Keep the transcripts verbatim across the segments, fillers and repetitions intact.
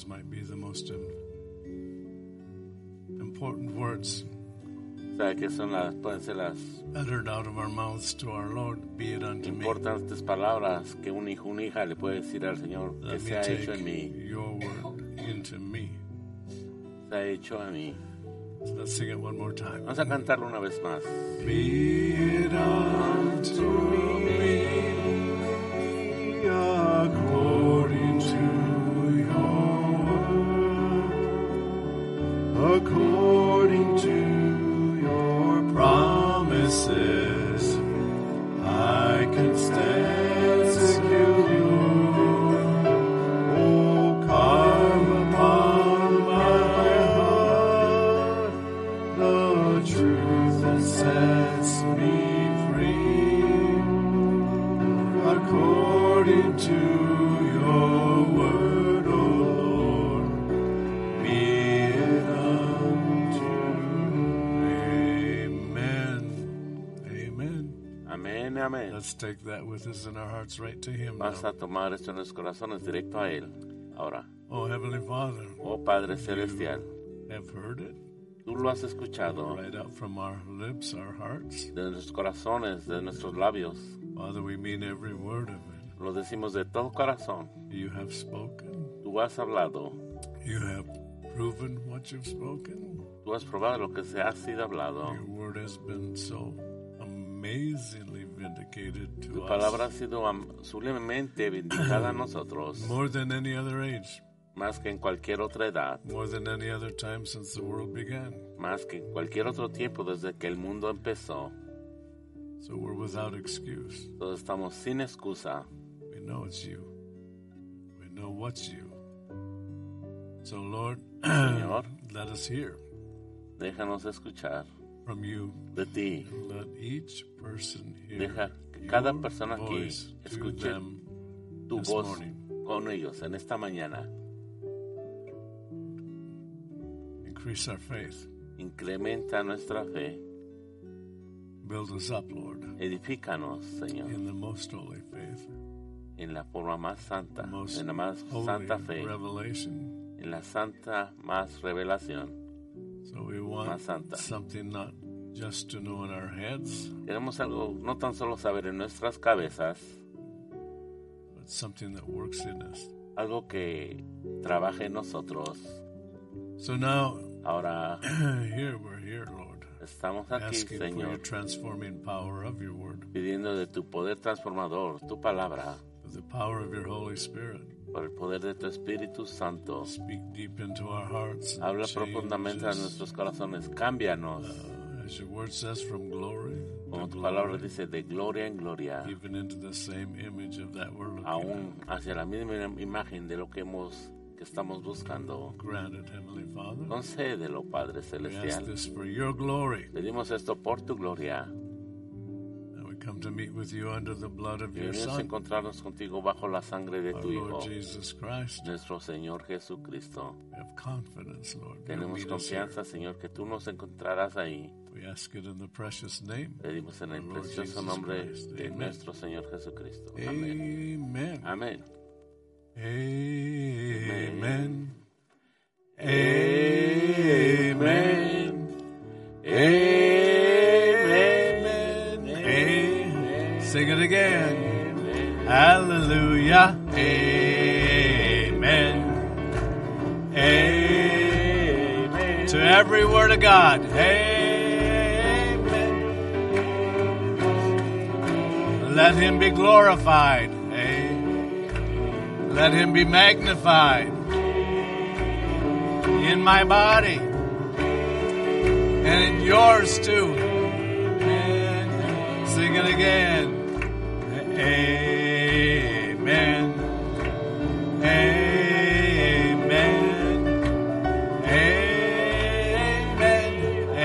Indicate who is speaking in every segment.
Speaker 1: those might be the most important words
Speaker 2: Sabe que son las, pueden ser las
Speaker 1: uttered out of our mouths to our Lord. Be it unto me.
Speaker 2: importantes palabras que un hijo, una hija le puede decir al Señor, que
Speaker 1: Let
Speaker 2: sea
Speaker 1: me
Speaker 2: hecho en mí,
Speaker 1: take your word into me.
Speaker 2: sea hecho en mí.
Speaker 1: So let's sing it one more time.
Speaker 2: Vamos a cantarlo una vez más.
Speaker 1: Be it unto me according to your word, according to your promises, I can stand secure. Oh, carve upon my heart the truth that sets me free, according to your word, O Lord, be it unto me. Amen. Amen.
Speaker 2: Amén, amén.
Speaker 1: Let's take that with us in our hearts right to Him now.
Speaker 2: Vamos a tomar esto en nuestros corazones directo a Él. Ahora,
Speaker 1: Oh, Heavenly Father,
Speaker 2: oh Padre Celestial,
Speaker 1: have heard it
Speaker 2: tú lo has escuchado
Speaker 1: right out from our lips, our hearts.
Speaker 2: de nuestros corazones, de nuestros labios.
Speaker 1: Father, we mean every word of it.
Speaker 2: Lo decimos de todo corazón.
Speaker 1: You have spoken.
Speaker 2: Tú has hablado.
Speaker 1: You have proven what you've spoken.
Speaker 2: Tú has probado lo que se ha sido hablado.
Speaker 1: Your word has been so amazingly vindicated
Speaker 2: Tu
Speaker 1: to
Speaker 2: palabra ha
Speaker 1: us.
Speaker 2: sido am- sublimemente vindicada a nosotros,
Speaker 1: More than any other age.
Speaker 2: más que en cualquier otra edad,
Speaker 1: More than any other time since the world began.
Speaker 2: más que en cualquier otro tiempo desde que el mundo empezó.
Speaker 1: So we're without excuse.
Speaker 2: Todos estamos sin excusa.
Speaker 1: We know it's you. We know what's you. So, Lord,
Speaker 2: Señor,
Speaker 1: let us hear
Speaker 2: déjanos escuchar
Speaker 1: from you.
Speaker 2: de ti.
Speaker 1: Let each person hear
Speaker 2: Deja que cada
Speaker 1: your
Speaker 2: persona aquí
Speaker 1: voice to
Speaker 2: escuche
Speaker 1: them
Speaker 2: tu
Speaker 1: this
Speaker 2: voz
Speaker 1: morning.
Speaker 2: con ellos en esta mañana.
Speaker 1: Increase our faith.
Speaker 2: Incrementa nuestra fe.
Speaker 1: Build us up, Lord,
Speaker 2: Edifícanos, Señor,
Speaker 1: in the most holy faith,
Speaker 2: en la forma más santa,
Speaker 1: the most
Speaker 2: en la más
Speaker 1: holy
Speaker 2: santa fe,
Speaker 1: revelation.
Speaker 2: en la santa más revelación.
Speaker 1: So we want
Speaker 2: Más santa.
Speaker 1: something not just to know in our heads,
Speaker 2: Queremos algo, no tan solo saber en nuestras cabezas,
Speaker 1: but something that works in us.
Speaker 2: algo que trabaje en nosotros.
Speaker 1: So now,
Speaker 2: Ahora
Speaker 1: here we're here, Lord,
Speaker 2: estamos aquí,
Speaker 1: asking for your
Speaker 2: Señor,
Speaker 1: transforming power of your word,
Speaker 2: pidiendo de tu poder transformador, tu palabra,
Speaker 1: with the power of your Holy Spirit.
Speaker 2: por el poder de tu Espíritu Santo.
Speaker 1: Speak deep into our hearts. and
Speaker 2: Habla
Speaker 1: change
Speaker 2: profundamente a
Speaker 1: us,
Speaker 2: nuestros corazones, cámbianos,
Speaker 1: uh, as your word says, from glory
Speaker 2: como
Speaker 1: to
Speaker 2: tu palabra
Speaker 1: glory,
Speaker 2: dice, de gloria en gloria,
Speaker 1: even into the same image of that we're looking
Speaker 2: aún
Speaker 1: at.
Speaker 2: hacia la misma imagen de lo que hemos que estamos buscando.
Speaker 1: Granted, Heavenly Father,
Speaker 2: Concédelo, Padre
Speaker 1: we ask
Speaker 2: Celestial.
Speaker 1: this for your glory.
Speaker 2: Pedimos esto por tu gloria.
Speaker 1: And we come to meet with you under the blood of
Speaker 2: Y
Speaker 1: your
Speaker 2: venimos a
Speaker 1: Son,
Speaker 2: encontrarnos contigo bajo la sangre de
Speaker 1: our
Speaker 2: tu Hijo,
Speaker 1: Lord Jesus Christ.
Speaker 2: nuestro Señor Jesucristo.
Speaker 1: We have confidence, Lord. You'll
Speaker 2: Tenemos
Speaker 1: meet us here.
Speaker 2: confianza, Señor, que tú nos encontrarás ahí.
Speaker 1: We ask it in the precious name.
Speaker 2: Pedimos en el
Speaker 1: Our Lord
Speaker 2: precioso
Speaker 1: Jesus
Speaker 2: nombre
Speaker 1: Christ.
Speaker 2: de
Speaker 1: Amen.
Speaker 2: nuestro Señor Jesucristo. Amén.
Speaker 1: Amen.
Speaker 2: Amén.
Speaker 1: Amen.
Speaker 2: Amen.
Speaker 1: Amen. Amen. Sing it again. Hallelujah. Amen. Amen. To every word of God. Amen. Let him be glorified. Amen. Let him be magnified in my body and in yours too. Amen. Sing it again. Amen. Amen. Amen.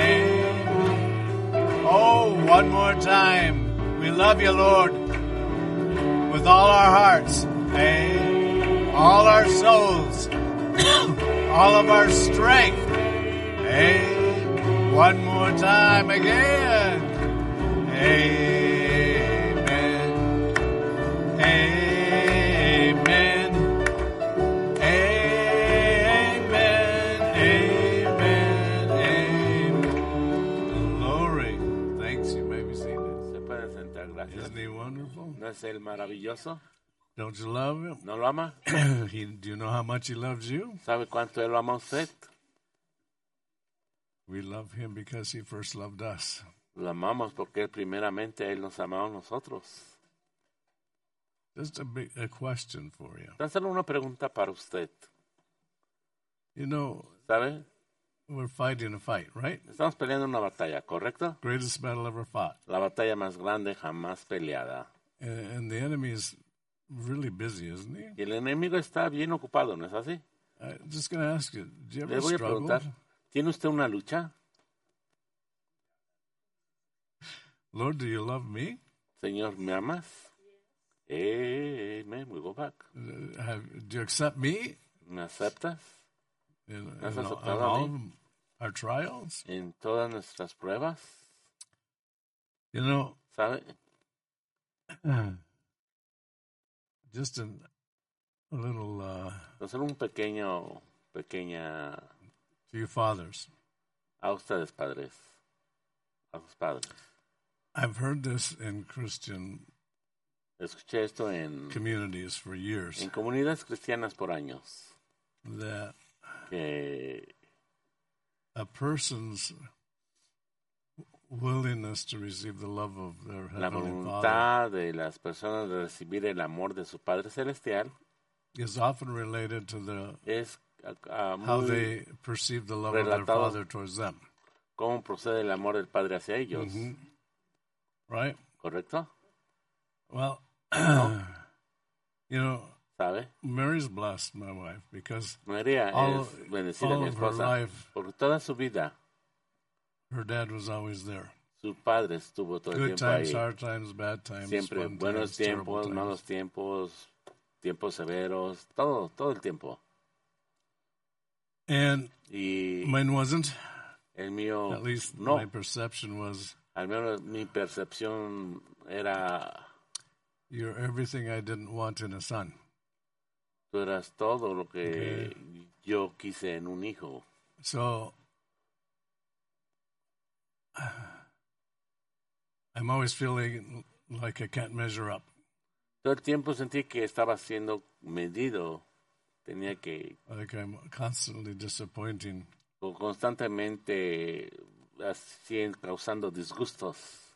Speaker 1: Amen. Oh, one more time. We love you, Lord, with all our hearts, amen. All our souls, all of our strength. Amen. One more time again. Amen. Amen. Amen.
Speaker 2: es el maravilloso?
Speaker 1: Don't you love him?
Speaker 2: ¿No lo ama?
Speaker 1: he, do you know how much he loves you?
Speaker 2: ¿Sabe cuánto él lo ama a usted?
Speaker 1: We love him because he first loved us.
Speaker 2: Lo amamos porque él primeramente él nos amó a nosotros.
Speaker 1: Just a, big, a question for you.
Speaker 2: Tan solo una pregunta para usted.
Speaker 1: You know,
Speaker 2: ¿Sabe?
Speaker 1: we're fighting a fight, right?
Speaker 2: Estamos peleando una batalla, ¿correcto?
Speaker 1: Greatest battle ever fought.
Speaker 2: La batalla más grande jamás peleada.
Speaker 1: And, and the enemy is really busy, isn't he?
Speaker 2: Y el enemigo está bien ocupado, ¿no es así?
Speaker 1: I'm just going to ask you, do you
Speaker 2: Le
Speaker 1: ever
Speaker 2: voy a
Speaker 1: struggle?
Speaker 2: preguntar, ¿tiene usted una lucha?
Speaker 1: Lord, do you love me?
Speaker 2: Señor, ¿me amas? Amen. We go back.
Speaker 1: Uh, have, do you accept me
Speaker 2: ¿Me aceptas
Speaker 1: in,
Speaker 2: ¿Me has
Speaker 1: in all,
Speaker 2: aceptado
Speaker 1: in
Speaker 2: a
Speaker 1: all
Speaker 2: mí?
Speaker 1: of our trials?
Speaker 2: en todas nuestras pruebas?
Speaker 1: You know,
Speaker 2: ¿Sabe?
Speaker 1: just an, a little uh,
Speaker 2: Hacer un pequeño, pequeña
Speaker 1: to you fathers.
Speaker 2: a ustedes padres, a sus padres.
Speaker 1: I've heard this in Christian
Speaker 2: Escuché esto en,
Speaker 1: communities for years,
Speaker 2: en comunidades cristianas por años,
Speaker 1: that
Speaker 2: que
Speaker 1: a person's willingness to receive the love of their
Speaker 2: la
Speaker 1: heavenly Father
Speaker 2: voluntad de las personas de recibir el amor de su Padre Celestial
Speaker 1: is often related to the
Speaker 2: es uh,
Speaker 1: how
Speaker 2: muy
Speaker 1: they perceive the love of their
Speaker 2: relatado
Speaker 1: Father towards them.
Speaker 2: cómo procede el amor del Padre hacia ellos,
Speaker 1: Mhm. Right?
Speaker 2: ¿correcto?
Speaker 1: Well, you know,
Speaker 2: ¿Sabe?
Speaker 1: Mary's blessed, my wife, because
Speaker 2: María
Speaker 1: all,
Speaker 2: es bendecida,
Speaker 1: all
Speaker 2: mi
Speaker 1: of her
Speaker 2: esposa,
Speaker 1: life,
Speaker 2: porque toda su vida
Speaker 1: her dad was always there.
Speaker 2: su padre estuvo todo el
Speaker 1: Good
Speaker 2: tiempo
Speaker 1: times,
Speaker 2: ahí.
Speaker 1: hard times, bad times,
Speaker 2: Siempre
Speaker 1: fun
Speaker 2: buenos
Speaker 1: times, terrible
Speaker 2: tiempos,
Speaker 1: times.
Speaker 2: malos tiempos, tiempos severos, todo, todo el tiempo.
Speaker 1: And
Speaker 2: Y
Speaker 1: mine wasn't.
Speaker 2: el mío,
Speaker 1: At least
Speaker 2: no,
Speaker 1: my perception was,
Speaker 2: al menos mi percepción era,
Speaker 1: you're everything I didn't want in a son.
Speaker 2: tú eras todo lo que
Speaker 1: Okay.
Speaker 2: yo quise en un hijo.
Speaker 1: So I'm always feeling like I can't measure up.
Speaker 2: Todo el tiempo sentí que estaba siendo medido, tenía que
Speaker 1: Like I'm constantly disappointing.
Speaker 2: o constantemente así, causando disgustos.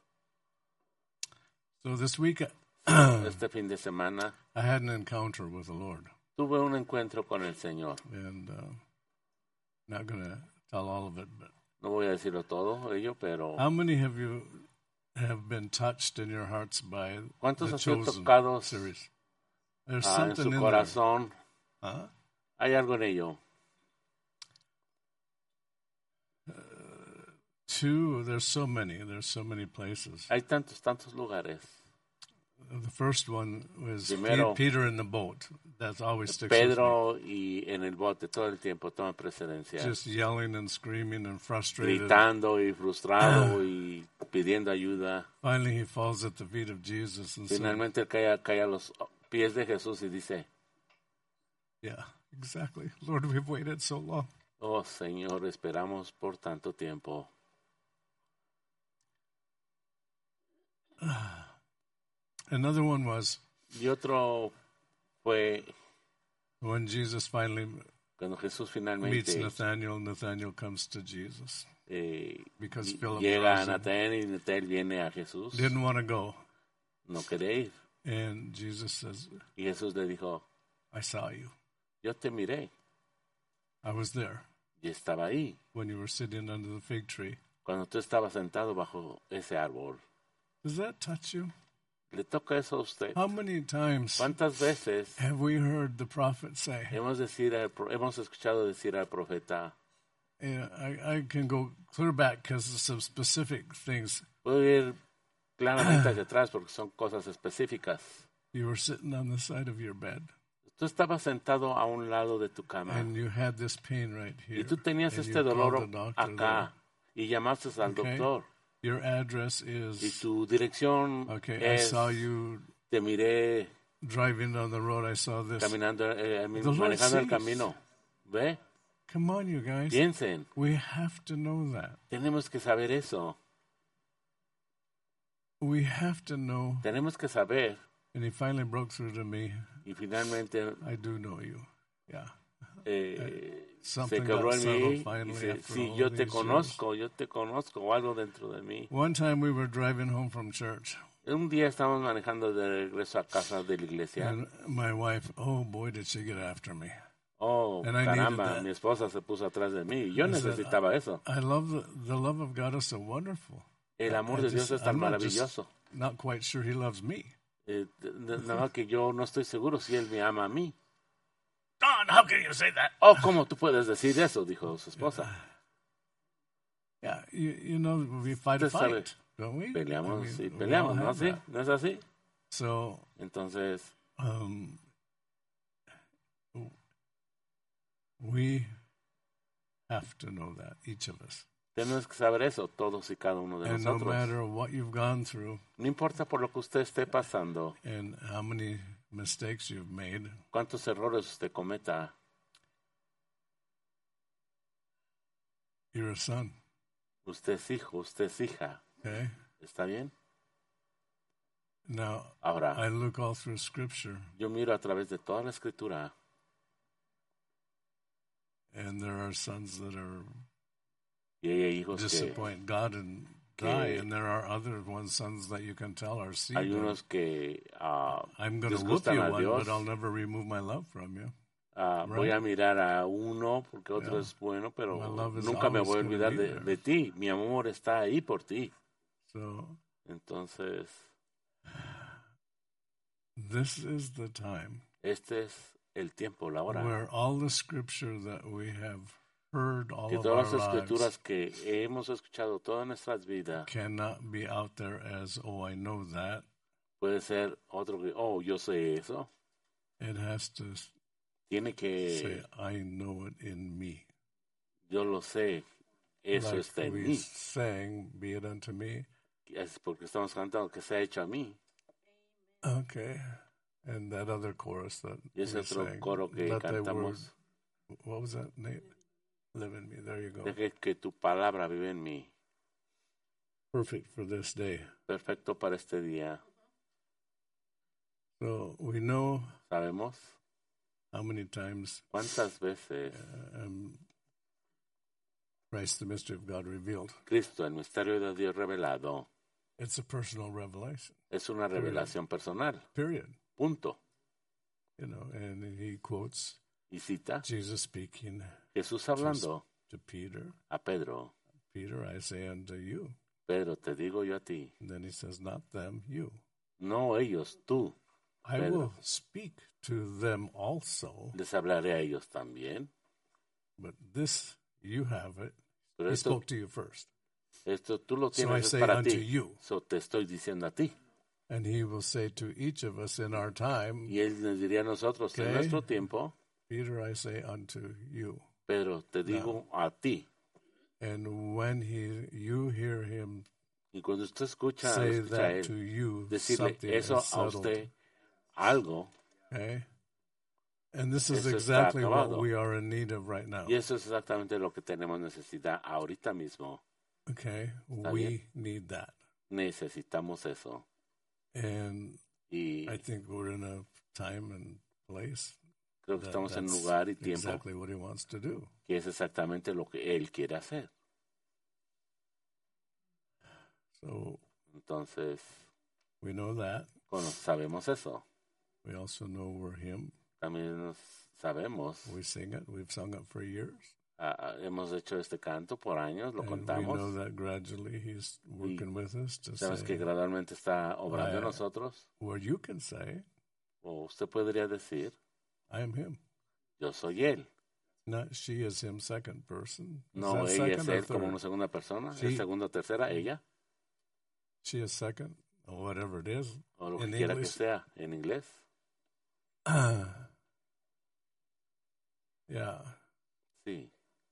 Speaker 1: So this week,
Speaker 2: Este fin de semana
Speaker 1: I had an encounter with the Lord.
Speaker 2: tuve un encuentro con el Señor.
Speaker 1: And uh, not going to tell all of it, but
Speaker 2: No voy a decirlo todo ello, pero
Speaker 1: how many have you have been touched in your hearts by
Speaker 2: ¿cuántos
Speaker 1: the
Speaker 2: han sido
Speaker 1: Chosen
Speaker 2: tocados
Speaker 1: series? There's
Speaker 2: ah, en
Speaker 1: something
Speaker 2: su
Speaker 1: in
Speaker 2: corazón?
Speaker 1: there. Huh?
Speaker 2: Hay algo en ello.
Speaker 1: Two, there's so many. There's so many places.
Speaker 2: Hay tantos, tantos lugares.
Speaker 1: The first one was
Speaker 2: Primero,
Speaker 1: Pe- Peter in the boat. That always sticks with me.
Speaker 2: Pedro y en el bote todo el tiempo toma precedencia.
Speaker 1: Just yelling and screaming and frustrated.
Speaker 2: Gritando y frustrado y pidiendo ayuda.
Speaker 1: Finally, he falls at the feet of Jesus and says,
Speaker 2: Finalmente cae, cae a los pies de Jesús y dice,
Speaker 1: yeah, exactly. Lord, we've waited so long.
Speaker 2: oh Señor, esperamos por tanto tiempo.
Speaker 1: Another one was
Speaker 2: Y otro fue
Speaker 1: when Jesus finally
Speaker 2: cuando Jesús
Speaker 1: meets
Speaker 2: finalmente
Speaker 1: Nathaniel. Nathaniel comes to Jesus
Speaker 2: eh,
Speaker 1: because
Speaker 2: ll-
Speaker 1: Philip
Speaker 2: llega a
Speaker 1: draws him.
Speaker 2: Natán y Natán viene a Jesús.
Speaker 1: Didn't want to go.
Speaker 2: No quiere ir.
Speaker 1: And Jesus says,
Speaker 2: Y Jesús le dijo,
Speaker 1: I saw you.
Speaker 2: yo te miré.
Speaker 1: I was there
Speaker 2: Y estaba ahí
Speaker 1: when you were sitting under the fig tree.
Speaker 2: cuando tú estabas sentado bajo ese árbol.
Speaker 1: Does that touch you?
Speaker 2: ¿Le toca eso a usted?
Speaker 1: How many times
Speaker 2: ¿Cuántas veces
Speaker 1: have we heard the prophet say,
Speaker 2: hemos, decir al pro- hemos escuchado decir al profeta,
Speaker 1: yeah, I, I can go clear back because of some specific things.
Speaker 2: puedo ir claramente hacia atrás porque son cosas específicas?
Speaker 1: You were sitting on the side of your bed
Speaker 2: Tú estabas sentado a un lado de tu cama
Speaker 1: and you had this pain right here.
Speaker 2: y tú tenías
Speaker 1: and
Speaker 2: este
Speaker 1: you called
Speaker 2: dolor
Speaker 1: the doctor
Speaker 2: acá y llamaste al
Speaker 1: Okay.
Speaker 2: doctor.
Speaker 1: there. Your address
Speaker 2: Y
Speaker 1: is,
Speaker 2: tu dirección
Speaker 1: okay, I
Speaker 2: es,
Speaker 1: saw you
Speaker 2: te miré
Speaker 1: driving down the road. I saw this.
Speaker 2: caminando, eh,
Speaker 1: The Lord
Speaker 2: manejando el
Speaker 1: sees.
Speaker 2: camino. ¿Ve?
Speaker 1: Come on, you guys.
Speaker 2: Piensen,
Speaker 1: We have to know that.
Speaker 2: tenemos que saber eso.
Speaker 1: We have to know
Speaker 2: Tenemos que saber
Speaker 1: And he finally broke through to me.
Speaker 2: Y finalmente
Speaker 1: I do know you. Yeah.
Speaker 2: eh, se
Speaker 1: Something
Speaker 2: quebró
Speaker 1: got
Speaker 2: en
Speaker 1: settled
Speaker 2: mí.
Speaker 1: finally
Speaker 2: Dice,
Speaker 1: after
Speaker 2: sí,
Speaker 1: all
Speaker 2: yo te
Speaker 1: these
Speaker 2: conozco, yo te conozco, o algo dentro de mí.
Speaker 1: years. One time we were driving home from church.
Speaker 2: Un día estábamos manejando de regreso a casa de la iglesia.
Speaker 1: And my wife, oh boy, did she get after me.
Speaker 2: Oh,
Speaker 1: And I needed
Speaker 2: caramba,
Speaker 1: that.
Speaker 2: mi esposa se puso atrás de mí. Yo
Speaker 1: I said,
Speaker 2: necesitaba eso.
Speaker 1: I love the, the love of God is so wonderful.
Speaker 2: El amor
Speaker 1: I
Speaker 2: de Dios
Speaker 1: just-
Speaker 2: es tan
Speaker 1: I'm not just
Speaker 2: maravilloso.
Speaker 1: not quite sure he loves me.
Speaker 2: Eh, nada más que yo no estoy seguro si él me ama a mí.
Speaker 1: Don, how can you say that?
Speaker 2: Oh, ¿cómo tú puedes decir eso? Dijo su esposa.
Speaker 1: Yeah, you, you know, we fight a
Speaker 2: Usted sabe,
Speaker 1: fight, don't we?
Speaker 2: Peleamos,
Speaker 1: I mean,
Speaker 2: sí,
Speaker 1: we
Speaker 2: peleamos,
Speaker 1: all
Speaker 2: ¿no?
Speaker 1: have
Speaker 2: ¿Sí?
Speaker 1: that.
Speaker 2: ¿No es así?
Speaker 1: So,
Speaker 2: Entonces,
Speaker 1: um, we have to know that, each of us.
Speaker 2: tenemos que saber eso, todos y cada uno de
Speaker 1: And no
Speaker 2: nosotros.
Speaker 1: matter what you've gone through
Speaker 2: No importa por lo que usted esté pasando,
Speaker 1: and how many mistakes you've made,
Speaker 2: cuántos errores usted cometa,
Speaker 1: you're a son,
Speaker 2: usted es hijo, usted es hija.
Speaker 1: okay?
Speaker 2: ¿Está bien?
Speaker 1: Now,
Speaker 2: Ahora,
Speaker 1: I look all through Scripture,
Speaker 2: yo miro a través de toda la escritura
Speaker 1: and there are sons that are
Speaker 2: y hay hijos que,
Speaker 1: disappoint God and
Speaker 2: que-
Speaker 1: die, and there are other ones, sons that you can tell are seed.
Speaker 2: hay unos que ah,
Speaker 1: I'm going to whoop
Speaker 2: disgustan
Speaker 1: you
Speaker 2: a
Speaker 1: one,
Speaker 2: Dios.
Speaker 1: but I'll never remove my love from you.
Speaker 2: ah, voy
Speaker 1: Right.
Speaker 2: a mirar a uno porque otro
Speaker 1: Yeah.
Speaker 2: es bueno, pero
Speaker 1: My love is
Speaker 2: nunca me
Speaker 1: always
Speaker 2: voy a
Speaker 1: gonna
Speaker 2: olvidar
Speaker 1: be
Speaker 2: de,
Speaker 1: there.
Speaker 2: de ti. Mi amor está ahí por ti.
Speaker 1: So
Speaker 2: Entonces,
Speaker 1: this is the time
Speaker 2: este es el tiempo, la hora.
Speaker 1: where all the Scripture that we have heard all
Speaker 2: Que
Speaker 1: of
Speaker 2: todas
Speaker 1: our
Speaker 2: las
Speaker 1: lives
Speaker 2: escrituras que hemos escuchado todas nuestras vidas
Speaker 1: cannot be out there as, oh, I know that.
Speaker 2: puede ser otro que, oh, yo sé eso.
Speaker 1: It has to
Speaker 2: Tiene que,
Speaker 1: say, I know it in me.
Speaker 2: yo lo sé, eso
Speaker 1: Like
Speaker 2: está en
Speaker 1: we
Speaker 2: mí.
Speaker 1: sang, be it unto me.
Speaker 2: Es porque estamos cantando que se ha hecho a mí.
Speaker 1: Okay. And that other chorus that
Speaker 2: Y ese
Speaker 1: we
Speaker 2: otro
Speaker 1: sang,
Speaker 2: coro que
Speaker 1: let thy word,
Speaker 2: cantamos,
Speaker 1: what was that, Nate? Live in me. There you go.
Speaker 2: deje que tu palabra vive en mí.
Speaker 1: Perfect for this day.
Speaker 2: Perfecto para este día.
Speaker 1: So we know
Speaker 2: Sabemos
Speaker 1: how many times
Speaker 2: cuántas veces
Speaker 1: um, Christ, the mystery of God revealed.
Speaker 2: Cristo, el misterio de Dios revelado,
Speaker 1: It's a personal revelation,
Speaker 2: es una revelación personal.
Speaker 1: period.
Speaker 2: Punto.
Speaker 1: You know, and he quotes
Speaker 2: Y cita
Speaker 1: Jesus speaking
Speaker 2: Jesús hablando
Speaker 1: to Peter,
Speaker 2: a Pedro.
Speaker 1: Peter, I say unto you.
Speaker 2: Pedro, te digo yo a ti.
Speaker 1: And then he says, not them, you.
Speaker 2: No ellos, tú.
Speaker 1: I
Speaker 2: Pedro.
Speaker 1: will speak to them also,
Speaker 2: Les hablaré a ellos también.
Speaker 1: but this, you have it.
Speaker 2: Pero
Speaker 1: He
Speaker 2: esto,
Speaker 1: spoke to you first.
Speaker 2: esto tú lo
Speaker 1: So I
Speaker 2: tienes es
Speaker 1: say
Speaker 2: para
Speaker 1: unto
Speaker 2: ti.
Speaker 1: you.
Speaker 2: So te estoy diciendo a ti.
Speaker 1: And he will say to each of us in our time,
Speaker 2: Y él nos diría a nosotros, en
Speaker 1: Okay.
Speaker 2: nuestro tiempo,
Speaker 1: Peter, I say unto you.
Speaker 2: Pedro, te digo a ti.
Speaker 1: And when he, you hear him
Speaker 2: Y cuando usted escucha,
Speaker 1: say
Speaker 2: escucha a
Speaker 1: that to
Speaker 2: él
Speaker 1: you,
Speaker 2: decirle
Speaker 1: something
Speaker 2: eso
Speaker 1: is
Speaker 2: a
Speaker 1: settled.
Speaker 2: usted, algo,
Speaker 1: Okay? And this is
Speaker 2: Eso está
Speaker 1: exactly what
Speaker 2: acabado.
Speaker 1: we are in need of right now.
Speaker 2: y eso es exactamente lo que tenemos necesidad ahorita mismo.
Speaker 1: Okay?
Speaker 2: Está
Speaker 1: We
Speaker 2: bien.
Speaker 1: need that.
Speaker 2: Necesitamos eso.
Speaker 1: And
Speaker 2: Y
Speaker 1: I think we're in a time and place
Speaker 2: creo que
Speaker 1: that
Speaker 2: estamos en
Speaker 1: that's
Speaker 2: lugar y tiempo
Speaker 1: exactly what he wants to do.
Speaker 2: que es exactamente lo que él quiere hacer.
Speaker 1: So
Speaker 2: Entonces,
Speaker 1: we know that.
Speaker 2: bueno, sabemos eso.
Speaker 1: We also know we're him.
Speaker 2: También nos sabemos,
Speaker 1: We sing it. We've sung it for years.
Speaker 2: ah, ah, hemos hecho este canto por años, lo
Speaker 1: And we
Speaker 2: contamos.
Speaker 1: know that gradually he's working with us to
Speaker 2: Sabemos que
Speaker 1: say,
Speaker 2: gradualmente está obrando en
Speaker 1: Ah,
Speaker 2: nosotros.
Speaker 1: where you can say,
Speaker 2: O usted podría decir,
Speaker 1: I am him.
Speaker 2: yo soy él.
Speaker 1: Not she is him, second person. Is
Speaker 2: No,
Speaker 1: that
Speaker 2: ella
Speaker 1: second
Speaker 2: es
Speaker 1: or
Speaker 2: él como
Speaker 1: third?
Speaker 2: una segunda persona.
Speaker 1: Sí.
Speaker 2: ¿Es segunda o tercera? Ella.
Speaker 1: She is second, or whatever it is.
Speaker 2: O lo que
Speaker 1: In
Speaker 2: quiera que
Speaker 1: English.
Speaker 2: sea. En inglés.
Speaker 1: Yeah.
Speaker 2: Sí.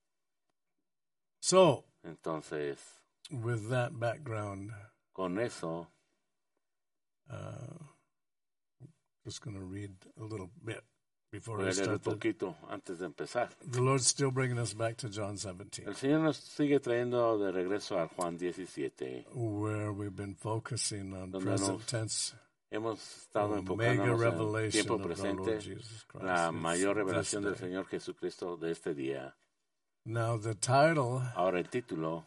Speaker 1: So,
Speaker 2: Entonces,
Speaker 1: with that background,
Speaker 2: con eso,
Speaker 1: uh, just going to read a little bit before
Speaker 2: voy
Speaker 1: we
Speaker 2: a leer un
Speaker 1: start. The,
Speaker 2: poquito antes de empezar.
Speaker 1: the Lord's still bringing us back to John seventeen,
Speaker 2: El Señor nos sigue trayendo de regreso a Juan diecisiete,
Speaker 1: where we've been focusing on
Speaker 2: Donde
Speaker 1: present
Speaker 2: nos-
Speaker 1: tense
Speaker 2: Hemos estado
Speaker 1: the
Speaker 2: enfocándonos
Speaker 1: mega
Speaker 2: en el
Speaker 1: revelation
Speaker 2: tiempo
Speaker 1: of our
Speaker 2: presente,
Speaker 1: Lord Jesus Christ.
Speaker 2: la
Speaker 1: It's
Speaker 2: mayor
Speaker 1: this
Speaker 2: revelación del
Speaker 1: day.
Speaker 2: Señor Jesucristo de este día.
Speaker 1: Now the title
Speaker 2: Ahora el título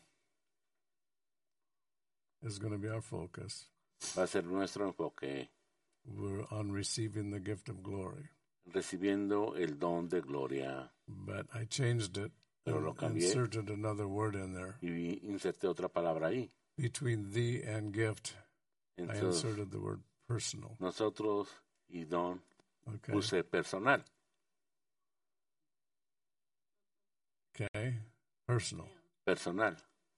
Speaker 1: is going to be our focus.
Speaker 2: va a ser nuestro enfoque,
Speaker 1: We're on receiving the gift of glory.
Speaker 2: recibiendo el don de gloria.
Speaker 1: But I changed it
Speaker 2: Pero
Speaker 1: and
Speaker 2: lo cambié.
Speaker 1: inserted another word in there.
Speaker 2: Y inserté otra palabra ahí.
Speaker 1: Between thee and gift, I
Speaker 2: Entonces,
Speaker 1: inserted the word personal.
Speaker 2: nosotros y don
Speaker 1: Okay.
Speaker 2: puse personal.
Speaker 1: Okay. Personal.
Speaker 2: Personal.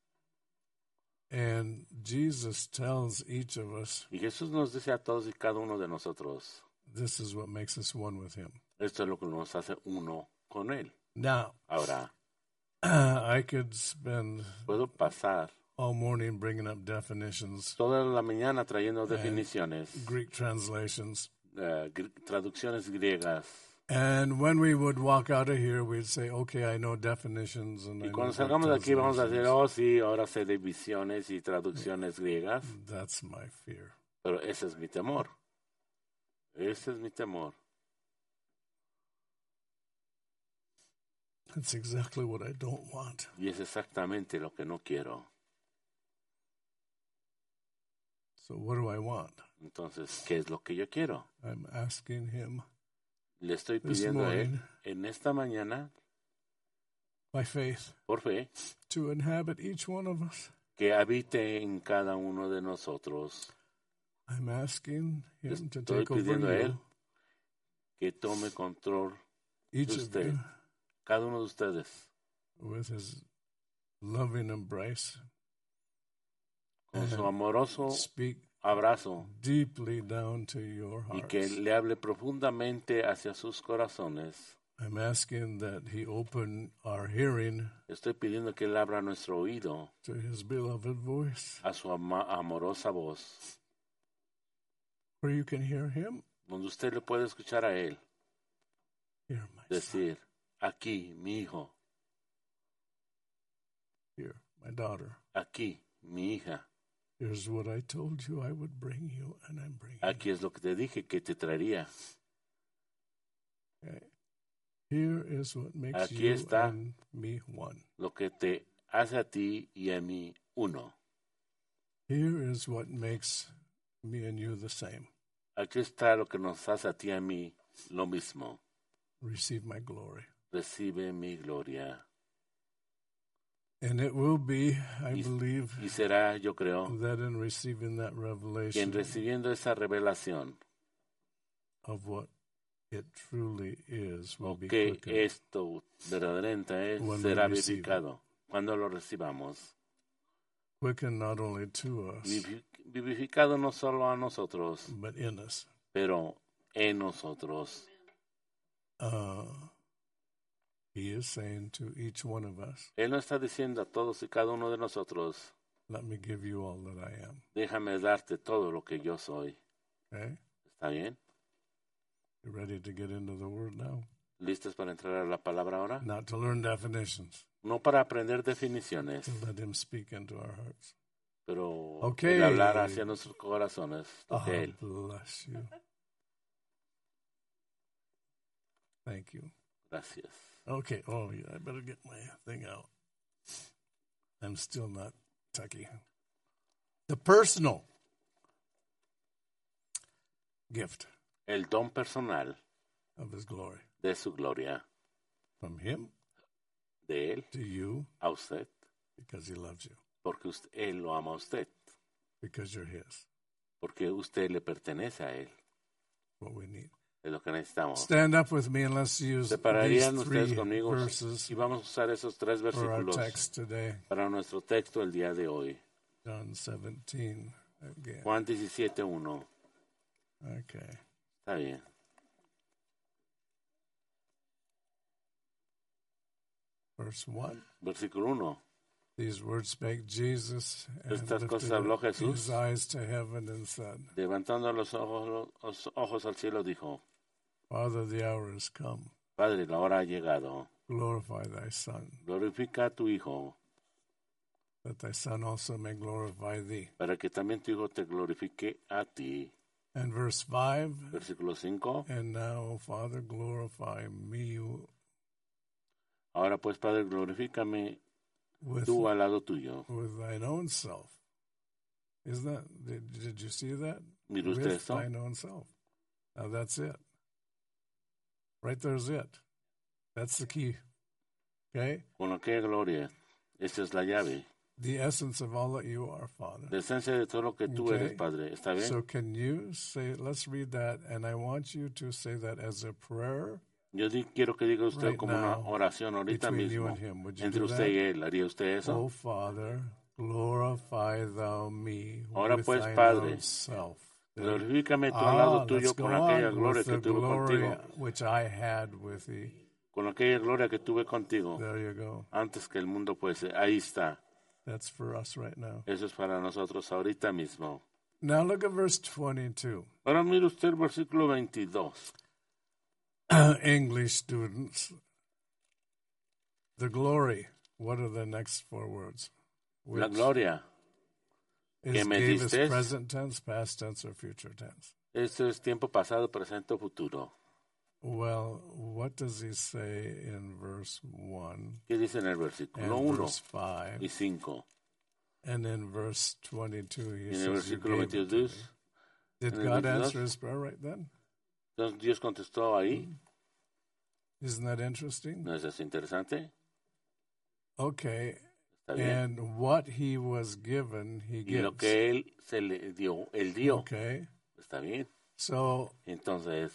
Speaker 1: And Jesus tells each of us
Speaker 2: Y Jesús nos dice a todos y cada uno de nosotros,
Speaker 1: this is what makes us one with him.
Speaker 2: esto es lo que nos hace uno con Él.
Speaker 1: Now,
Speaker 2: Ahora,
Speaker 1: I could spend
Speaker 2: puedo pasar
Speaker 1: all morning bringing up definitions,
Speaker 2: toda la mañana trayendo definiciones,
Speaker 1: Greek translations.
Speaker 2: eh, gr- traducciones griegas.
Speaker 1: And when we would walk out of here, we'd say, okay, I know definitions. And I
Speaker 2: Y
Speaker 1: know
Speaker 2: cuando
Speaker 1: Greek
Speaker 2: salgamos de aquí vamos a decir,
Speaker 1: translations.
Speaker 2: oh sí, ahora sé de visiones y traducciones griegas.
Speaker 1: That's my fear.
Speaker 2: Pero ese es mi temor. Ese es mi temor.
Speaker 1: That's exactly what I don't want.
Speaker 2: Y es exactamente lo que no quiero.
Speaker 1: So what do I want?
Speaker 2: Entonces, ¿qué es lo que yo quiero?
Speaker 1: I'm asking him
Speaker 2: Le estoy
Speaker 1: this
Speaker 2: pidiendo a Él
Speaker 1: morning,
Speaker 2: en esta mañana,
Speaker 1: by faith,
Speaker 2: por fe,
Speaker 1: to inhabit each one of us.
Speaker 2: que habite en cada uno de nosotros.
Speaker 1: I'm asking
Speaker 2: Le
Speaker 1: him to
Speaker 2: estoy
Speaker 1: take over
Speaker 2: pidiendo a Él
Speaker 1: you,
Speaker 2: que tome control
Speaker 1: each
Speaker 2: de
Speaker 1: of
Speaker 2: usted,
Speaker 1: you,
Speaker 2: cada uno de ustedes,
Speaker 1: with his loving embrace.
Speaker 2: con su
Speaker 1: And
Speaker 2: amoroso
Speaker 1: speak
Speaker 2: abrazo
Speaker 1: deeply down to your
Speaker 2: y que
Speaker 1: hearts.
Speaker 2: le hable profundamente hacia sus corazones.
Speaker 1: I'm asking that he open our hearing
Speaker 2: Estoy pidiendo que Él abra nuestro oído
Speaker 1: to his beloved voice,
Speaker 2: a su ama- amorosa voz,
Speaker 1: where you can hear him.
Speaker 2: donde usted le puede escuchar a Él
Speaker 1: Here, my son.
Speaker 2: decir, aquí, mi hijo,
Speaker 1: Here, my daughter.
Speaker 2: aquí, mi hija,
Speaker 1: Here's what I told you I would bring you, and I'm bringing
Speaker 2: aquí es lo que te dije que te traería.
Speaker 1: you. Okay. Here is what makes
Speaker 2: Aquí
Speaker 1: you
Speaker 2: está.
Speaker 1: and me one.
Speaker 2: Lo que te hace a ti y a mí uno.
Speaker 1: Here is what makes me and you the same.
Speaker 2: Aquí está lo que nos hace a ti y a mí lo mismo.
Speaker 1: Receive my glory.
Speaker 2: Recibe mi gloria.
Speaker 1: And it will be, I
Speaker 2: Y-
Speaker 1: believe,
Speaker 2: Y será, yo creo,
Speaker 1: that in receiving that
Speaker 2: que en
Speaker 1: revelation
Speaker 2: recibiendo esa revelación,
Speaker 1: of what it truly is will
Speaker 2: o
Speaker 1: be
Speaker 2: que
Speaker 1: quickened.
Speaker 2: esto verdaderamente es,
Speaker 1: When we
Speaker 2: será
Speaker 1: receive
Speaker 2: vivificado cuando lo recibamos.
Speaker 1: Quickened not only to us,
Speaker 2: Vivi- Vivificado no solo a nosotros,
Speaker 1: but in us.
Speaker 2: pero en nosotros.
Speaker 1: Uh, he is saying to each one of us,
Speaker 2: Él nos está diciendo a todos y cada uno de nosotros,
Speaker 1: let me give you all that I am.
Speaker 2: déjame darte todo lo que yo soy.
Speaker 1: Okay?
Speaker 2: ¿Está bien?
Speaker 1: You ready to get into the word now?
Speaker 2: ¿Listos para entrar a la palabra ahora?
Speaker 1: Not to learn definitions,
Speaker 2: No para aprender definiciones,
Speaker 1: to let him speak into our hearts.
Speaker 2: pero
Speaker 1: Okay.
Speaker 2: el hablar hacia nuestros corazones.
Speaker 1: Oh,
Speaker 2: Toque Él.
Speaker 1: bless you. Thank you.
Speaker 2: Gracias.
Speaker 1: Okay. Oh, yeah, I better get my thing out. I'm still not techie. The personal gift
Speaker 2: El don personal
Speaker 1: of his glory
Speaker 2: de su gloria,
Speaker 1: from him
Speaker 2: de Él
Speaker 1: to you
Speaker 2: a usted,
Speaker 1: because he loves you,
Speaker 2: porque usted, Él lo ama a usted,
Speaker 1: because you're his.
Speaker 2: porque usted le pertenece a Él.
Speaker 1: What we need.
Speaker 2: Es lo que necesitamos.
Speaker 1: Stand up with me and let's use
Speaker 2: Se
Speaker 1: these
Speaker 2: pararían
Speaker 1: three
Speaker 2: ustedes conmigo
Speaker 1: verses
Speaker 2: y vamos a usar esos tres
Speaker 1: for our
Speaker 2: versículos
Speaker 1: text today.
Speaker 2: para nuestro texto el día de hoy.
Speaker 1: John seventeen again.
Speaker 2: Juan diecisiete uno.
Speaker 1: Okay.
Speaker 2: Está bien.
Speaker 1: Verse one.
Speaker 2: Versículo uno.
Speaker 1: These words spake Jesus and
Speaker 2: Estas
Speaker 1: lifted
Speaker 2: cosas habló
Speaker 1: up
Speaker 2: Jesús.
Speaker 1: his eyes to heaven and said,
Speaker 2: Levantando los ojos, los ojos al cielo, dijo:
Speaker 1: Father, the hour is come.
Speaker 2: Padre, la hora ha llegado.
Speaker 1: Glorify thy Son,
Speaker 2: Glorifica a tu Hijo,
Speaker 1: that thy Son also may glorify thee,
Speaker 2: para que también tu Hijo te glorifique a ti,
Speaker 1: And verse five.
Speaker 2: Versículo cinco.
Speaker 1: And now, Father, glorify me
Speaker 2: Ahora pues, Padre, glorifícame
Speaker 1: with,
Speaker 2: tú al lado tuyo.
Speaker 1: with thine own self. Isn't that, did, did you see that?
Speaker 2: ¿Mira usted
Speaker 1: With
Speaker 2: esto?
Speaker 1: thine own self. Now that's it. Right there's it. That's the key. Okay?
Speaker 2: Con aquella gloria. Esa es la llave.
Speaker 1: The essence of all that you are, Father.
Speaker 2: La esencia de todo lo que tú
Speaker 1: Okay.
Speaker 2: eres, Padre. ¿Está bien?
Speaker 1: So can you say, let's read that, and I want you to say that as a prayer
Speaker 2: Yo di, quiero que diga usted
Speaker 1: right
Speaker 2: como una
Speaker 1: now
Speaker 2: oración ahorita
Speaker 1: between you
Speaker 2: mismo
Speaker 1: and him. Would you
Speaker 2: entre
Speaker 1: do
Speaker 2: usted
Speaker 1: that?
Speaker 2: y él. ¿Haría usted eso?
Speaker 1: Oh, Father, glorify thou me
Speaker 2: Ahora
Speaker 1: with
Speaker 2: pues,
Speaker 1: thine
Speaker 2: Padre,
Speaker 1: own self.
Speaker 2: Glorifícame tú al
Speaker 1: Ah,
Speaker 2: lado
Speaker 1: let's
Speaker 2: tuyo
Speaker 1: go
Speaker 2: con aquella
Speaker 1: on
Speaker 2: gloria
Speaker 1: with
Speaker 2: que
Speaker 1: the
Speaker 2: tuve
Speaker 1: glory
Speaker 2: contigo.
Speaker 1: which I had with thee.
Speaker 2: Con aquella gloria que tuve contigo.
Speaker 1: There you go.
Speaker 2: Antes que el mundo fuese. Ahí está.
Speaker 1: That's for us right now.
Speaker 2: Eso es para nosotros ahorita mismo.
Speaker 1: Now look at verse twenty-two.
Speaker 2: Ahora mire usted el versículo veintidós.
Speaker 1: English students. The glory. What are the next four words?
Speaker 2: La
Speaker 1: Which
Speaker 2: gloria.
Speaker 1: is
Speaker 2: que me
Speaker 1: gave as
Speaker 2: diste.
Speaker 1: present tense, past tense, or future tense.
Speaker 2: Esto es tiempo pasado, presente o futuro.
Speaker 1: Well, what does he say in verse one
Speaker 2: ¿Qué dice en el versículo
Speaker 1: and
Speaker 2: uno
Speaker 1: verse five?
Speaker 2: y cinco?
Speaker 1: And in verse twenty-two, he
Speaker 2: Y en el
Speaker 1: says, you
Speaker 2: versículo
Speaker 1: gave it to me.
Speaker 2: veintidós.
Speaker 1: Did
Speaker 2: en el
Speaker 1: God
Speaker 2: veintidós.
Speaker 1: answer his prayer right then?
Speaker 2: Entonces Dios contestó ahí.
Speaker 1: Isn't that interesting?
Speaker 2: ¿No es eso interesante?
Speaker 1: Okay.
Speaker 2: Está bien.
Speaker 1: And what he was given, he
Speaker 2: Y lo
Speaker 1: gives.
Speaker 2: que él se le dio, él dio.
Speaker 1: Okay.
Speaker 2: Está bien.
Speaker 1: So
Speaker 2: Entonces,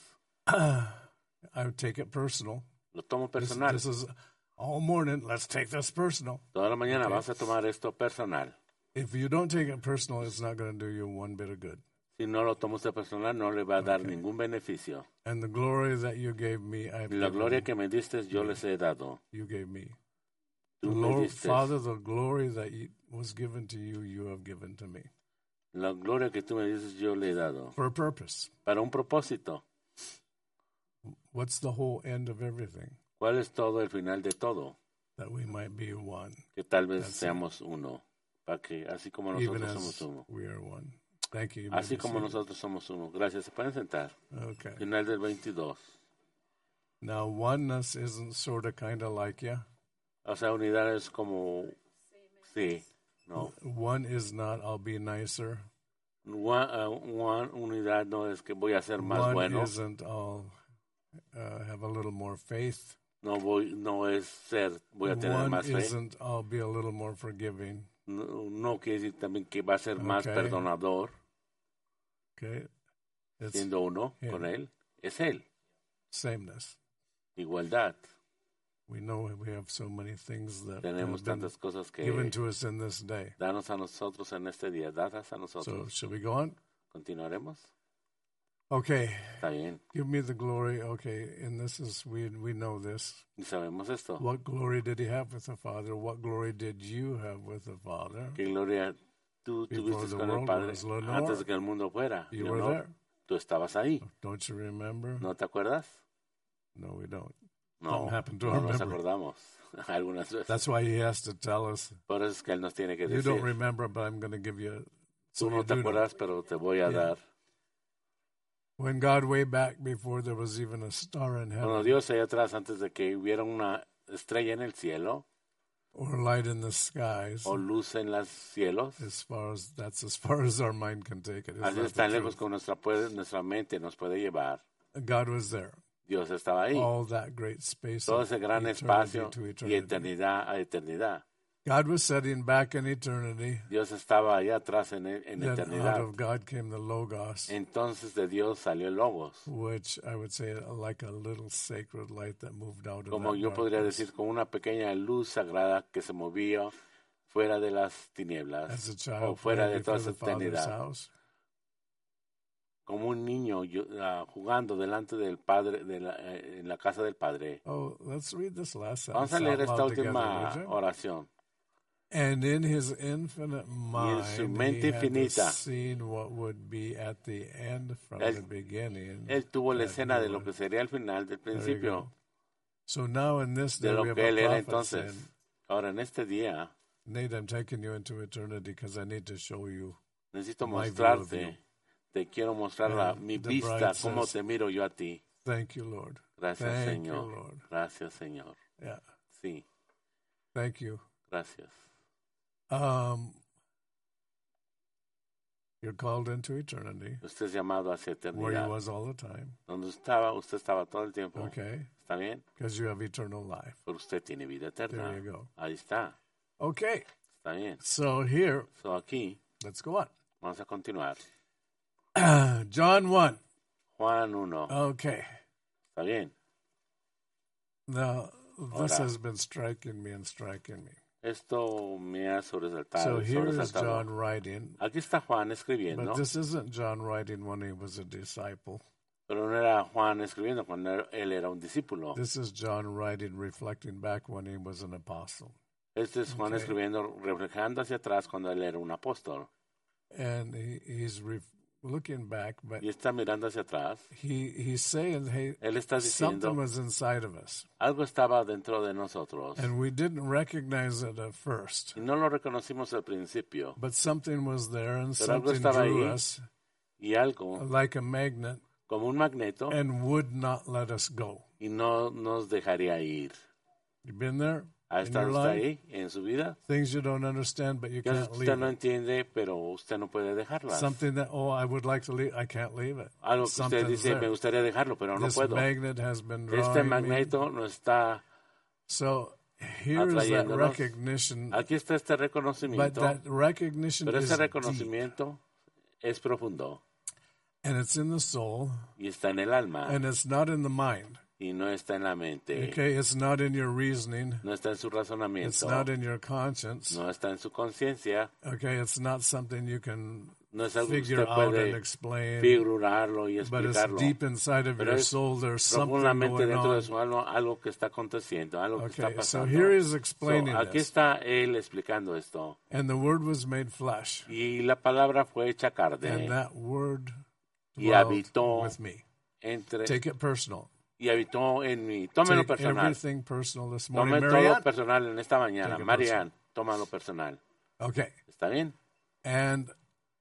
Speaker 1: I would take it personal.
Speaker 2: lo tomo
Speaker 1: This,
Speaker 2: personal.
Speaker 1: this is all morning. Let's take this personal.
Speaker 2: Toda la mañana
Speaker 1: Okay.
Speaker 2: vas a tomar esto personal.
Speaker 1: If you don't take it personal, it's not going to do you one bit of good.
Speaker 2: Si no lo toma usted personal, no le va a dar ningún beneficio.
Speaker 1: And the glory that you gave me, I've
Speaker 2: Y la
Speaker 1: given
Speaker 2: gloria que me diste, yo les he dado.
Speaker 1: you gave me.
Speaker 2: Tú
Speaker 1: The
Speaker 2: me
Speaker 1: Lord,
Speaker 2: diste.
Speaker 1: Father, the glory that you, was given to you, you have given to me.
Speaker 2: La gloria que tú me dices, yo le he dado.
Speaker 1: For a purpose.
Speaker 2: Para un propósito.
Speaker 1: What's the whole end of everything?
Speaker 2: ¿Cuál es todo el final de todo?
Speaker 1: That we might be one.
Speaker 2: Que tal vez
Speaker 1: That's
Speaker 2: seamos uno. Para que, así como
Speaker 1: Even
Speaker 2: nosotros
Speaker 1: as
Speaker 2: somos uno.
Speaker 1: we are one. Thank you. You may
Speaker 2: Así
Speaker 1: be
Speaker 2: como
Speaker 1: seated.
Speaker 2: nosotros somos uno. Gracias. Se pueden sentar.
Speaker 1: Okay.
Speaker 2: Final del veintidós.
Speaker 1: Now, oneness isn't sort of kind of like you.
Speaker 2: O sea, unidad es como... Sí. No.
Speaker 1: One is not, I'll be nicer.
Speaker 2: One, uh, one unidad no es que voy a ser más
Speaker 1: One
Speaker 2: bueno.
Speaker 1: isn't, I'll uh, have a little more faith.
Speaker 2: No voy, no es ser, voy a tener
Speaker 1: One
Speaker 2: más fe.
Speaker 1: isn't, I'll be a little more forgiving.
Speaker 2: No, no quiere decir también que va a ser más
Speaker 1: Okay.
Speaker 2: perdonador,
Speaker 1: Okay? It's
Speaker 2: siendo uno
Speaker 1: him.
Speaker 2: con él. Es él.
Speaker 1: sameness.
Speaker 2: Igualdad.
Speaker 1: We know we have so many things that
Speaker 2: Tenemos
Speaker 1: have been
Speaker 2: tantas cosas que
Speaker 1: given to us in this day.
Speaker 2: danos a nosotros en este día. Dadas a
Speaker 1: So,
Speaker 2: nosotros.
Speaker 1: shall we go on?
Speaker 2: Continuaremos.
Speaker 1: Okay,
Speaker 2: Está bien.
Speaker 1: give me the glory. Okay, and this is, we we know this.
Speaker 2: Y sabemos esto.
Speaker 1: What glory did he have with the Father? What glory did you have with the Father?
Speaker 2: Qué gloria tú
Speaker 1: Before
Speaker 2: tuviste
Speaker 1: the
Speaker 2: con el
Speaker 1: world
Speaker 2: Padre
Speaker 1: was, Lenore.
Speaker 2: antes de que el mundo fuera.
Speaker 1: You were
Speaker 2: Leonor,
Speaker 1: there.
Speaker 2: tú estabas ahí.
Speaker 1: Don't you remember?
Speaker 2: ¿No te acuerdas?
Speaker 1: No, we don't.
Speaker 2: No,
Speaker 1: Something happened to
Speaker 2: no nos
Speaker 1: remember.
Speaker 2: acordamos algunas veces.
Speaker 1: That's why he has to tell us.
Speaker 2: Por eso es que él nos tiene que
Speaker 1: You
Speaker 2: decir.
Speaker 1: don't remember, but I'm going to give you. So
Speaker 2: Tú no
Speaker 1: you
Speaker 2: te
Speaker 1: do know.
Speaker 2: acuerdas, pero te voy a
Speaker 1: Yeah.
Speaker 2: dar.
Speaker 1: When God way back before there was even a star in
Speaker 2: Cuando
Speaker 1: heaven
Speaker 2: Dios allá atrás, antes de que hubiera una estrella en el cielo
Speaker 1: or light in the skies,
Speaker 2: o luz en los cielos,
Speaker 1: as far as that's as far as our mind can take it. Isn't
Speaker 2: así
Speaker 1: that
Speaker 2: es tan
Speaker 1: the
Speaker 2: lejos
Speaker 1: truth?
Speaker 2: como nuestra, puede, nuestra mente nos puede llevar.
Speaker 1: God was there.
Speaker 2: Dios estaba ahí.
Speaker 1: All that great space.
Speaker 2: Todo
Speaker 1: of
Speaker 2: ese gran
Speaker 1: eternity
Speaker 2: espacio
Speaker 1: to
Speaker 2: y
Speaker 1: eternity.
Speaker 2: eternidad a eternidad.
Speaker 1: God was setting back in eternity.
Speaker 2: Dios estaba allá atrás en, en
Speaker 1: Then out
Speaker 2: eternidad.
Speaker 1: of God came the Logos,
Speaker 2: Entonces de Dios salió el Logos.
Speaker 1: which I would say like a little sacred light that moved out of
Speaker 2: Como
Speaker 1: that
Speaker 2: yo podría
Speaker 1: darkness.
Speaker 2: decir, con una pequeña luz sagrada que se movía fuera de las tinieblas
Speaker 1: As a
Speaker 2: o
Speaker 1: child
Speaker 2: fuera
Speaker 1: playing
Speaker 2: de toda
Speaker 1: before
Speaker 2: esa
Speaker 1: the Father's
Speaker 2: eternidad.
Speaker 1: house.
Speaker 2: Como un niño yo- ah, jugando delante del Padre, de la, eh, en la casa del Padre.
Speaker 1: Oh, let's read this last
Speaker 2: Vamos
Speaker 1: sentence
Speaker 2: a leer
Speaker 1: out
Speaker 2: esta
Speaker 1: loud
Speaker 2: última
Speaker 1: together, would you?
Speaker 2: oración.
Speaker 1: And in his infinite mind,
Speaker 2: su mente
Speaker 1: he had
Speaker 2: infinita.
Speaker 1: seen what would be at the end from
Speaker 2: Él-
Speaker 1: the beginning.
Speaker 2: Él tuvo la
Speaker 1: that
Speaker 2: escena
Speaker 1: he
Speaker 2: de lo
Speaker 1: would-
Speaker 2: que sería el final del
Speaker 1: There you
Speaker 2: principio,
Speaker 1: go. So now in this
Speaker 2: de
Speaker 1: day
Speaker 2: lo
Speaker 1: we have
Speaker 2: que Él
Speaker 1: a
Speaker 2: era
Speaker 1: prophet
Speaker 2: entonces.
Speaker 1: saying,
Speaker 2: Ahora, en este día,
Speaker 1: Nate, I'm taking you into eternity because I need to show you
Speaker 2: necesito
Speaker 1: My view of
Speaker 2: mostrarte
Speaker 1: you.
Speaker 2: te quiero mostrar la,
Speaker 1: And
Speaker 2: mi
Speaker 1: the
Speaker 2: vista,
Speaker 1: bride
Speaker 2: cómo
Speaker 1: says,
Speaker 2: te miro yo a ti.
Speaker 1: Thank you, Lord.
Speaker 2: Gracias,
Speaker 1: Thank you,
Speaker 2: Señor.
Speaker 1: Lord.
Speaker 2: Gracias, Señor.
Speaker 1: Yeah.
Speaker 2: Sí,
Speaker 1: Thank you.
Speaker 2: gracias.
Speaker 1: Um, you're called into eternity,
Speaker 2: Usted es llamado hacia
Speaker 1: where he
Speaker 2: eternidad.
Speaker 1: was all the time.
Speaker 2: Donde estaba, usted estaba todo el tiempo.
Speaker 1: Okay.
Speaker 2: ¿Está bien?
Speaker 1: Because you have eternal life.
Speaker 2: Pero usted tiene vida eterna.
Speaker 1: There you go.
Speaker 2: Ahí está.
Speaker 1: Okay.
Speaker 2: Está bien.
Speaker 1: So here,
Speaker 2: So aquí,
Speaker 1: let's go on.
Speaker 2: vamos a continuar.
Speaker 1: John one.
Speaker 2: Juan uno.
Speaker 1: Okay.
Speaker 2: ¿Está bien?
Speaker 1: Now, this
Speaker 2: Ahora.
Speaker 1: has been striking me and striking me.
Speaker 2: Esto me ha sobresaltado.
Speaker 1: So here is
Speaker 2: sobresaltado.
Speaker 1: John writing,
Speaker 2: Aquí está Juan escribiendo.
Speaker 1: but this isn't John writing when he was a disciple.
Speaker 2: Pero no era Juan escribiendo cuando él era un discípulo.
Speaker 1: This is John writing, reflecting back when he was an apostle.
Speaker 2: Este es Juan
Speaker 1: Okay.
Speaker 2: escribiendo, reflejando hacia atrás cuando él era un apóstol.
Speaker 1: And he, he's re- looking back, but
Speaker 2: Y está mirando hacia atrás.
Speaker 1: he, he's saying, hey,
Speaker 2: Él está diciendo,
Speaker 1: something was inside of us.
Speaker 2: algo estaba dentro de nosotros.
Speaker 1: And we didn't recognize it at first.
Speaker 2: Y no lo reconocimos al principio.
Speaker 1: But something was there, and
Speaker 2: Pero algo
Speaker 1: something
Speaker 2: estaba
Speaker 1: drew
Speaker 2: ahí.
Speaker 1: us
Speaker 2: Y algo,
Speaker 1: like a magnet
Speaker 2: como un magneto,
Speaker 1: and would not let us go.
Speaker 2: y no nos dejaría ir.
Speaker 1: You've been there
Speaker 2: ¿Ha
Speaker 1: in
Speaker 2: estado
Speaker 1: your
Speaker 2: usted
Speaker 1: life?
Speaker 2: ahí en su vida?
Speaker 1: Things you don't understand, but you
Speaker 2: Que
Speaker 1: can't
Speaker 2: usted
Speaker 1: leave
Speaker 2: no
Speaker 1: it.
Speaker 2: entiende, pero usted no puede dejarlas.
Speaker 1: Something that, oh, I would like to leave, I can't leave it.
Speaker 2: Algo que usted
Speaker 1: Something's
Speaker 2: dice, me
Speaker 1: there.
Speaker 2: gustaría dejarlo, pero no
Speaker 1: This
Speaker 2: puedo.
Speaker 1: magnet has been
Speaker 2: Este
Speaker 1: drawing me.
Speaker 2: magneto no está.
Speaker 1: So here's that
Speaker 2: atrayéndonos.
Speaker 1: recognition,
Speaker 2: Aquí está este
Speaker 1: but
Speaker 2: reconocimiento,
Speaker 1: that recognition
Speaker 2: pero
Speaker 1: is
Speaker 2: ese
Speaker 1: deep,
Speaker 2: reconocimiento es profundo
Speaker 1: and it's in the soul,
Speaker 2: y está en el alma
Speaker 1: and it's not in the mind.
Speaker 2: y no está en la mente,
Speaker 1: Okay, it's not in your reasoning.
Speaker 2: no está en su
Speaker 1: It's
Speaker 2: razonamiento,
Speaker 1: not in your conscience.
Speaker 2: no está en su conciencia,
Speaker 1: Okay, it's not something you can
Speaker 2: no es algo que
Speaker 1: figure
Speaker 2: usted
Speaker 1: out and
Speaker 2: puede
Speaker 1: explain.
Speaker 2: figurarlo y
Speaker 1: But it's
Speaker 2: explicarlo.
Speaker 1: deep inside of
Speaker 2: Pero
Speaker 1: your
Speaker 2: es
Speaker 1: soul. There's something
Speaker 2: profundamente
Speaker 1: going
Speaker 2: dentro de
Speaker 1: on.
Speaker 2: su alma algo que está aconteciendo, algo que está
Speaker 1: Okay, so
Speaker 2: pasando.
Speaker 1: here he's
Speaker 2: So,
Speaker 1: explaining
Speaker 2: aquí
Speaker 1: this.
Speaker 2: está él explicando esto.
Speaker 1: And the Word was made flesh,
Speaker 2: Y la palabra fue hecha carne
Speaker 1: and that Word
Speaker 2: y
Speaker 1: dwelt
Speaker 2: habitó
Speaker 1: with me.
Speaker 2: entre
Speaker 1: Take it personal.
Speaker 2: y habitó en mí. Tómelo
Speaker 1: Take
Speaker 2: personal.
Speaker 1: everything personal this morning.
Speaker 2: Tome todo
Speaker 1: Marianne?
Speaker 2: personal en esta mañana.
Speaker 1: Take it
Speaker 2: Marianne, tómalo personal.
Speaker 1: Okay,
Speaker 2: ¿Está bien?
Speaker 1: and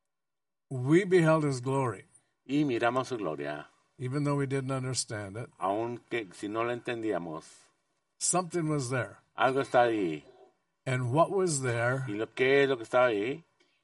Speaker 1: we beheld His glory,
Speaker 2: Y miramos su gloria,
Speaker 1: even though we didn't understand it.
Speaker 2: aunque si no la entendíamos.
Speaker 1: Something was there.
Speaker 2: Algo está ahí.
Speaker 1: And what was there,
Speaker 2: ¿Y lo que es lo que estaba ahí?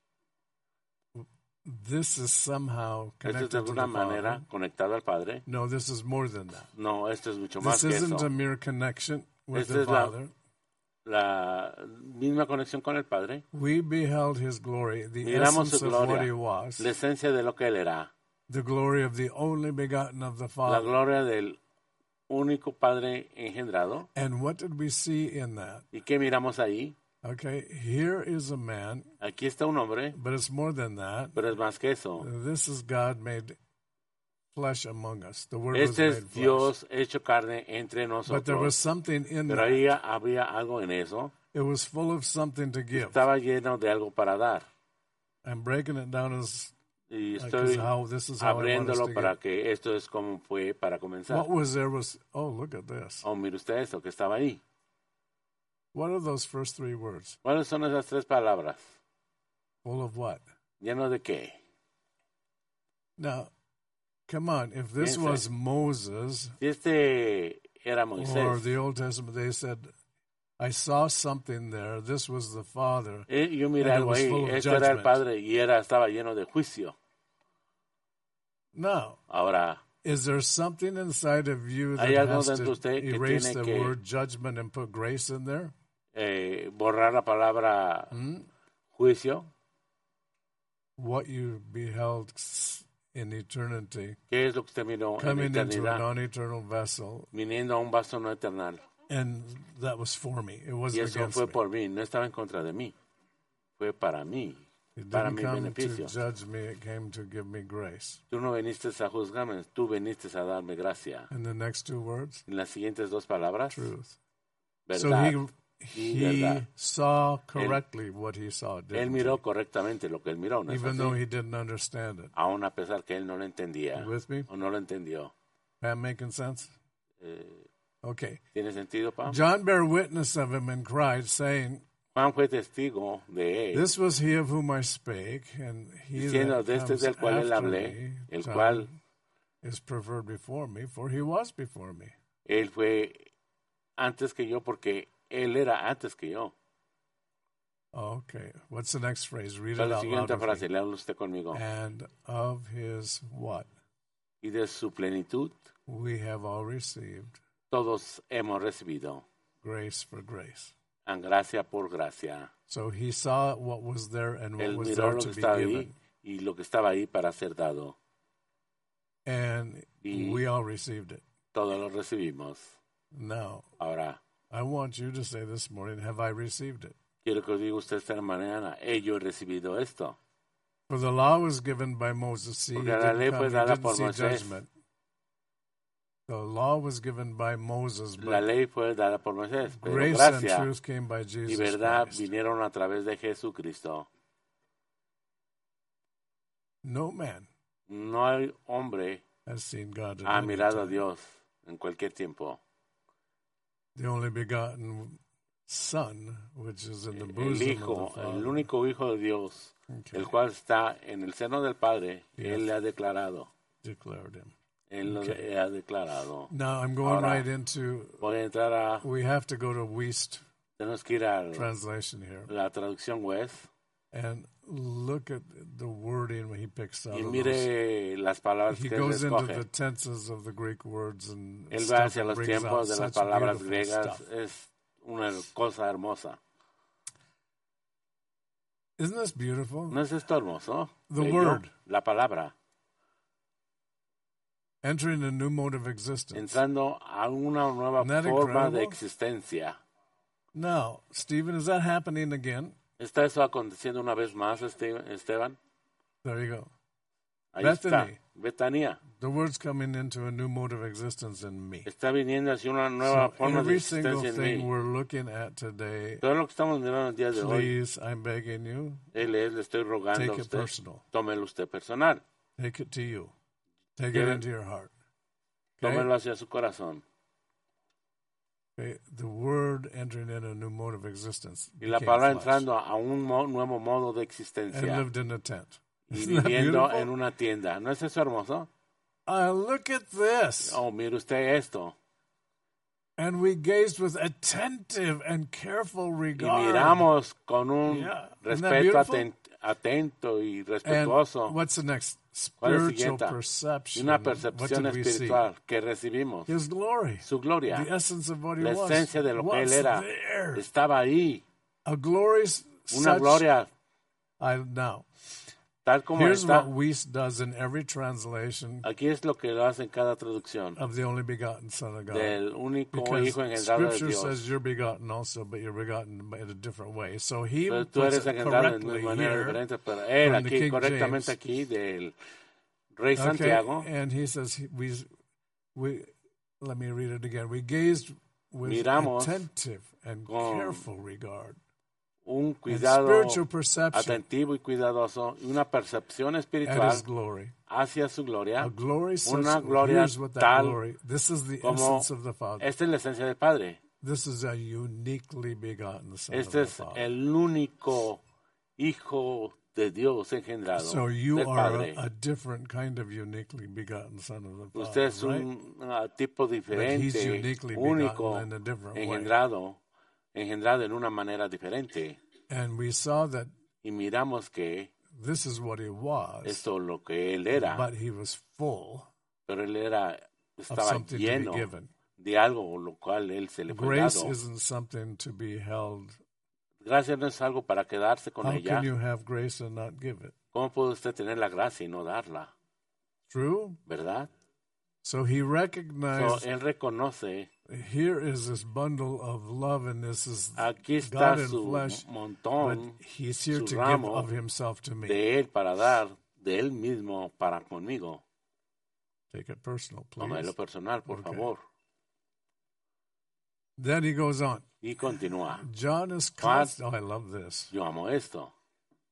Speaker 1: this is somehow
Speaker 2: Esto es de
Speaker 1: connected to
Speaker 2: alguna
Speaker 1: the
Speaker 2: manera
Speaker 1: Father.
Speaker 2: conectado al Padre.
Speaker 1: No, this is more than that.
Speaker 2: No, esto es mucho más
Speaker 1: This
Speaker 2: que
Speaker 1: isn't
Speaker 2: eso.
Speaker 1: a mere connection with
Speaker 2: Esta
Speaker 1: the
Speaker 2: es la-
Speaker 1: Father.
Speaker 2: La misma conexión con el Padre.
Speaker 1: We beheld His glory, the
Speaker 2: Miramos
Speaker 1: essence
Speaker 2: su
Speaker 1: of what
Speaker 2: gloria,
Speaker 1: He was,
Speaker 2: la esencia de lo que Él era.
Speaker 1: the glory of the only begotten of the
Speaker 2: La
Speaker 1: Father.
Speaker 2: gloria del único Padre engendrado.
Speaker 1: And what did we see in that?
Speaker 2: ¿Y qué miramos ahí?
Speaker 1: Okay, here is a man,
Speaker 2: Aquí está un hombre,
Speaker 1: but it's more than that.
Speaker 2: pero es más que eso.
Speaker 1: This is God made flesh among us. The Word
Speaker 2: Este
Speaker 1: was made
Speaker 2: es
Speaker 1: flesh.
Speaker 2: Dios hecho carne entre
Speaker 1: But there was
Speaker 2: nosotros.
Speaker 1: something in
Speaker 2: Pero
Speaker 1: that.
Speaker 2: ahí había algo en eso.
Speaker 1: It was full of something to give.
Speaker 2: Estaba lleno de algo para dar.
Speaker 1: I'm breaking it down as
Speaker 2: Y
Speaker 1: like,
Speaker 2: estoy
Speaker 1: is how this is how I want us
Speaker 2: abriéndolo
Speaker 1: to
Speaker 2: para
Speaker 1: get.
Speaker 2: que esto es como fue para comenzar.
Speaker 1: What was there was, oh, look at this.
Speaker 2: Oh, mire usted esto que estaba ahí.
Speaker 1: What are those first three words?
Speaker 2: ¿Cuáles son esas tres palabras?
Speaker 1: Full of what?
Speaker 2: ¿Lleno de qué?
Speaker 1: Now, come on. If this
Speaker 2: Piense.
Speaker 1: was Moses
Speaker 2: Si este era
Speaker 1: or
Speaker 2: Moisés,
Speaker 1: the Old Testament, they said, I saw something there. This was the Father.
Speaker 2: eh, yo miré
Speaker 1: and it
Speaker 2: algo
Speaker 1: was
Speaker 2: ahí,
Speaker 1: full of
Speaker 2: este era el
Speaker 1: judgment.
Speaker 2: Padre y era, estaba lleno de juicio.
Speaker 1: Now,
Speaker 2: Ahora,
Speaker 1: is there something inside of you that
Speaker 2: ¿hay algo
Speaker 1: has
Speaker 2: dentro de
Speaker 1: to
Speaker 2: usted que
Speaker 1: erase
Speaker 2: tiene
Speaker 1: the
Speaker 2: que-
Speaker 1: word judgment and put grace in there?
Speaker 2: eh, borrar la palabra
Speaker 1: Hmm?
Speaker 2: juicio,
Speaker 1: What you beheld in eternity
Speaker 2: ¿qué es lo que usted miró en la
Speaker 1: coming into a
Speaker 2: eternidad?
Speaker 1: non-eternal vessel,
Speaker 2: Viniendo a un vaso no eternal.
Speaker 1: and that was for me. It
Speaker 2: Y
Speaker 1: wasn't
Speaker 2: eso
Speaker 1: against
Speaker 2: fue
Speaker 1: me.
Speaker 2: por mí, no estaba en contra de mí. Fue para mí,
Speaker 1: It
Speaker 2: para
Speaker 1: didn't
Speaker 2: mi
Speaker 1: come
Speaker 2: beneficio.
Speaker 1: to judge me. It came to give me grace.
Speaker 2: Tú no viniste a juzgarme, tú viniste a darme gracia.
Speaker 1: And the next two words,
Speaker 2: En las siguientes dos palabras,
Speaker 1: truth.
Speaker 2: verdad.
Speaker 1: So he
Speaker 2: y
Speaker 1: he
Speaker 2: verdad.
Speaker 1: saw correctly what he saw.
Speaker 2: Él
Speaker 1: Didn't
Speaker 2: miró
Speaker 1: he?
Speaker 2: correctamente lo que él miró, ¿no es
Speaker 1: Even
Speaker 2: así?
Speaker 1: though he didn't understand it.
Speaker 2: Aún a pesar que él no lo entendía
Speaker 1: You with me?
Speaker 2: o no lo entendió.
Speaker 1: Am I making sense?
Speaker 2: Eh,
Speaker 1: Okay.
Speaker 2: ¿Tiene sentido, Pam?
Speaker 1: John bare witness of him and cried, saying,
Speaker 2: Juan fue testigo de él,
Speaker 1: This was he of whom I spake, and he
Speaker 2: diciendo,
Speaker 1: that
Speaker 2: de este
Speaker 1: comes
Speaker 2: es el cual él
Speaker 1: after
Speaker 2: hablé,
Speaker 1: me,
Speaker 2: el
Speaker 1: time
Speaker 2: cual
Speaker 1: is preferred before me, for he was before me.
Speaker 2: él fue antes que yo, porque él era antes que yo.
Speaker 1: Okay, what's the next phrase? Read
Speaker 2: ¿Cuál
Speaker 1: it
Speaker 2: es la
Speaker 1: out
Speaker 2: siguiente
Speaker 1: loud with
Speaker 2: frase?
Speaker 1: me.
Speaker 2: Léalo usted conmigo.
Speaker 1: And of his what?
Speaker 2: Y de su plenitud,
Speaker 1: We have all received
Speaker 2: todos hemos recibido
Speaker 1: grace for grace.
Speaker 2: en gracia por gracia.
Speaker 1: So he saw what was there and what
Speaker 2: Él
Speaker 1: was
Speaker 2: miró
Speaker 1: there
Speaker 2: lo
Speaker 1: to
Speaker 2: que
Speaker 1: be
Speaker 2: estaba ahí
Speaker 1: given.
Speaker 2: y lo que estaba ahí para ser dado.
Speaker 1: And
Speaker 2: Y
Speaker 1: we all received it.
Speaker 2: todos lo recibimos.
Speaker 1: Now,
Speaker 2: Ahora,
Speaker 1: I want you to say this morning, have I received it?
Speaker 2: quiero que os diga usted esta mañana, eh, yo he recibido esto.
Speaker 1: For the law was given by Moses. See, he
Speaker 2: Porque la
Speaker 1: didn't
Speaker 2: ley
Speaker 1: come,
Speaker 2: fue
Speaker 1: he
Speaker 2: dada
Speaker 1: didn't
Speaker 2: por
Speaker 1: see
Speaker 2: Moisés.
Speaker 1: judgment. The law was given by Moses,
Speaker 2: La
Speaker 1: but
Speaker 2: ley fue dada por Moisés, pero
Speaker 1: grace and
Speaker 2: gracia
Speaker 1: truth came by
Speaker 2: y
Speaker 1: Jesus
Speaker 2: verdad
Speaker 1: Christ.
Speaker 2: vinieron a través de Jesucristo.
Speaker 1: No man
Speaker 2: No hay hombre
Speaker 1: has seen God in
Speaker 2: ha
Speaker 1: any
Speaker 2: mirado a
Speaker 1: time.
Speaker 2: Dios en cualquier tiempo.
Speaker 1: The only begotten Son, which is in the
Speaker 2: El
Speaker 1: bosom
Speaker 2: Hijo,
Speaker 1: of the Father.
Speaker 2: el único Hijo de Dios,
Speaker 1: Okay.
Speaker 2: el cual está en el seno del Padre,
Speaker 1: Yes.
Speaker 2: Él le ha declarado.
Speaker 1: Declared him.
Speaker 2: Él lo
Speaker 1: Okay.
Speaker 2: le ha declarado.
Speaker 1: Now I'm going
Speaker 2: Ahora,
Speaker 1: right into,
Speaker 2: voy a entrar a...
Speaker 1: we have to go to Wuest
Speaker 2: Tenemos que ir a
Speaker 1: translation here
Speaker 2: la traducción West
Speaker 1: and look at the wording when he picks out
Speaker 2: y
Speaker 1: of those.
Speaker 2: mire las palabras
Speaker 1: He
Speaker 2: que él
Speaker 1: goes into
Speaker 2: escoge.
Speaker 1: the tenses of the Greek words and
Speaker 2: Él va
Speaker 1: stuff
Speaker 2: hacia
Speaker 1: and
Speaker 2: los
Speaker 1: brings out
Speaker 2: tiempos de las
Speaker 1: such
Speaker 2: palabras
Speaker 1: beautiful
Speaker 2: griegas.
Speaker 1: stuff.
Speaker 2: Es una cosa hermosa.
Speaker 1: Isn't this beautiful?
Speaker 2: ¿No es esto hermoso?
Speaker 1: The
Speaker 2: Bello.
Speaker 1: word.
Speaker 2: La palabra.
Speaker 1: Entering a new mode of existence.
Speaker 2: Entrando a una nueva
Speaker 1: Isn't that
Speaker 2: forma de
Speaker 1: incredible?
Speaker 2: existencia.
Speaker 1: Now, Stephen, is that happening again?
Speaker 2: ¿Está eso aconteciendo una vez más, Este- Esteban?
Speaker 1: There you go.
Speaker 2: Ahí
Speaker 1: Bethany.
Speaker 2: está. Betania.
Speaker 1: The word's coming into a new mode of existence in me.
Speaker 2: Está viniendo hacia una nueva
Speaker 1: So
Speaker 2: forma de
Speaker 1: every single
Speaker 2: existencia en
Speaker 1: thing
Speaker 2: mí.
Speaker 1: we're looking at today,
Speaker 2: Todo lo que estamos mirando el día de hoy,
Speaker 1: please, I'm begging you,
Speaker 2: él es, le estoy rogando
Speaker 1: take
Speaker 2: a
Speaker 1: it
Speaker 2: usted,
Speaker 1: personal.
Speaker 2: tómelo usted personal.
Speaker 1: Take it to you. Take it
Speaker 2: Lleve-
Speaker 1: into your heart.
Speaker 2: Tómelo
Speaker 1: Okay?
Speaker 2: hacia su corazón.
Speaker 1: Okay? The word entering in a new mode of existence
Speaker 2: Y la
Speaker 1: became
Speaker 2: palabra
Speaker 1: flesh
Speaker 2: entrando a un mo- nuevo modo de
Speaker 1: and
Speaker 2: existencia.
Speaker 1: lived in a tent.
Speaker 2: Y
Speaker 1: Isn't that
Speaker 2: viviendo
Speaker 1: beautiful?
Speaker 2: en una tienda. ¿No es eso hermoso?
Speaker 1: Uh, look at this.
Speaker 2: Oh, mire usted esto.
Speaker 1: And we gazed with attentive and careful
Speaker 2: Y
Speaker 1: regard.
Speaker 2: miramos con un
Speaker 1: Yeah. Isn't that
Speaker 2: respeto
Speaker 1: beautiful?
Speaker 2: aten- atento y
Speaker 1: And
Speaker 2: respetuoso.
Speaker 1: what's the next?
Speaker 2: ¿Cuál es la
Speaker 1: Spiritual
Speaker 2: siguiente? Y
Speaker 1: perception.
Speaker 2: una
Speaker 1: What
Speaker 2: percepción
Speaker 1: did we see?
Speaker 2: espiritual que recibimos.
Speaker 1: His glory.
Speaker 2: Su gloria,
Speaker 1: The essence of what he
Speaker 2: la
Speaker 1: was.
Speaker 2: esencia de lo que él
Speaker 1: was
Speaker 2: era,
Speaker 1: there.
Speaker 2: estaba ahí.
Speaker 1: A glory s-
Speaker 2: Una
Speaker 1: such.
Speaker 2: gloria
Speaker 1: I, now,
Speaker 2: tal como
Speaker 1: here's
Speaker 2: está.
Speaker 1: what Weiss does in every translation
Speaker 2: Aquí es lo que lo hace en cada traducción.
Speaker 1: of the only begotten Son of God.
Speaker 2: Del único
Speaker 1: Because
Speaker 2: Hijo engendrado de
Speaker 1: Scripture
Speaker 2: Dios.
Speaker 1: says you're begotten also, but you're begotten in a different way. So he
Speaker 2: Pero tú
Speaker 1: puts
Speaker 2: eres
Speaker 1: it
Speaker 2: engendrado de
Speaker 1: correctly
Speaker 2: manera
Speaker 1: here.
Speaker 2: diferente, pero él
Speaker 1: from the
Speaker 2: aquí,
Speaker 1: King
Speaker 2: correctamente
Speaker 1: James.
Speaker 2: aquí, del Rey
Speaker 1: Okay,
Speaker 2: Santiago,
Speaker 1: and he says he- we we let me read it again. We gazed with
Speaker 2: Miramos
Speaker 1: attentive and
Speaker 2: con
Speaker 1: careful regard.
Speaker 2: un
Speaker 1: And
Speaker 2: cuidado
Speaker 1: spiritual perception
Speaker 2: atentivo y cuidadoso, y una percepción
Speaker 1: at
Speaker 2: espiritual
Speaker 1: his glory.
Speaker 2: hacia su gloria.
Speaker 1: A glory such,
Speaker 2: Una gloria
Speaker 1: here's what that
Speaker 2: tal
Speaker 1: glory, this is the
Speaker 2: como
Speaker 1: essence of the Father.
Speaker 2: Esta es la esencia del Padre.
Speaker 1: This is a uniquely begotten Son of
Speaker 2: Este
Speaker 1: the
Speaker 2: es
Speaker 1: Father.
Speaker 2: el único Hijo de Dios engendrado
Speaker 1: So you
Speaker 2: del
Speaker 1: are
Speaker 2: Padre.
Speaker 1: a, a different kind of uniquely begotten Son of the
Speaker 2: Usted
Speaker 1: Father,
Speaker 2: es
Speaker 1: right?
Speaker 2: un uh, tipo
Speaker 1: But he's
Speaker 2: diferente,
Speaker 1: uniquely
Speaker 2: único,
Speaker 1: begotten in a different way.
Speaker 2: engendrado, engendrado en una manera diferente.
Speaker 1: And we saw that
Speaker 2: Y miramos que
Speaker 1: this is what he was,
Speaker 2: esto es lo que él era,
Speaker 1: but he was full
Speaker 2: pero él era,
Speaker 1: of
Speaker 2: estaba
Speaker 1: something to
Speaker 2: lleno
Speaker 1: be given.
Speaker 2: de algo, lo cual él se le fue
Speaker 1: Grace
Speaker 2: dado.
Speaker 1: isn't something to be held.
Speaker 2: Gracia no es algo para quedarse con
Speaker 1: How
Speaker 2: ella.
Speaker 1: can you have grace and not give it?
Speaker 2: ¿Cómo puede usted tener la gracia y no darla?
Speaker 1: True?
Speaker 2: ¿Verdad?
Speaker 1: So he
Speaker 2: So,
Speaker 1: recognized
Speaker 2: él reconoce,
Speaker 1: here is this bundle of love, and this is
Speaker 2: aquí está
Speaker 1: God in
Speaker 2: su
Speaker 1: flesh, but
Speaker 2: montón
Speaker 1: he's here
Speaker 2: su
Speaker 1: to give
Speaker 2: ramo
Speaker 1: of himself to me.
Speaker 2: de él para dar, de él mismo para conmigo.
Speaker 1: Take it personal,
Speaker 2: Tómalo
Speaker 1: please.
Speaker 2: personal, por
Speaker 1: Okay.
Speaker 2: favor.
Speaker 1: Then he goes on.
Speaker 2: Y continúa.
Speaker 1: John is constant. Oh, I love this.
Speaker 2: Yo amo esto.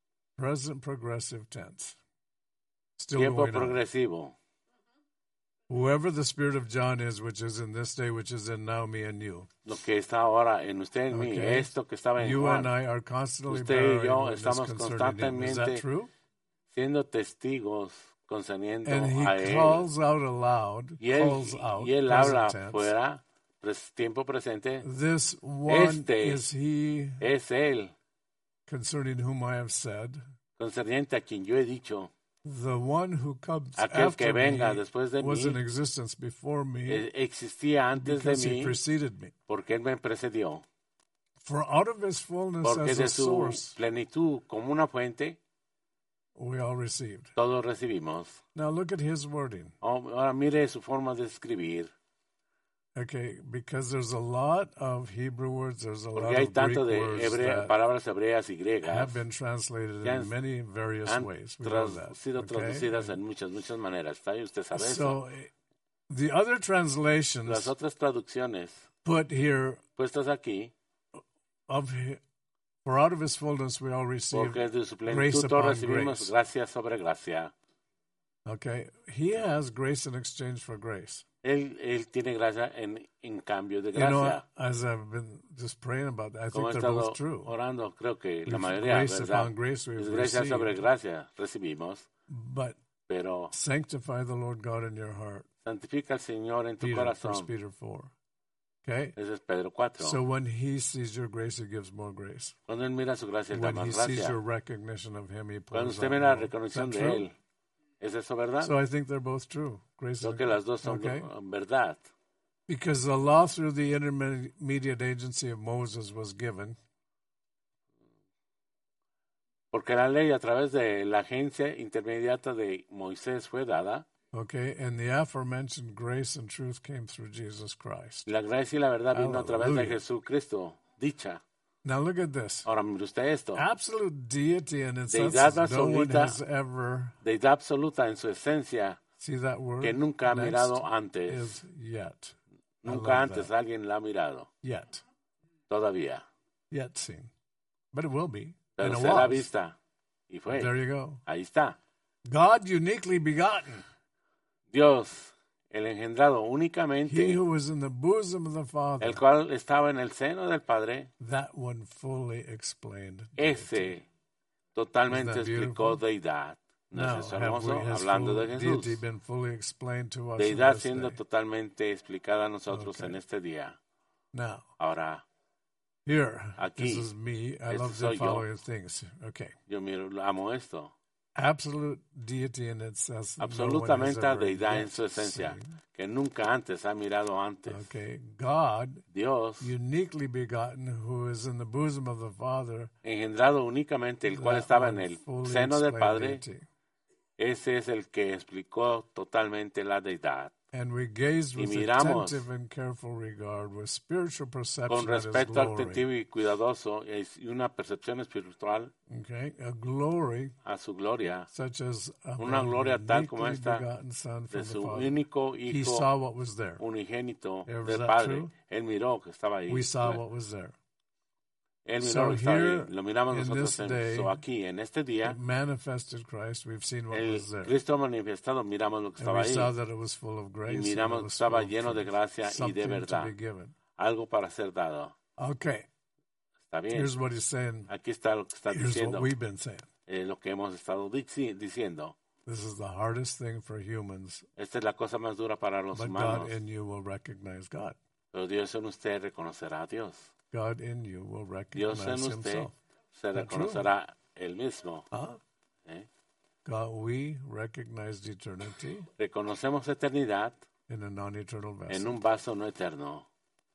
Speaker 1: Present progressive tense. Still
Speaker 2: Tiempo
Speaker 1: going on.
Speaker 2: progresivo.
Speaker 1: Whoever the spirit of John is, which is in this day, which is in now me and you.
Speaker 2: Lo que está ahora en usted y en mí,
Speaker 1: Okay.
Speaker 2: esto que estaba en
Speaker 1: You and
Speaker 2: Juan.
Speaker 1: I are constantly
Speaker 2: Usted y
Speaker 1: bearing
Speaker 2: yo
Speaker 1: witness
Speaker 2: estamos
Speaker 1: concerning him. Is that
Speaker 2: constantemente
Speaker 1: true?
Speaker 2: siendo testigos concerniendo
Speaker 1: And he
Speaker 2: a él.
Speaker 1: calls out aloud,
Speaker 2: Y él,
Speaker 1: calls out,
Speaker 2: y él
Speaker 1: present
Speaker 2: habla
Speaker 1: tense.
Speaker 2: fuera, pres- tiempo presente.
Speaker 1: This one
Speaker 2: Este
Speaker 1: is he
Speaker 2: es él,
Speaker 1: concerning whom I have said.
Speaker 2: concerniente a quien yo he dicho.
Speaker 1: The one who comes
Speaker 2: Aquel que
Speaker 1: after
Speaker 2: venga
Speaker 1: me
Speaker 2: después de
Speaker 1: was
Speaker 2: mí
Speaker 1: in existence before me
Speaker 2: eh, existía antes de
Speaker 1: because he
Speaker 2: mí
Speaker 1: preceded me.
Speaker 2: porque él me precedió.
Speaker 1: For out of his fullness
Speaker 2: Porque
Speaker 1: as a
Speaker 2: de su
Speaker 1: source
Speaker 2: plenitud como una fuente,
Speaker 1: we all received.
Speaker 2: todos recibimos.
Speaker 1: Now look at his wording.
Speaker 2: Ahora mire su forma de escribir.
Speaker 1: Okay, because there's a lot of Hebrew words, there's a
Speaker 2: Porque
Speaker 1: lot
Speaker 2: hay
Speaker 1: of Greek
Speaker 2: tanto de
Speaker 1: words
Speaker 2: hebre-
Speaker 1: that
Speaker 2: palabras hebreas y griegas
Speaker 1: have been translated
Speaker 2: que han-
Speaker 1: in many various
Speaker 2: han
Speaker 1: ways. We know
Speaker 2: tras-
Speaker 1: that.
Speaker 2: sido
Speaker 1: okay?
Speaker 2: traducidas en muchas, muchas maneras. ¿Está bien? Usted sabe eso.
Speaker 1: So eh, the other translations
Speaker 2: Las otras traducciones
Speaker 1: put here
Speaker 2: puestas aquí,
Speaker 1: of hi- for out of his fullness we all received.
Speaker 2: porque de su
Speaker 1: grace
Speaker 2: plenitud todos
Speaker 1: upon
Speaker 2: recibimos
Speaker 1: grace.
Speaker 2: gracia sobre gracia.
Speaker 1: Okay, he has grace in exchange for grace.
Speaker 2: Él, él tiene gracia en, en cambio de
Speaker 1: You know,
Speaker 2: gracia.
Speaker 1: as I've been just praying about that, I
Speaker 2: Como
Speaker 1: think
Speaker 2: he
Speaker 1: they're
Speaker 2: estado
Speaker 1: both true.
Speaker 2: orando, creo que la
Speaker 1: We've-
Speaker 2: mayoría,
Speaker 1: grace
Speaker 2: ¿verdad?
Speaker 1: upon grace we've
Speaker 2: Es gracia sobre
Speaker 1: received.
Speaker 2: gracia recibimos,
Speaker 1: But
Speaker 2: pero
Speaker 1: sanctify the Lord God in your heart.
Speaker 2: santifica al Señor en tu
Speaker 1: Peter,
Speaker 2: corazón.
Speaker 1: First Peter four. Okay?
Speaker 2: Ese es Pedro cuatro.
Speaker 1: So when he sees your grace, he gives more grace.
Speaker 2: Cuando él mira su gracia, él da
Speaker 1: When he
Speaker 2: más
Speaker 1: sees
Speaker 2: gracia.
Speaker 1: your recognition of him, he
Speaker 2: Cuando
Speaker 1: pours
Speaker 2: usted
Speaker 1: out
Speaker 2: ve la
Speaker 1: more. Is that
Speaker 2: reconexión de
Speaker 1: true?
Speaker 2: él, ¿es eso verdad?
Speaker 1: So I think they're both true. Grace
Speaker 2: Creo
Speaker 1: and-
Speaker 2: que las dos son
Speaker 1: okay?
Speaker 2: verdad.
Speaker 1: Because the law through the intermediate agency of Moses was given,
Speaker 2: Porque la ley a través de la agencia intermediata de Moisés fue dada.
Speaker 1: okay, and the aforementioned grace and truth came through Jesus Christ.
Speaker 2: La gracia y la verdad vino a través de
Speaker 1: Hallelujah.
Speaker 2: Jesucristo, dicha.
Speaker 1: Now look at this.
Speaker 2: Ahora mire usted esto.
Speaker 1: Absolute deity and in
Speaker 2: Deidad
Speaker 1: sense no one
Speaker 2: absoluta.
Speaker 1: has ever,
Speaker 2: Deidad absoluta en su esencia,
Speaker 1: see that word?
Speaker 2: que nunca ha
Speaker 1: Next
Speaker 2: mirado antes.
Speaker 1: is yet. I
Speaker 2: Nunca
Speaker 1: love
Speaker 2: antes
Speaker 1: that.
Speaker 2: alguien la ha mirado.
Speaker 1: Yet.
Speaker 2: Todavía.
Speaker 1: Yet seen. But it will be.
Speaker 2: Pero
Speaker 1: and it
Speaker 2: será
Speaker 1: was.
Speaker 2: vista. Y fue.
Speaker 1: There you go.
Speaker 2: Ahí está.
Speaker 1: God uniquely begotten.
Speaker 2: Dios, el engendrado
Speaker 1: He
Speaker 2: únicamente,
Speaker 1: who was in the bosom of the Father.
Speaker 2: el cual estaba en el seno del Padre,
Speaker 1: That one fully explained.
Speaker 2: ese totalmente
Speaker 1: Isn't that
Speaker 2: explicó
Speaker 1: beautiful?
Speaker 2: deidad. ¿No
Speaker 1: Now,
Speaker 2: es eso
Speaker 1: have
Speaker 2: hermoso?
Speaker 1: we, has
Speaker 2: Hablando
Speaker 1: full
Speaker 2: de
Speaker 1: deity
Speaker 2: Jesús.
Speaker 1: been fully explained to us in
Speaker 2: Deidad
Speaker 1: this
Speaker 2: siendo
Speaker 1: day?
Speaker 2: totalmente explicada a nosotros
Speaker 1: Okay.
Speaker 2: en este día.
Speaker 1: Now,
Speaker 2: Ahora,
Speaker 1: here,
Speaker 2: Aquí.
Speaker 1: this is me. I
Speaker 2: Este
Speaker 1: love
Speaker 2: soy
Speaker 1: the
Speaker 2: yo.
Speaker 1: following things. Okay.
Speaker 2: yo miro, amo esto.
Speaker 1: Absolute deity in itself.
Speaker 2: Absolutamente
Speaker 1: no one has ever
Speaker 2: deidad en
Speaker 1: yet
Speaker 2: su esencia,
Speaker 1: seen.
Speaker 2: que nunca antes ha mirado antes.
Speaker 1: Okay. God,
Speaker 2: Dios,
Speaker 1: uniquely begotten, who is in the bosom of the Father.
Speaker 2: engendrado únicamente, el cual
Speaker 1: that
Speaker 2: estaba en
Speaker 1: one
Speaker 2: el
Speaker 1: fully
Speaker 2: seno del
Speaker 1: explained
Speaker 2: Padre,
Speaker 1: deity.
Speaker 2: ese es el que explicó totalmente la deidad.
Speaker 1: And we gazed
Speaker 2: Y
Speaker 1: with
Speaker 2: miramos
Speaker 1: attentive and careful regard, with spiritual perception
Speaker 2: Con
Speaker 1: of His
Speaker 2: respecto
Speaker 1: glory.
Speaker 2: atentivo y cuidadoso y una percepción espiritual
Speaker 1: Okay, a glory
Speaker 2: a su gloria,
Speaker 1: such as of
Speaker 2: Una
Speaker 1: a
Speaker 2: gloria tal como
Speaker 1: uniquely
Speaker 2: esta
Speaker 1: begotten Son
Speaker 2: de
Speaker 1: from the
Speaker 2: su
Speaker 1: Father.
Speaker 2: único
Speaker 1: He
Speaker 2: Hijo
Speaker 1: saw what was there.
Speaker 2: unigénito
Speaker 1: Is
Speaker 2: del
Speaker 1: that
Speaker 2: Padre.
Speaker 1: true?
Speaker 2: Él miró que estaba ahí.
Speaker 1: We saw what was there.
Speaker 2: Él miró
Speaker 1: So
Speaker 2: que estaba
Speaker 1: here,
Speaker 2: ahí. Lo miramos
Speaker 1: in
Speaker 2: nosotros
Speaker 1: this
Speaker 2: en,
Speaker 1: day,
Speaker 2: so aquí, en este día,
Speaker 1: It manifested Christ. We've seen what
Speaker 2: el
Speaker 1: was there.
Speaker 2: Cristo manifestado, miramos lo que
Speaker 1: And
Speaker 2: estaba
Speaker 1: we
Speaker 2: ahí.
Speaker 1: saw that it was full of grace.
Speaker 2: Y
Speaker 1: and
Speaker 2: miramos
Speaker 1: it
Speaker 2: que
Speaker 1: was
Speaker 2: estaba
Speaker 1: full of
Speaker 2: lleno de
Speaker 1: truth.
Speaker 2: gracia y
Speaker 1: Something
Speaker 2: de
Speaker 1: to
Speaker 2: verdad.
Speaker 1: be given.
Speaker 2: Algo para ser dado.
Speaker 1: Okay,
Speaker 2: Está bien.
Speaker 1: here's what he's saying.
Speaker 2: Aquí está lo que está
Speaker 1: Here's what
Speaker 2: diciendo.
Speaker 1: we've been saying.
Speaker 2: eh, lo que hemos estado dici- diciendo.
Speaker 1: This is the hardest thing for humans,
Speaker 2: Esta es la cosa más dura para los
Speaker 1: but
Speaker 2: humanos.
Speaker 1: God in you will recognize God.
Speaker 2: Pero Dios en usted reconocerá a Dios.
Speaker 1: God in you will
Speaker 2: Dios en
Speaker 1: recognize
Speaker 2: usted
Speaker 1: Himself.
Speaker 2: se
Speaker 1: that true?
Speaker 2: reconocerá él mismo.
Speaker 1: Huh?
Speaker 2: ¿eh?
Speaker 1: God, we recognized eternity
Speaker 2: Reconocemos eternidad
Speaker 1: in a non-eternal
Speaker 2: en
Speaker 1: vessel.
Speaker 2: un vaso no eterno.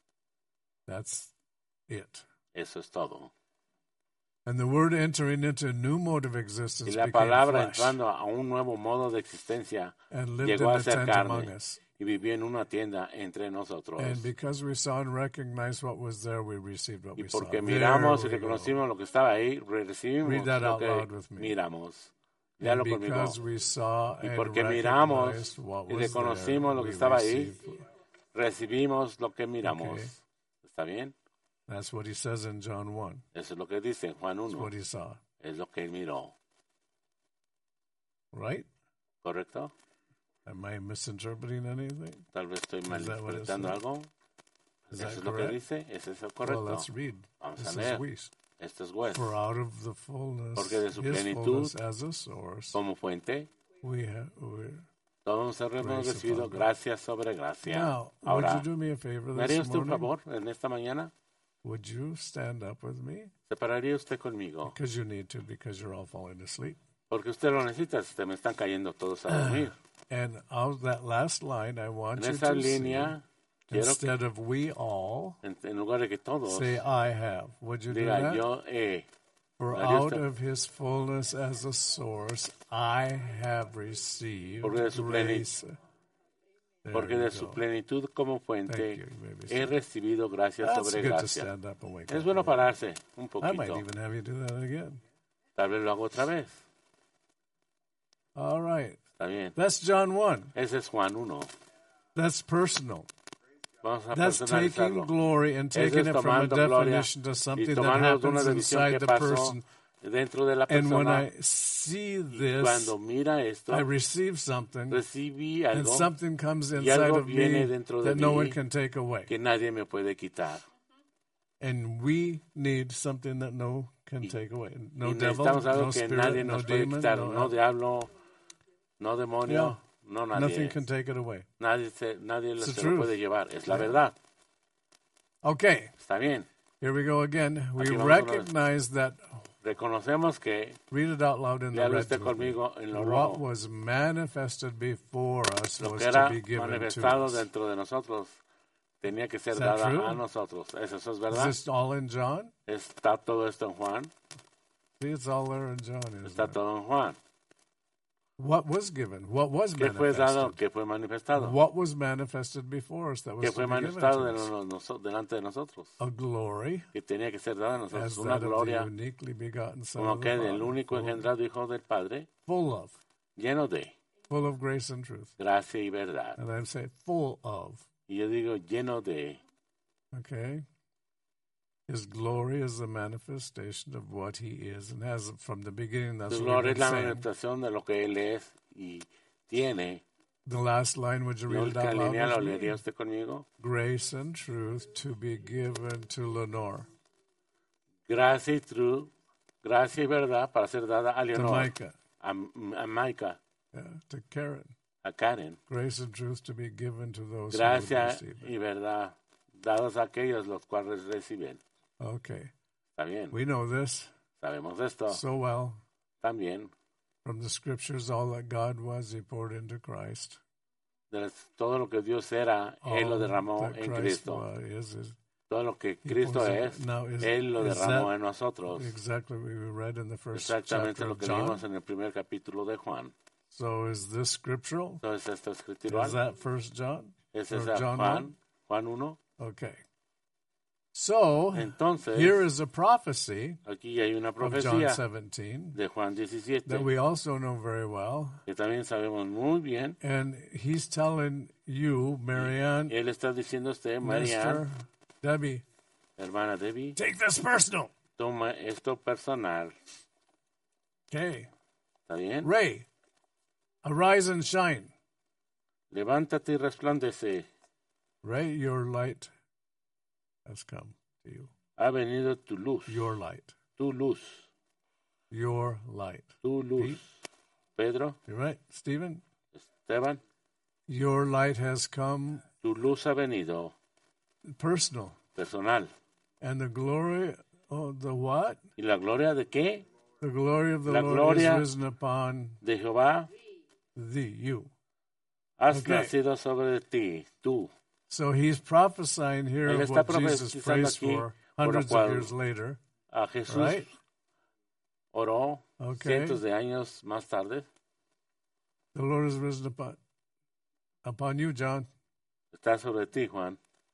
Speaker 1: That's it.
Speaker 2: Eso es todo.
Speaker 1: And the word entering into a new mode of
Speaker 2: Y
Speaker 1: existence
Speaker 2: la
Speaker 1: became
Speaker 2: palabra
Speaker 1: flesh
Speaker 2: entrando a un nuevo modo de existencia
Speaker 1: and lived
Speaker 2: llegó
Speaker 1: in
Speaker 2: a
Speaker 1: the
Speaker 2: ser
Speaker 1: tent among
Speaker 2: carne
Speaker 1: us.
Speaker 2: y vivió en una tienda entre nosotros.
Speaker 1: And because we saw and recognized what was there, we received what
Speaker 2: Y
Speaker 1: we saw.
Speaker 2: porque
Speaker 1: There
Speaker 2: miramos y
Speaker 1: we go.
Speaker 2: reconocimos lo que estaba ahí, recibimos
Speaker 1: Read that
Speaker 2: lo
Speaker 1: out
Speaker 2: que
Speaker 1: loud with me.
Speaker 2: miramos.
Speaker 1: And
Speaker 2: Léalo conmigo.
Speaker 1: because we saw
Speaker 2: Y
Speaker 1: and
Speaker 2: porque miramos
Speaker 1: recognized what
Speaker 2: y
Speaker 1: was
Speaker 2: reconocimos
Speaker 1: there,
Speaker 2: lo que
Speaker 1: we
Speaker 2: estaba ahí,
Speaker 1: received.
Speaker 2: recibimos lo que miramos.
Speaker 1: Okay.
Speaker 2: ¿Está bien?
Speaker 1: That's what he says in John one.
Speaker 2: Eso es lo que dice en Juan
Speaker 1: That's
Speaker 2: uno.
Speaker 1: what he saw.
Speaker 2: Es lo que él miró.
Speaker 1: Right?
Speaker 2: ¿Correcto?
Speaker 1: Am I misinterpreting anything?
Speaker 2: Tal vez estoy
Speaker 1: Is that what it
Speaker 2: malinterpretando
Speaker 1: says?
Speaker 2: algo.
Speaker 1: Is
Speaker 2: ¿Eso
Speaker 1: that
Speaker 2: es lo que
Speaker 1: correct?
Speaker 2: dice? ¿Es eso
Speaker 1: Well,
Speaker 2: correcto?
Speaker 1: let's read.
Speaker 2: Vamos
Speaker 1: This
Speaker 2: a
Speaker 1: is
Speaker 2: leer.
Speaker 1: Weiss.
Speaker 2: Esto es West.
Speaker 1: For out of the fullness,
Speaker 2: Porque de su
Speaker 1: his
Speaker 2: plenitud,
Speaker 1: fullness as a source,
Speaker 2: como fuente,
Speaker 1: we have. We,
Speaker 2: todos hemos
Speaker 1: Grace
Speaker 2: recibido
Speaker 1: upon
Speaker 2: gracia sobre gracia.
Speaker 1: now,
Speaker 2: Ahora,
Speaker 1: would you do me a favor
Speaker 2: ¿me
Speaker 1: this
Speaker 2: haría usted un
Speaker 1: morning?
Speaker 2: favor en esta mañana?
Speaker 1: Would you stand up with me?
Speaker 2: ¿Se pararía usted conmigo?
Speaker 1: Because you need to, because you're all falling asleep.
Speaker 2: Porque usted lo necesita, se me están cayendo todos a dormir.
Speaker 1: And out that last line, I want
Speaker 2: En
Speaker 1: you
Speaker 2: esa
Speaker 1: to see,
Speaker 2: línea, quiero que,
Speaker 1: instead of we all,
Speaker 2: en, en lugar de que todos
Speaker 1: say I have. Would you do
Speaker 2: diga
Speaker 1: that?
Speaker 2: yo he,
Speaker 1: For
Speaker 2: ¿me haría
Speaker 1: out
Speaker 2: usted?
Speaker 1: of his fullness as a source, I have received
Speaker 2: Porque de su
Speaker 1: grace. There
Speaker 2: porque
Speaker 1: you
Speaker 2: de su
Speaker 1: go.
Speaker 2: plenitud como
Speaker 1: Thank
Speaker 2: fuente
Speaker 1: you. Maybe
Speaker 2: he
Speaker 1: so.
Speaker 2: recibido gracia
Speaker 1: That's
Speaker 2: sobre
Speaker 1: good to
Speaker 2: gracia.
Speaker 1: stand up and wake
Speaker 2: Es
Speaker 1: up.
Speaker 2: bueno pararse un
Speaker 1: I might
Speaker 2: poquito.
Speaker 1: even have you do that again.
Speaker 2: Tal vez lo hago otra vez.
Speaker 1: All right.
Speaker 2: Está bien.
Speaker 1: That's John one.
Speaker 2: Ese es Juan uno.
Speaker 1: That's personal.
Speaker 2: Vamos a
Speaker 1: That's taking
Speaker 2: personalizarlo.
Speaker 1: glory and
Speaker 2: Ese
Speaker 1: taking
Speaker 2: es
Speaker 1: it from a
Speaker 2: tomando gloria
Speaker 1: definition to
Speaker 2: y
Speaker 1: something that
Speaker 2: tomando de una
Speaker 1: happens
Speaker 2: definición
Speaker 1: inside
Speaker 2: que
Speaker 1: the
Speaker 2: pasó
Speaker 1: person.
Speaker 2: dentro de la
Speaker 1: And when
Speaker 2: persona.
Speaker 1: I see
Speaker 2: Y
Speaker 1: this,
Speaker 2: cuando mira esto,
Speaker 1: I receive something,
Speaker 2: recibí
Speaker 1: and
Speaker 2: algo
Speaker 1: something comes
Speaker 2: y
Speaker 1: inside
Speaker 2: algo
Speaker 1: of me
Speaker 2: viene dentro de
Speaker 1: that no
Speaker 2: mí
Speaker 1: one can take away.
Speaker 2: que nadie me puede quitar.
Speaker 1: And we need something that no can take away. No
Speaker 2: y
Speaker 1: devil,
Speaker 2: necesitamos algo
Speaker 1: no
Speaker 2: que
Speaker 1: spirit,
Speaker 2: nadie
Speaker 1: no
Speaker 2: nos puede
Speaker 1: demon,
Speaker 2: quitar.
Speaker 1: no,
Speaker 2: No diablo, no demonio, no nadie.
Speaker 1: nothing can take it away.
Speaker 2: Nadie, se, nadie
Speaker 1: It's the
Speaker 2: se lo
Speaker 1: truth.
Speaker 2: puede llevar. Es la
Speaker 1: Yeah.
Speaker 2: verdad.
Speaker 1: Okay,
Speaker 2: Está bien.
Speaker 1: here we go again. We
Speaker 2: Aquí vamos otra vez.
Speaker 1: recognize that.
Speaker 2: Reconocemos que
Speaker 1: Read it out loud in the
Speaker 2: léalo
Speaker 1: red.
Speaker 2: usted
Speaker 1: with me.
Speaker 2: conmigo en lo
Speaker 1: What
Speaker 2: rojo.
Speaker 1: was manifested before us
Speaker 2: Lo
Speaker 1: was
Speaker 2: que
Speaker 1: to
Speaker 2: era
Speaker 1: be given to
Speaker 2: manifestado
Speaker 1: us.
Speaker 2: dentro de nosotros tenía que ser
Speaker 1: Is that
Speaker 2: dada
Speaker 1: true?
Speaker 2: a nosotros. ¿Eso, eso es
Speaker 1: Is
Speaker 2: verdad?
Speaker 1: this all in John?
Speaker 2: ¿Está todo esto en Juan?
Speaker 1: See, it's all there in John. Isn't
Speaker 2: Está
Speaker 1: it?
Speaker 2: todo en Juan.
Speaker 1: What was given? What was
Speaker 2: ¿Qué fue dado?
Speaker 1: manifested?
Speaker 2: ¿Qué fue manifestado?
Speaker 1: What was manifested before us that was
Speaker 2: ¿Qué
Speaker 1: to
Speaker 2: fue
Speaker 1: be given
Speaker 2: manifestado
Speaker 1: to
Speaker 2: de
Speaker 1: us?
Speaker 2: lo- noso- delante de nosotros?
Speaker 1: A glory
Speaker 2: Que tenía que ser dada a nosotros.
Speaker 1: as
Speaker 2: Una
Speaker 1: that of the
Speaker 2: gloria
Speaker 1: uniquely begotten Son
Speaker 2: como
Speaker 1: of the
Speaker 2: que del
Speaker 1: Father,
Speaker 2: único
Speaker 1: full,
Speaker 2: engendrado Hijo del Padre,
Speaker 1: full of,
Speaker 2: lleno de
Speaker 1: full of grace and truth.
Speaker 2: gracia y verdad.
Speaker 1: And I'm saying full of,
Speaker 2: Y yo digo lleno de.
Speaker 1: okay? His glory is the manifestation of what he is and has from the beginning. That's
Speaker 2: Su
Speaker 1: what
Speaker 2: gloria
Speaker 1: we've
Speaker 2: es la
Speaker 1: been saying.
Speaker 2: manifestación de lo que Él es y tiene.
Speaker 1: The last line, would you
Speaker 2: La
Speaker 1: read it
Speaker 2: única
Speaker 1: out loud
Speaker 2: línea, ¿lo
Speaker 1: with me?
Speaker 2: leería usted conmigo?
Speaker 1: Grace and truth to be given to Lenore,
Speaker 2: Gracia y true, gracia y verdad para ser dada a
Speaker 1: to
Speaker 2: Leonor,
Speaker 1: Micah,
Speaker 2: a, a Maika,
Speaker 1: yeah, to Karen.
Speaker 2: a Karen.
Speaker 1: Grace and truth to be given to those
Speaker 2: Gracia
Speaker 1: who would receive it.
Speaker 2: y verdad dados a aquellos los cuales reciben.
Speaker 1: Okay,
Speaker 2: Está bien,
Speaker 1: we know this
Speaker 2: sabemos esto
Speaker 1: so well
Speaker 2: también.
Speaker 1: from the scriptures. All that God was, He poured into Christ.
Speaker 2: De todo lo que Dios era, Él lo
Speaker 1: All
Speaker 2: derramó
Speaker 1: that
Speaker 2: en
Speaker 1: Christ
Speaker 2: Cristo.
Speaker 1: was, is, is
Speaker 2: Todo lo que
Speaker 1: He
Speaker 2: Cristo
Speaker 1: pours it.
Speaker 2: es,
Speaker 1: Now, is-
Speaker 2: Él lo
Speaker 1: is
Speaker 2: derramó
Speaker 1: that
Speaker 2: en nosotros.
Speaker 1: exactly what we read in the first
Speaker 2: Exactamente
Speaker 1: chapter
Speaker 2: lo
Speaker 1: of
Speaker 2: que
Speaker 1: John.
Speaker 2: vimos en el primer capítulo de Juan.
Speaker 1: So is this scriptural?
Speaker 2: Entonces, esto es
Speaker 1: Is
Speaker 2: escritural.
Speaker 1: that First John?
Speaker 2: Ese
Speaker 1: or
Speaker 2: es a
Speaker 1: John
Speaker 2: Juan, Juan uno.
Speaker 1: Okay. So
Speaker 2: Entonces,
Speaker 1: here is a prophecy
Speaker 2: aquí hay una
Speaker 1: of John
Speaker 2: profecía
Speaker 1: seventeen
Speaker 2: de Juan diecisiete,
Speaker 1: that we also know very well.
Speaker 2: que también sabemos muy bien.
Speaker 1: And he's telling you, Marianne,
Speaker 2: Él está diciendo a usted, Marianne,
Speaker 1: Mister Debbie,
Speaker 2: hermana Debbie,
Speaker 1: take this personal.
Speaker 2: toma esto personal.
Speaker 1: Okay.
Speaker 2: ¿Está bien?
Speaker 1: Ray, arise and shine.
Speaker 2: Levántate y resplandece.
Speaker 1: Ray, your light has come to you.
Speaker 2: Ha venido tu luz.
Speaker 1: Your light.
Speaker 2: Tu luz.
Speaker 1: Your light.
Speaker 2: Tu luz. Pedro,
Speaker 1: You're right, Stephen?
Speaker 2: Esteban,
Speaker 1: Your light has come
Speaker 2: tu luz ha venido.
Speaker 1: personal.
Speaker 2: Personal.
Speaker 1: And the glory of the what?
Speaker 2: ¿Y la gloria de qué?
Speaker 1: The glory of the
Speaker 2: La
Speaker 1: Lord
Speaker 2: gloria
Speaker 1: is risen upon
Speaker 2: De Jehová
Speaker 1: thee, you.
Speaker 2: has
Speaker 1: Okay.
Speaker 2: nacido sobre ti, tú.
Speaker 1: So he's prophesying here
Speaker 2: Él
Speaker 1: of
Speaker 2: está
Speaker 1: what Jesus
Speaker 2: profetizando
Speaker 1: prays
Speaker 2: aquí,
Speaker 1: for
Speaker 2: por lo
Speaker 1: hundreds
Speaker 2: cual-
Speaker 1: of years later.
Speaker 2: A Jesús
Speaker 1: Right?
Speaker 2: oró
Speaker 1: Okay.
Speaker 2: cientos de años más tarde.
Speaker 1: The Lord is risen upon, upon you, John.
Speaker 2: Está sobre ti, Juan.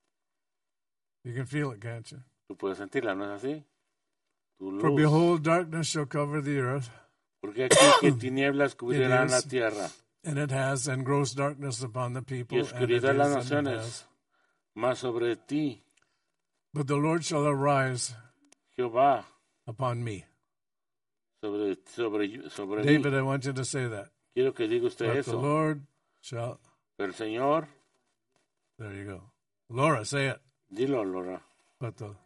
Speaker 1: You can feel it, can't you?
Speaker 2: Tú puedes sentirla, ¿no es así? Tu
Speaker 1: For
Speaker 2: luz.
Speaker 1: behold, darkness shall cover the earth,
Speaker 2: Porque aquí que tinieblas cubrirán
Speaker 1: It
Speaker 2: la
Speaker 1: is.
Speaker 2: tierra
Speaker 1: and it has, and gross darkness upon the
Speaker 2: y
Speaker 1: people, and it
Speaker 2: oscuridad las
Speaker 1: is, and it
Speaker 2: naciones.
Speaker 1: has.
Speaker 2: Más sobre ti,
Speaker 1: But the Lord shall arise
Speaker 2: Jehová,
Speaker 1: upon me.
Speaker 2: sobre, sobre, sobre
Speaker 1: David,
Speaker 2: mí.
Speaker 1: I want you to say that.
Speaker 2: Quiero que diga usted
Speaker 1: But the
Speaker 2: eso.
Speaker 1: Lord shall.
Speaker 2: Pero el Señor,
Speaker 1: There you go. Laura, say it.
Speaker 2: dilo, Laura,
Speaker 1: But the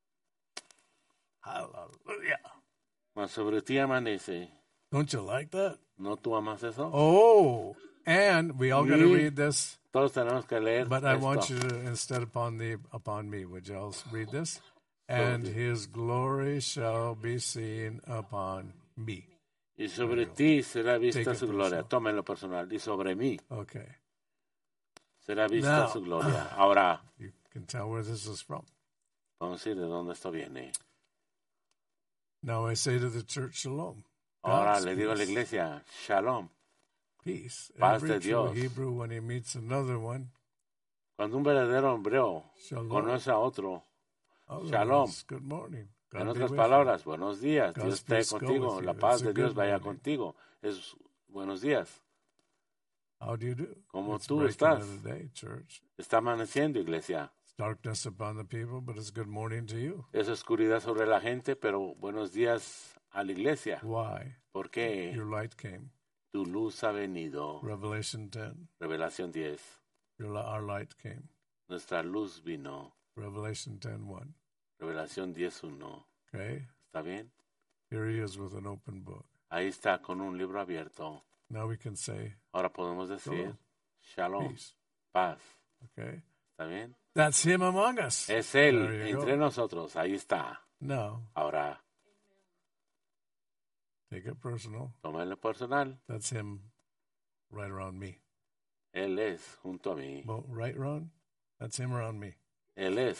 Speaker 1: hallelujah.
Speaker 2: mas sobre ti amanece.
Speaker 1: Don't you like that?
Speaker 2: ¿No tú amas eso?
Speaker 1: Oh, and we all got to
Speaker 2: Sí.
Speaker 1: read this.
Speaker 2: Todos tenemos que leer
Speaker 1: But I
Speaker 2: esto.
Speaker 1: want you to, instead upon the upon me, would you all read this? And his glory shall be seen upon me.
Speaker 2: Y sobre ti será vista
Speaker 1: Take it
Speaker 2: su gloria.
Speaker 1: personal.
Speaker 2: Tómenlo personal. Y sobre mí
Speaker 1: Okay.
Speaker 2: será vista
Speaker 1: Now-
Speaker 2: su gloria. Ahora,
Speaker 1: You can tell where this is from.
Speaker 2: vamos a decir de dónde esto viene.
Speaker 1: Now I say to the church, shalom.
Speaker 2: Ahora
Speaker 1: God's
Speaker 2: le digo a la
Speaker 1: peace.
Speaker 2: iglesia, shalom.
Speaker 1: Peace.
Speaker 2: Paz
Speaker 1: Every
Speaker 2: de
Speaker 1: true
Speaker 2: Dios.
Speaker 1: Hebrew, when he meets another one,
Speaker 2: Cuando un verdadero hebreo
Speaker 1: shalom.
Speaker 2: conoce a otro,
Speaker 1: Other
Speaker 2: Shalom.
Speaker 1: ones, good morning. God
Speaker 2: en
Speaker 1: be
Speaker 2: otras
Speaker 1: with
Speaker 2: palabras, buenos días,
Speaker 1: God's
Speaker 2: Dios esté
Speaker 1: peace go
Speaker 2: contigo,
Speaker 1: with
Speaker 2: la
Speaker 1: you.
Speaker 2: paz
Speaker 1: It's a
Speaker 2: de Dios
Speaker 1: good
Speaker 2: vaya
Speaker 1: morning.
Speaker 2: contigo. Es buenos días.
Speaker 1: you. How do you do?
Speaker 2: ¿Cómo
Speaker 1: It's
Speaker 2: tú
Speaker 1: breaking
Speaker 2: estás?
Speaker 1: of the day, church.
Speaker 2: Está amaneciendo, iglesia.
Speaker 1: It's darkness upon the people, but it's good morning to you.
Speaker 2: Es oscuridad sobre la gente, pero buenos días a la iglesia.
Speaker 1: Why?
Speaker 2: Porque
Speaker 1: Your light came.
Speaker 2: tu luz ha venido.
Speaker 1: Revelation ten.
Speaker 2: Revelación diez.
Speaker 1: Your, li- our light came.
Speaker 2: Nuestra luz vino.
Speaker 1: Revelation ten one.
Speaker 2: Revelación diez uno.
Speaker 1: Okay?
Speaker 2: ¿Está bien?
Speaker 1: Here he is with an open book.
Speaker 2: Ahí está con un libro abierto.
Speaker 1: Now we can say
Speaker 2: Ahora podemos decir, shalom,
Speaker 1: peace.
Speaker 2: paz.
Speaker 1: Okay?
Speaker 2: ¿Está bien?
Speaker 1: That's him among us.
Speaker 2: Es Él
Speaker 1: There you
Speaker 2: entre
Speaker 1: go.
Speaker 2: nosotros. Ahí está.
Speaker 1: Now,
Speaker 2: Ahora,
Speaker 1: take it personal.
Speaker 2: tómalo personal.
Speaker 1: That's him right around me.
Speaker 2: Él es junto a mí.
Speaker 1: Well, right, Ron? That's him around me.
Speaker 2: Él es.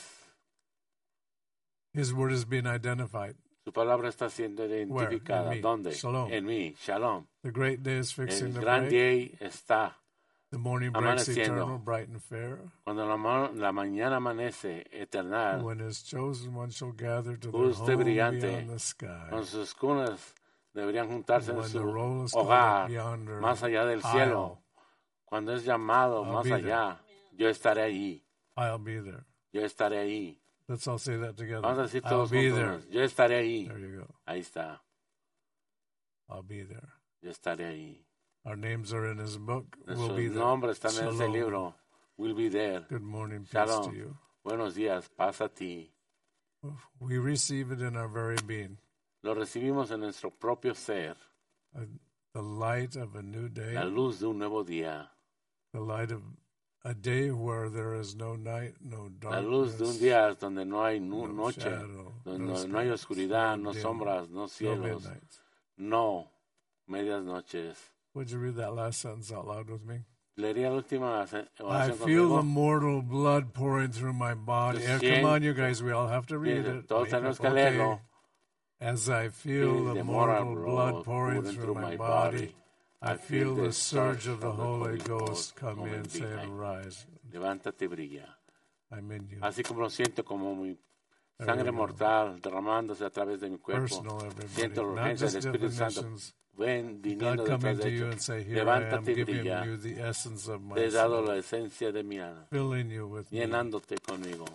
Speaker 1: His word is being identified.
Speaker 2: Su palabra está siendo identificada.
Speaker 1: In me.
Speaker 2: ¿Dónde?
Speaker 1: Shalom.
Speaker 2: En mí. Shalom.
Speaker 1: The great day is fixing
Speaker 2: El
Speaker 1: to
Speaker 2: gran
Speaker 1: break.
Speaker 2: día está.
Speaker 1: The morning breaks
Speaker 2: amaneciendo.
Speaker 1: eternal, bright and fair.
Speaker 2: Cuando la, ma- la mañana amanece eternal,
Speaker 1: When his chosen one shall gather to their
Speaker 2: luz de
Speaker 1: home
Speaker 2: brillante,
Speaker 1: beyond the sky.
Speaker 2: con sus cunas deberían juntarse en
Speaker 1: When
Speaker 2: su
Speaker 1: the roll is called
Speaker 2: hogar,
Speaker 1: up yonder,
Speaker 2: más allá del cielo. Cuando es llamado
Speaker 1: I'll
Speaker 2: más
Speaker 1: be there.
Speaker 2: allá, yo estaré allí.
Speaker 1: I'll be there.
Speaker 2: Yo estaré ahí.
Speaker 1: Let's all say that together.
Speaker 2: Vamos a decir
Speaker 1: I'll
Speaker 2: todos
Speaker 1: be
Speaker 2: juntos,
Speaker 1: there.
Speaker 2: yo estaré ahí.
Speaker 1: There you go.
Speaker 2: Ahí está.
Speaker 1: I'll be there.
Speaker 2: Yo estaré ahí.
Speaker 1: Our names are in his book. We'll
Speaker 2: Nuestros
Speaker 1: be there.
Speaker 2: nombres están en ese
Speaker 1: Shalom.
Speaker 2: libro. We'll be there.
Speaker 1: Good morning, peace
Speaker 2: Shalom.
Speaker 1: to you.
Speaker 2: Buenos días, paz a ti.
Speaker 1: We receive it in our very being.
Speaker 2: Lo recibimos en nuestro propio ser.
Speaker 1: Uh, the light of a new day.
Speaker 2: La luz de un nuevo día.
Speaker 1: The light of a day where there is no night, no
Speaker 2: La
Speaker 1: darkness.
Speaker 2: luz de un día donde no hay nu-
Speaker 1: no
Speaker 2: noche,
Speaker 1: shadow,
Speaker 2: donde
Speaker 1: no
Speaker 2: no, no hay
Speaker 1: skies,
Speaker 2: oscuridad,
Speaker 1: no
Speaker 2: no
Speaker 1: dim,
Speaker 2: sombras, no
Speaker 1: no
Speaker 2: cielos,
Speaker 1: midnights.
Speaker 2: no medias noches.
Speaker 1: Would you read that last sentence out loud with me?
Speaker 2: Leería la última se-
Speaker 1: I
Speaker 2: oración
Speaker 1: feel
Speaker 2: contigo.
Speaker 1: the mortal blood pouring through my body.
Speaker 2: Yo
Speaker 1: Eh,
Speaker 2: siento-
Speaker 1: come on, you guys. We all have to read
Speaker 2: Fíjense,
Speaker 1: it.
Speaker 2: todos
Speaker 1: Make
Speaker 2: tenemos
Speaker 1: it-
Speaker 2: que leerlo.
Speaker 1: okay. As I feel
Speaker 2: Feel
Speaker 1: the
Speaker 2: the
Speaker 1: mortal
Speaker 2: mortal
Speaker 1: blood
Speaker 2: blood
Speaker 1: pouring
Speaker 2: pouring
Speaker 1: through
Speaker 2: through
Speaker 1: my
Speaker 2: my
Speaker 1: body,
Speaker 2: body,
Speaker 1: I feel the surge of the Holy Ghost come
Speaker 2: come
Speaker 1: in,
Speaker 2: in
Speaker 1: saying,
Speaker 2: behind.
Speaker 1: rise.
Speaker 2: Levántate y brilla.
Speaker 1: I'm in you.
Speaker 2: Así como lo siento como mi
Speaker 1: There
Speaker 2: sangre
Speaker 1: you go.
Speaker 2: mortal derramándose a través de mi cuerpo.
Speaker 1: Personal, everybody.
Speaker 2: Siento la
Speaker 1: Not
Speaker 2: urgencia del
Speaker 1: just
Speaker 2: Espíritu Santo.
Speaker 1: definitions.
Speaker 2: Ven viniendo
Speaker 1: God coming
Speaker 2: detrás
Speaker 1: to
Speaker 2: de
Speaker 1: you
Speaker 2: ello.
Speaker 1: and say, here I am
Speaker 2: Levántate y
Speaker 1: giving
Speaker 2: brilla.
Speaker 1: you the essence of my
Speaker 2: Te he dado
Speaker 1: soul,
Speaker 2: la esencia de mi alma,
Speaker 1: filling you with me.
Speaker 2: llenándote conmigo.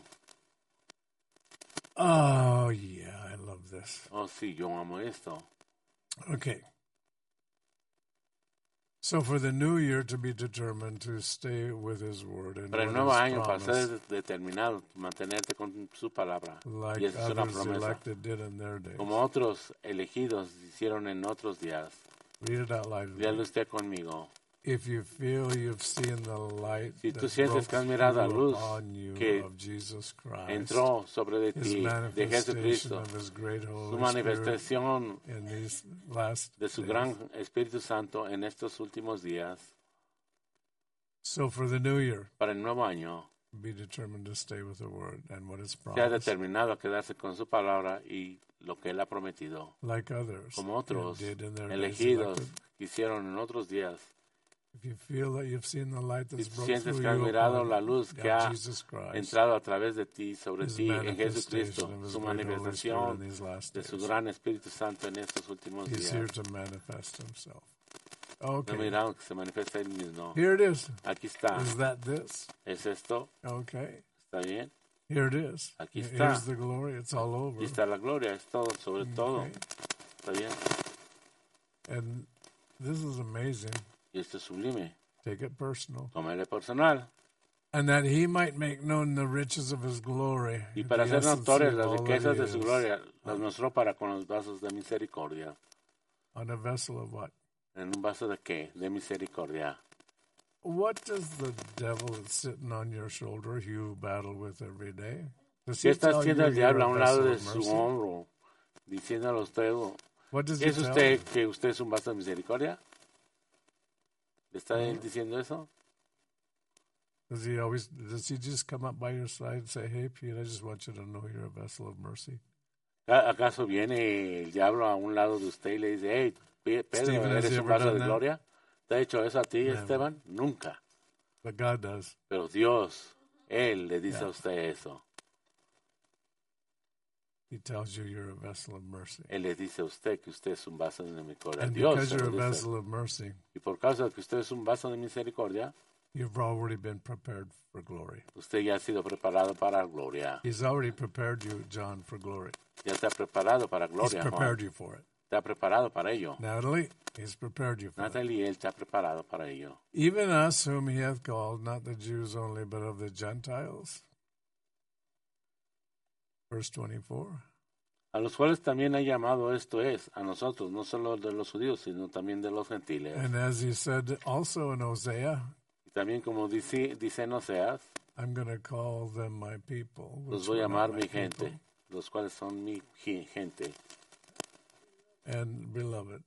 Speaker 1: Oh, yeah, I love this.
Speaker 2: Oh, sí, yo amo esto.
Speaker 1: Okay. So for the new year to be determined to stay with his word and
Speaker 2: Para el
Speaker 1: what
Speaker 2: nuevo
Speaker 1: is
Speaker 2: año, para
Speaker 1: promised,
Speaker 2: ser determinado, mantenerte con su palabra.
Speaker 1: like
Speaker 2: Y esa es una
Speaker 1: others
Speaker 2: promesa.
Speaker 1: elected did in their days.
Speaker 2: Como otros elegidos hicieron en otros días.
Speaker 1: Read it out loud.
Speaker 2: Léalo usted conmigo.
Speaker 1: If you feel you've seen the light
Speaker 2: Si tú
Speaker 1: that
Speaker 2: sientes
Speaker 1: broke
Speaker 2: que has mirado la
Speaker 1: through
Speaker 2: luz
Speaker 1: upon you
Speaker 2: que
Speaker 1: of Jesus Christ,
Speaker 2: Entró sobre de
Speaker 1: his
Speaker 2: ti, de
Speaker 1: manifestation
Speaker 2: Jesucristo,
Speaker 1: of his great
Speaker 2: su
Speaker 1: Holy Spirit
Speaker 2: manifestación
Speaker 1: in these last
Speaker 2: de su
Speaker 1: days.
Speaker 2: gran Espíritu Santo en estos últimos días.
Speaker 1: So for the new year,
Speaker 2: Para el nuevo año,
Speaker 1: be determined to stay with the word and what is
Speaker 2: se ha
Speaker 1: promised.
Speaker 2: determinado a quedarse con su palabra y lo que Él ha prometido.
Speaker 1: Like others
Speaker 2: Como otros
Speaker 1: did in their days
Speaker 2: elegidos
Speaker 1: elected.
Speaker 2: que hicieron en otros días.
Speaker 1: If you feel that you've seen the light
Speaker 2: Si
Speaker 1: that's
Speaker 2: tú
Speaker 1: broke
Speaker 2: sientes
Speaker 1: through
Speaker 2: que has
Speaker 1: you
Speaker 2: mirado
Speaker 1: upon
Speaker 2: la luz que
Speaker 1: of
Speaker 2: ha
Speaker 1: Jesus Christ,
Speaker 2: entrado a través de ti, sobre
Speaker 1: his
Speaker 2: ti, en Jesucristo,
Speaker 1: manifestation of his
Speaker 2: su
Speaker 1: great Holy Spirit in
Speaker 2: manifestación
Speaker 1: these last
Speaker 2: de su
Speaker 1: days.
Speaker 2: gran Espíritu Santo en estos últimos
Speaker 1: He's here
Speaker 2: días.
Speaker 1: to manifest himself.
Speaker 2: No
Speaker 1: Okay.
Speaker 2: mirado que se manifiesta Él mismo.
Speaker 1: Here it is.
Speaker 2: Aquí está.
Speaker 1: Is that this?
Speaker 2: ¿Es esto?
Speaker 1: Okay.
Speaker 2: ¿Está bien?
Speaker 1: Here it is.
Speaker 2: Aquí
Speaker 1: Here's
Speaker 2: está.
Speaker 1: the glory. It's all over.
Speaker 2: Aquí está la gloria, es todo, sobre todo.
Speaker 1: Okay.
Speaker 2: ¿Está bien?
Speaker 1: And this is amazing.
Speaker 2: Y esto es sublime.
Speaker 1: Take it personal.
Speaker 2: Tómele personal.
Speaker 1: And that he might make known the riches of his glory.
Speaker 2: Y para
Speaker 1: the
Speaker 2: hacer
Speaker 1: excellency
Speaker 2: notorias
Speaker 1: of
Speaker 2: las
Speaker 1: all that
Speaker 2: riquezas
Speaker 1: he
Speaker 2: de su
Speaker 1: is.
Speaker 2: gloria, las mostró para con los vasos de misericordia.
Speaker 1: On a vessel of what?
Speaker 2: ¿En un vaso de qué? De misericordia.
Speaker 1: What does the devil that's sitting on your shoulder you battle with every day? Does
Speaker 2: ¿Qué
Speaker 1: he
Speaker 2: está
Speaker 1: tell
Speaker 2: haciendo
Speaker 1: you
Speaker 2: el
Speaker 1: you're
Speaker 2: diablo a
Speaker 1: a
Speaker 2: un lado
Speaker 1: vessel
Speaker 2: de
Speaker 1: of
Speaker 2: su
Speaker 1: mercy?
Speaker 2: hombro? Diciéndole a usted,
Speaker 1: What does he
Speaker 2: ¿es
Speaker 1: tell
Speaker 2: usted
Speaker 1: you?
Speaker 2: que usted es un vaso de misericordia? ¿Le está él diciendo eso?
Speaker 1: Does he always? Does he just come up by your side and say, "Hey, Pete, I just want you to know you're a vessel of mercy"?
Speaker 2: ¿Acaso viene el diablo a un lado de usted y le dice, hey, Pedro,
Speaker 1: Stephen, has
Speaker 2: ¿eres
Speaker 1: he
Speaker 2: un
Speaker 1: ever
Speaker 2: vaso
Speaker 1: done
Speaker 2: de
Speaker 1: that?
Speaker 2: gloria? ¿Te ha hecho eso a ti,
Speaker 1: Never.
Speaker 2: Esteban? Nunca.
Speaker 1: But God does.
Speaker 2: Pero Dios, Él le dice
Speaker 1: Yeah.
Speaker 2: a usted eso.
Speaker 1: He tells you you're a vessel of mercy.
Speaker 2: Él le dice a usted que usted es un vaso de misericordia.
Speaker 1: And
Speaker 2: Dios
Speaker 1: because
Speaker 2: se
Speaker 1: you're
Speaker 2: lo
Speaker 1: a
Speaker 2: dice.
Speaker 1: vessel of mercy,
Speaker 2: Y por causa de que usted es un vaso de misericordia,
Speaker 1: you've already been prepared for glory.
Speaker 2: usted ya ha sido preparado para gloria.
Speaker 1: He's already prepared you, John, for glory.
Speaker 2: Ya está preparado para
Speaker 1: He's
Speaker 2: gloria,
Speaker 1: prepared
Speaker 2: Juan.
Speaker 1: you for it.
Speaker 2: Está preparado para ello.
Speaker 1: Natalie, he's prepared you for it.
Speaker 2: Natalie, Él está preparado para ello.
Speaker 1: Even us whom he hath called, not the Jews only, but of the Gentiles. Verse twenty-four.
Speaker 2: A los cuales también ha llamado, esto es, a nosotros, no solo de los judíos, sino también de los gentiles.
Speaker 1: And as he said also in Hosea,
Speaker 2: Y también como dice, dice en Oseas,
Speaker 1: I'm going to call them my people.
Speaker 2: los
Speaker 1: which
Speaker 2: voy a
Speaker 1: were not
Speaker 2: llamar
Speaker 1: my
Speaker 2: mi gente,
Speaker 1: people,
Speaker 2: los cuales son mi gi- gente.
Speaker 1: and beloved.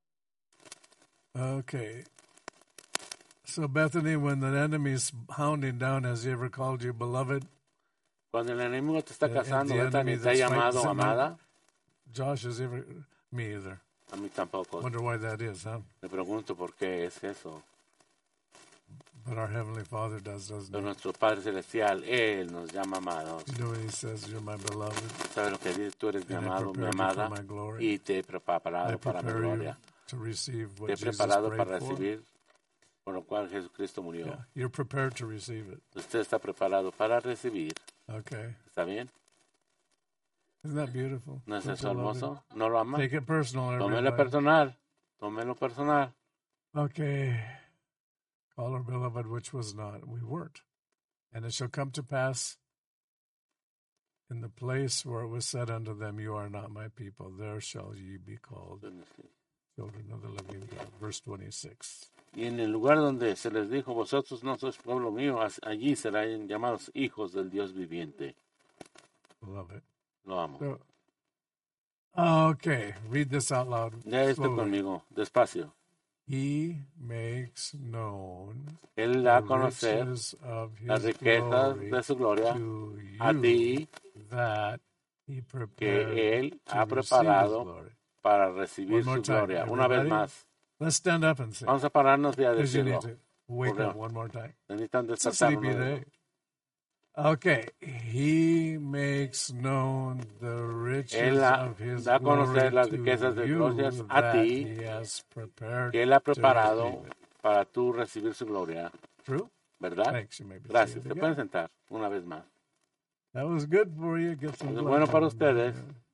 Speaker 1: Okay. So Bethany, when the enemy's hounding down, has he ever called you beloved?
Speaker 2: Cuando el enemigo te está
Speaker 1: The-
Speaker 2: cazando,
Speaker 1: the
Speaker 2: Bethany,
Speaker 1: enemy
Speaker 2: te ha
Speaker 1: that's
Speaker 2: llamado
Speaker 1: fighting
Speaker 2: amada,
Speaker 1: Josh, has he ever? Me either.
Speaker 2: a mí tampoco.
Speaker 1: Wonder why that is, huh?
Speaker 2: Me pregunto por qué es eso.
Speaker 1: But our Heavenly Father does, doesn't
Speaker 2: Pero
Speaker 1: he?
Speaker 2: nuestro Padre Celestial, Él nos llama amados.
Speaker 1: You know what he says, you're my beloved.
Speaker 2: ¿Sabes lo que dice? Tú eres mi
Speaker 1: And I
Speaker 2: amado, mi
Speaker 1: prepared you
Speaker 2: amada,
Speaker 1: for my glory.
Speaker 2: y te he
Speaker 1: I
Speaker 2: preparado para mi
Speaker 1: prepare you
Speaker 2: gloria.
Speaker 1: to receive
Speaker 2: Te
Speaker 1: what
Speaker 2: he
Speaker 1: Jesus
Speaker 2: preparado
Speaker 1: prayed
Speaker 2: para
Speaker 1: for.
Speaker 2: recibir, por lo cual Jesucristo murió.
Speaker 1: Yeah, you're prepared to receive it.
Speaker 2: Usted está preparado para recibir.
Speaker 1: Okay.
Speaker 2: ¿Está bien?
Speaker 1: Isn't that beautiful?
Speaker 2: ¿No es
Speaker 1: Don't
Speaker 2: eso
Speaker 1: you love it?
Speaker 2: hermoso? ¿No lo ama?
Speaker 1: Take it personal,
Speaker 2: Tómelo
Speaker 1: everybody.
Speaker 2: personal. Tómelo personal.
Speaker 1: Okay. Call our beloved, which was not. We weren't. And it shall come to pass in the place where it was said unto them, you are not my people, there shall ye be called children of the living God. Verse twenty-six.
Speaker 2: Y en el lugar donde se les dijo, vosotros no sois pueblo mío, as- allí serán llamados hijos del Dios viviente.
Speaker 1: Love it.
Speaker 2: Lo amo.
Speaker 1: So, okay, read this out loud.
Speaker 2: Ya esto
Speaker 1: slowly.
Speaker 2: conmigo, despacio.
Speaker 1: He makes known
Speaker 2: Él da a
Speaker 1: the
Speaker 2: conocer
Speaker 1: riches of his
Speaker 2: las riquezas
Speaker 1: glory
Speaker 2: de su gloria
Speaker 1: to
Speaker 2: a
Speaker 1: you,
Speaker 2: ti,
Speaker 1: that he
Speaker 2: que
Speaker 1: prepared
Speaker 2: Él
Speaker 1: to
Speaker 2: ha
Speaker 1: receive his
Speaker 2: preparado
Speaker 1: glory.
Speaker 2: para recibir
Speaker 1: One more
Speaker 2: su
Speaker 1: time,
Speaker 2: gloria. Una vez
Speaker 1: everybody.
Speaker 2: más.
Speaker 1: Let's stand up and sing.
Speaker 2: Vamos a pararnos y a
Speaker 1: Because you need
Speaker 2: decirlo.
Speaker 1: to wake
Speaker 2: Porque
Speaker 1: up one more time.
Speaker 2: necesitan
Speaker 1: It's a
Speaker 2: despertarnos.
Speaker 1: sleepy day. Okay, he makes known the riches
Speaker 2: Él da-
Speaker 1: of his
Speaker 2: da a
Speaker 1: glory
Speaker 2: conocer las
Speaker 1: to
Speaker 2: riquezas de
Speaker 1: you,
Speaker 2: glorias a
Speaker 1: that
Speaker 2: ti,
Speaker 1: he has prepared
Speaker 2: que Él ha
Speaker 1: to
Speaker 2: preparado
Speaker 1: receive it.
Speaker 2: para tú recibir su gloria.
Speaker 1: True?
Speaker 2: ¿Verdad?
Speaker 1: Thanks. You may be
Speaker 2: Gracias.
Speaker 1: seated
Speaker 2: Se
Speaker 1: again.
Speaker 2: pueden sentar una vez más.
Speaker 1: That was good for you. Get some
Speaker 2: Es
Speaker 1: blood
Speaker 2: bueno para
Speaker 1: flowing.
Speaker 2: ustedes.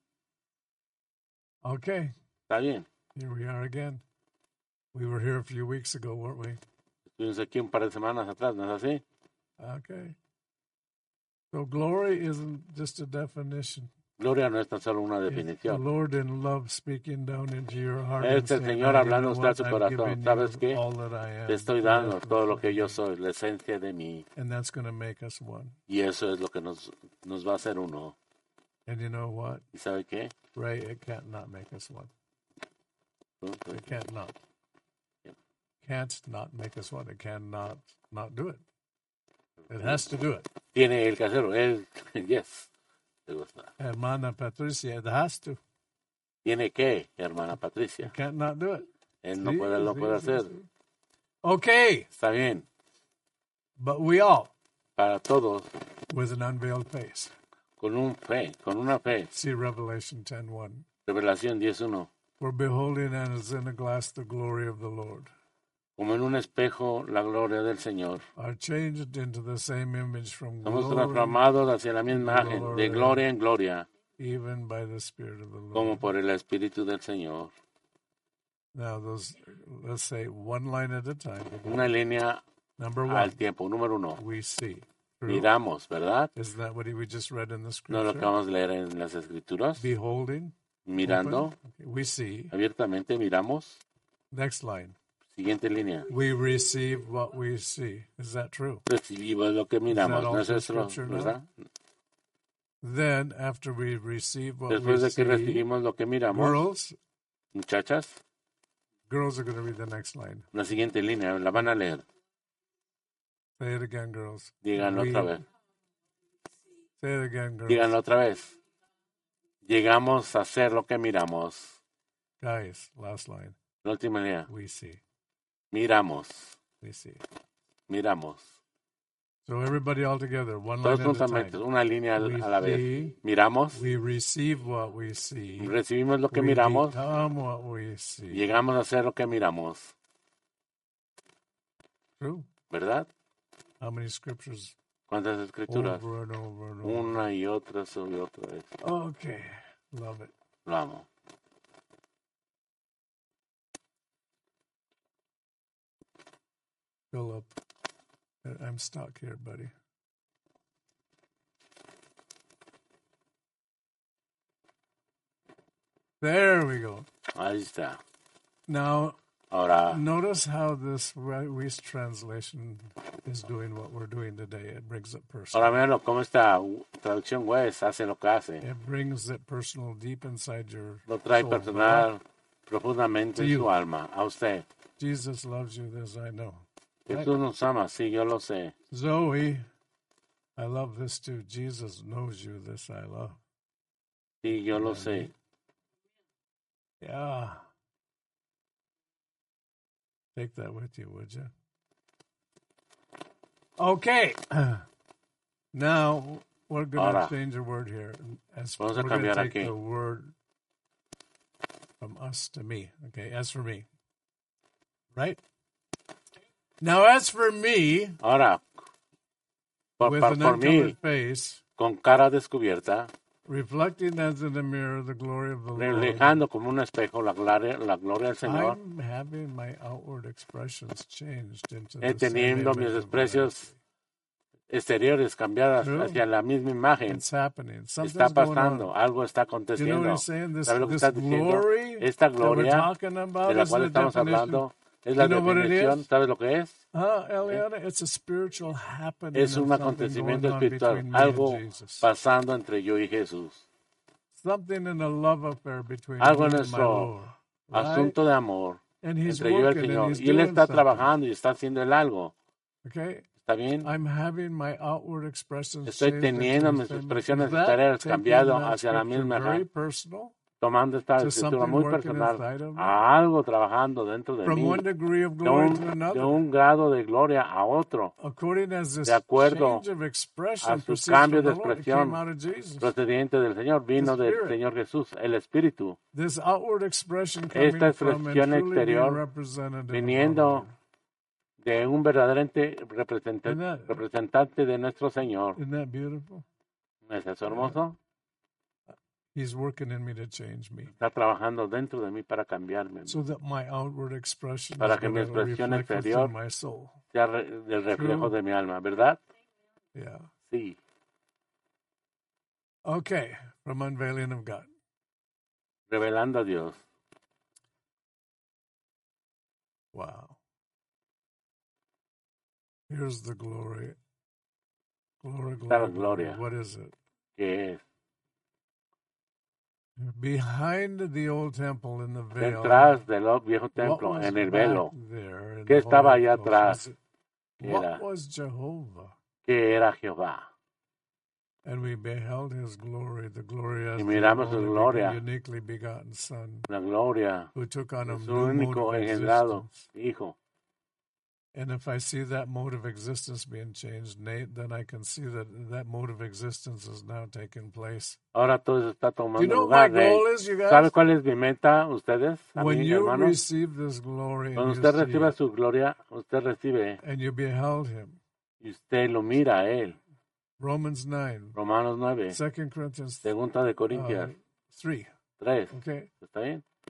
Speaker 1: Okay,
Speaker 2: Está bien.
Speaker 1: here we are again. We were here a few weeks ago, weren't we?
Speaker 2: Estuvimos aquí un par de semanas atrás, ¿no es así?
Speaker 1: Okay. So glory isn't just a definition.
Speaker 2: Gloria no es tan solo una
Speaker 1: It's the
Speaker 2: definición.
Speaker 1: Lord in love speaking down into your heart.
Speaker 2: Es
Speaker 1: and
Speaker 2: el
Speaker 1: saying,
Speaker 2: Señor
Speaker 1: "Now, you
Speaker 2: hablando
Speaker 1: know
Speaker 2: a usted a
Speaker 1: what?
Speaker 2: su
Speaker 1: I've
Speaker 2: corazón.
Speaker 1: given
Speaker 2: ¿Sabes
Speaker 1: you
Speaker 2: qué?
Speaker 1: all that I am,
Speaker 2: Te estoy
Speaker 1: the
Speaker 2: dando
Speaker 1: depth
Speaker 2: todo
Speaker 1: of
Speaker 2: lo que yo
Speaker 1: who
Speaker 2: soy, la esencia de mí.
Speaker 1: And that's going to make us one.
Speaker 2: Y eso es lo que nos, nos va a hacer uno.
Speaker 1: And you know what?
Speaker 2: ¿Y sabe qué?
Speaker 1: Ray, it can't not make us one. It can't not.
Speaker 2: Yep.
Speaker 1: Can't not make us one. It cannot not do it. It has to do it.
Speaker 2: Tiene el casero. Él, yes. Te gusta.
Speaker 1: Hermana Patricia, it has to.
Speaker 2: Tiene que, hermana Patricia.
Speaker 1: It can't not do it.
Speaker 2: Él no
Speaker 1: Sí,
Speaker 2: puede, lo
Speaker 1: sí,
Speaker 2: puede
Speaker 1: sí,
Speaker 2: hacer.
Speaker 1: sí. Okay,
Speaker 2: Está bien.
Speaker 1: but we all,
Speaker 2: Para todos,
Speaker 1: with an unveiled face.
Speaker 2: con un fe, con una fe.
Speaker 1: See Revelation ten one.
Speaker 2: Revelación diez uno.
Speaker 1: We're beholding as in a glass the glory of the Lord,
Speaker 2: Como en un espejo, la gloria del Señor.
Speaker 1: are changed into the same image from
Speaker 2: Somos
Speaker 1: glory,
Speaker 2: transformados hacia la misma imagen, de gloria en gloria,
Speaker 1: even by the Spirit of the Lord.
Speaker 2: como por el Espíritu del Señor.
Speaker 1: Now, those, let's say one line at a time.
Speaker 2: Una línea
Speaker 1: Number one,
Speaker 2: al tiempo. Número uno.
Speaker 1: we see. True.
Speaker 2: Miramos, ¿verdad?
Speaker 1: Isn't that what we just read in the
Speaker 2: No
Speaker 1: scripture?
Speaker 2: lo que vamos a leer en las escrituras.
Speaker 1: Beholding.
Speaker 2: Mirando.
Speaker 1: Open. Okay, we see.
Speaker 2: Abiertamente miramos.
Speaker 1: Next line.
Speaker 2: Siguiente línea.
Speaker 1: We receive what we see. Is that true?
Speaker 2: Recibimos lo que miramos.
Speaker 1: all
Speaker 2: ¿No es
Speaker 1: through
Speaker 2: eso,
Speaker 1: scripture
Speaker 2: verdad?
Speaker 1: Then, after we receive what
Speaker 2: Después
Speaker 1: we
Speaker 2: de que
Speaker 1: see,
Speaker 2: recibimos lo que miramos,
Speaker 1: girls,
Speaker 2: muchachas,
Speaker 1: girls are going to read the next line.
Speaker 2: la siguiente línea la van a leer.
Speaker 1: Say it again, girls.
Speaker 2: Díganlo
Speaker 1: We-
Speaker 2: otra vez.
Speaker 1: Say it again, girls.
Speaker 2: Díganlo otra vez. Llegamos a hacer lo que miramos.
Speaker 1: Guys, last line.
Speaker 2: La última línea.
Speaker 1: We see.
Speaker 2: Miramos.
Speaker 1: We see.
Speaker 2: Miramos.
Speaker 1: So everybody all together, one
Speaker 2: Todos
Speaker 1: line at a
Speaker 2: juntamente,
Speaker 1: time.
Speaker 2: una línea
Speaker 1: We
Speaker 2: a la vez.
Speaker 1: see.
Speaker 2: Miramos.
Speaker 1: We receive what we see.
Speaker 2: Recibimos lo que
Speaker 1: We
Speaker 2: miramos.
Speaker 1: become what we see.
Speaker 2: Llegamos a hacer lo que miramos.
Speaker 1: True.
Speaker 2: ¿Verdad?
Speaker 1: How many scriptures?
Speaker 2: ¿Cuántas escrituras?
Speaker 1: Over and over and over.
Speaker 2: Una y otra sobre otra vez.
Speaker 1: Okay. Love it.
Speaker 2: Lo amo.
Speaker 1: Philip, I- I'm stuck here, buddy. There we go.
Speaker 2: Ahí está.
Speaker 1: Now,
Speaker 2: Ahora,
Speaker 1: notice how this Weiss translation is doing what we're doing today. It brings it personal.
Speaker 2: ahora vean cómo esta traducción West hace lo que hace.
Speaker 1: It brings it personal deep inside your
Speaker 2: Lo trae
Speaker 1: soul.
Speaker 2: personal profundamente en
Speaker 1: To you.
Speaker 2: su alma. A usted.
Speaker 1: Jesus loves you, this I know. Right?
Speaker 2: Jesús nos ama, sí, yo lo sé.
Speaker 1: Zoe, I love this too. Jesus knows you, this I love.
Speaker 2: Sí, yo lo sé.
Speaker 1: Yeah. Take that with you, would you? Okay. Now, we're going to
Speaker 2: Ahora.
Speaker 1: change a word here. As
Speaker 2: Vamos a
Speaker 1: we're going to
Speaker 2: cambiar
Speaker 1: take
Speaker 2: aquí.
Speaker 1: the word from us to me. Okay, as for me. Right? Now, as for me,
Speaker 2: Ahora, por,
Speaker 1: with
Speaker 2: por,
Speaker 1: an
Speaker 2: por mí,
Speaker 1: uncovered face,
Speaker 2: con cara descubierta,
Speaker 1: reflecting as in a mirror the glory of the Lord,
Speaker 2: reflejando como un espejo la gloria, la gloria del Señor,
Speaker 1: I'm having my outward expressions changed into
Speaker 2: eh,
Speaker 1: the same
Speaker 2: teniendo
Speaker 1: image
Speaker 2: mis
Speaker 1: of
Speaker 2: expresiones exteriores cambiadas
Speaker 1: True.
Speaker 2: hacia la misma imagen.
Speaker 1: It's happening. Something's
Speaker 2: Está
Speaker 1: going
Speaker 2: pasando,
Speaker 1: on.
Speaker 2: algo está
Speaker 1: You know what
Speaker 2: aconteciendo.
Speaker 1: he's saying? This,
Speaker 2: ¿Sabe lo que
Speaker 1: this
Speaker 2: está diciendo?
Speaker 1: glory
Speaker 2: Esta
Speaker 1: that we're
Speaker 2: gloria
Speaker 1: talking about
Speaker 2: de la
Speaker 1: is
Speaker 2: cual
Speaker 1: the
Speaker 2: estamos
Speaker 1: definition.
Speaker 2: hablando es la
Speaker 1: You know what it
Speaker 2: definición.
Speaker 1: is?
Speaker 2: ¿Sabes lo que es?
Speaker 1: Huh, Eliana? It's a spiritual happening.
Speaker 2: Es un
Speaker 1: of something
Speaker 2: acontecimiento
Speaker 1: going on
Speaker 2: espiritual,
Speaker 1: between me
Speaker 2: algo
Speaker 1: and Jesus.
Speaker 2: pasando entre yo y Jesús.
Speaker 1: Something in a love affair between
Speaker 2: Algo
Speaker 1: me
Speaker 2: en
Speaker 1: and my
Speaker 2: nuestro
Speaker 1: Lord. Right?
Speaker 2: asunto de amor
Speaker 1: And he's
Speaker 2: entre yo y el
Speaker 1: working and
Speaker 2: Señor.
Speaker 1: he's
Speaker 2: Y Él
Speaker 1: doing
Speaker 2: está
Speaker 1: something.
Speaker 2: trabajando y está haciendo el algo.
Speaker 1: Okay?
Speaker 2: ¿Está bien?
Speaker 1: I'm having my outward expressions
Speaker 2: Estoy
Speaker 1: changed into
Speaker 2: teniendo
Speaker 1: the
Speaker 2: mis
Speaker 1: same-
Speaker 2: expresiones
Speaker 1: Is that
Speaker 2: exteriores
Speaker 1: taking
Speaker 2: cambiado
Speaker 1: that
Speaker 2: hacia la
Speaker 1: scripture
Speaker 2: misma
Speaker 1: very
Speaker 2: edad,
Speaker 1: personal?
Speaker 2: tomando esta
Speaker 1: to
Speaker 2: escritura
Speaker 1: something
Speaker 2: muy
Speaker 1: working
Speaker 2: personal
Speaker 1: inside of me?
Speaker 2: a algo trabajando dentro de
Speaker 1: From
Speaker 2: mí,
Speaker 1: one degree of
Speaker 2: de
Speaker 1: glory to
Speaker 2: un,
Speaker 1: another.
Speaker 2: de un grado de gloria a otro,
Speaker 1: According as this
Speaker 2: de acuerdo
Speaker 1: change of expression
Speaker 2: a su
Speaker 1: proceeds
Speaker 2: cambio
Speaker 1: from
Speaker 2: de
Speaker 1: the Lord, it
Speaker 2: expresión
Speaker 1: came out of Jesus.
Speaker 2: procediente del Señor, vino
Speaker 1: The
Speaker 2: del
Speaker 1: Spirit.
Speaker 2: Señor Jesús, el Espíritu,
Speaker 1: This outward expression coming
Speaker 2: esta
Speaker 1: from and
Speaker 2: expresión
Speaker 1: truly being
Speaker 2: exterior
Speaker 1: representative of our
Speaker 2: viniendo
Speaker 1: Lord.
Speaker 2: de un verdaderamente representante,
Speaker 1: Isn't that-
Speaker 2: representante de nuestro Señor.
Speaker 1: Isn't that beautiful?
Speaker 2: ¿No es eso hermoso?
Speaker 1: He's working in me to change me.
Speaker 2: Está trabajando dentro de mí para cambiarme,
Speaker 1: So that my outward expression
Speaker 2: Para
Speaker 1: is
Speaker 2: que mi
Speaker 1: going to
Speaker 2: expresión
Speaker 1: reflect
Speaker 2: exterior-
Speaker 1: within my soul.
Speaker 2: sea re- el reflejo
Speaker 1: True.
Speaker 2: de mi alma, ¿verdad?
Speaker 1: Yeah.
Speaker 2: Sí.
Speaker 1: Okay. From Unveiling of God.
Speaker 2: Revelando a Dios.
Speaker 1: Wow. Here's the glory. Glory,
Speaker 2: Está la
Speaker 1: glory, glory.
Speaker 2: gloria.
Speaker 1: What is it?
Speaker 2: Que es
Speaker 1: Behind the old temple in the veil.
Speaker 2: detrás del viejo
Speaker 1: what
Speaker 2: templo,
Speaker 1: was
Speaker 2: en el
Speaker 1: back
Speaker 2: velo.
Speaker 1: there in
Speaker 2: ¿Qué
Speaker 1: the
Speaker 2: estaba
Speaker 1: holy
Speaker 2: allá
Speaker 1: place?
Speaker 2: atrás?
Speaker 1: Was it-
Speaker 2: ¿Qué
Speaker 1: What
Speaker 2: era?
Speaker 1: was Jehovah?
Speaker 2: Que era Jehová.
Speaker 1: And we beheld his glory, the glory as
Speaker 2: Y
Speaker 1: the
Speaker 2: miramos su
Speaker 1: only
Speaker 2: gloria.
Speaker 1: begotten, uniquely begotten Son,
Speaker 2: La gloria
Speaker 1: who took on a
Speaker 2: de su
Speaker 1: new mode
Speaker 2: único
Speaker 1: of
Speaker 2: engendrado
Speaker 1: existence.
Speaker 2: Hijo.
Speaker 1: And if I see that mode of existence being changed, Nate, then I can see that that mode of existence is now taking place.
Speaker 2: Ahora todo eso está
Speaker 1: Do you
Speaker 2: tomando
Speaker 1: know what my
Speaker 2: lugar. Rey.
Speaker 1: goal is, you guys?
Speaker 2: ¿Sabe cuál es mi meta, ustedes,
Speaker 1: When
Speaker 2: amigos,
Speaker 1: you
Speaker 2: hermanos?
Speaker 1: receive this glory
Speaker 2: Cuando
Speaker 1: and you,
Speaker 2: usted
Speaker 1: see
Speaker 2: reciba
Speaker 1: it,
Speaker 2: su gloria, usted recibe
Speaker 1: and you beheld him,
Speaker 2: y usted lo mira a Él.
Speaker 1: Romans nine,
Speaker 2: Romanos nueve,
Speaker 1: Second Corinthians
Speaker 2: Segunda de
Speaker 1: uh,
Speaker 2: Corintios
Speaker 1: three.
Speaker 2: tres.
Speaker 1: Okay,
Speaker 2: ¿Está bien?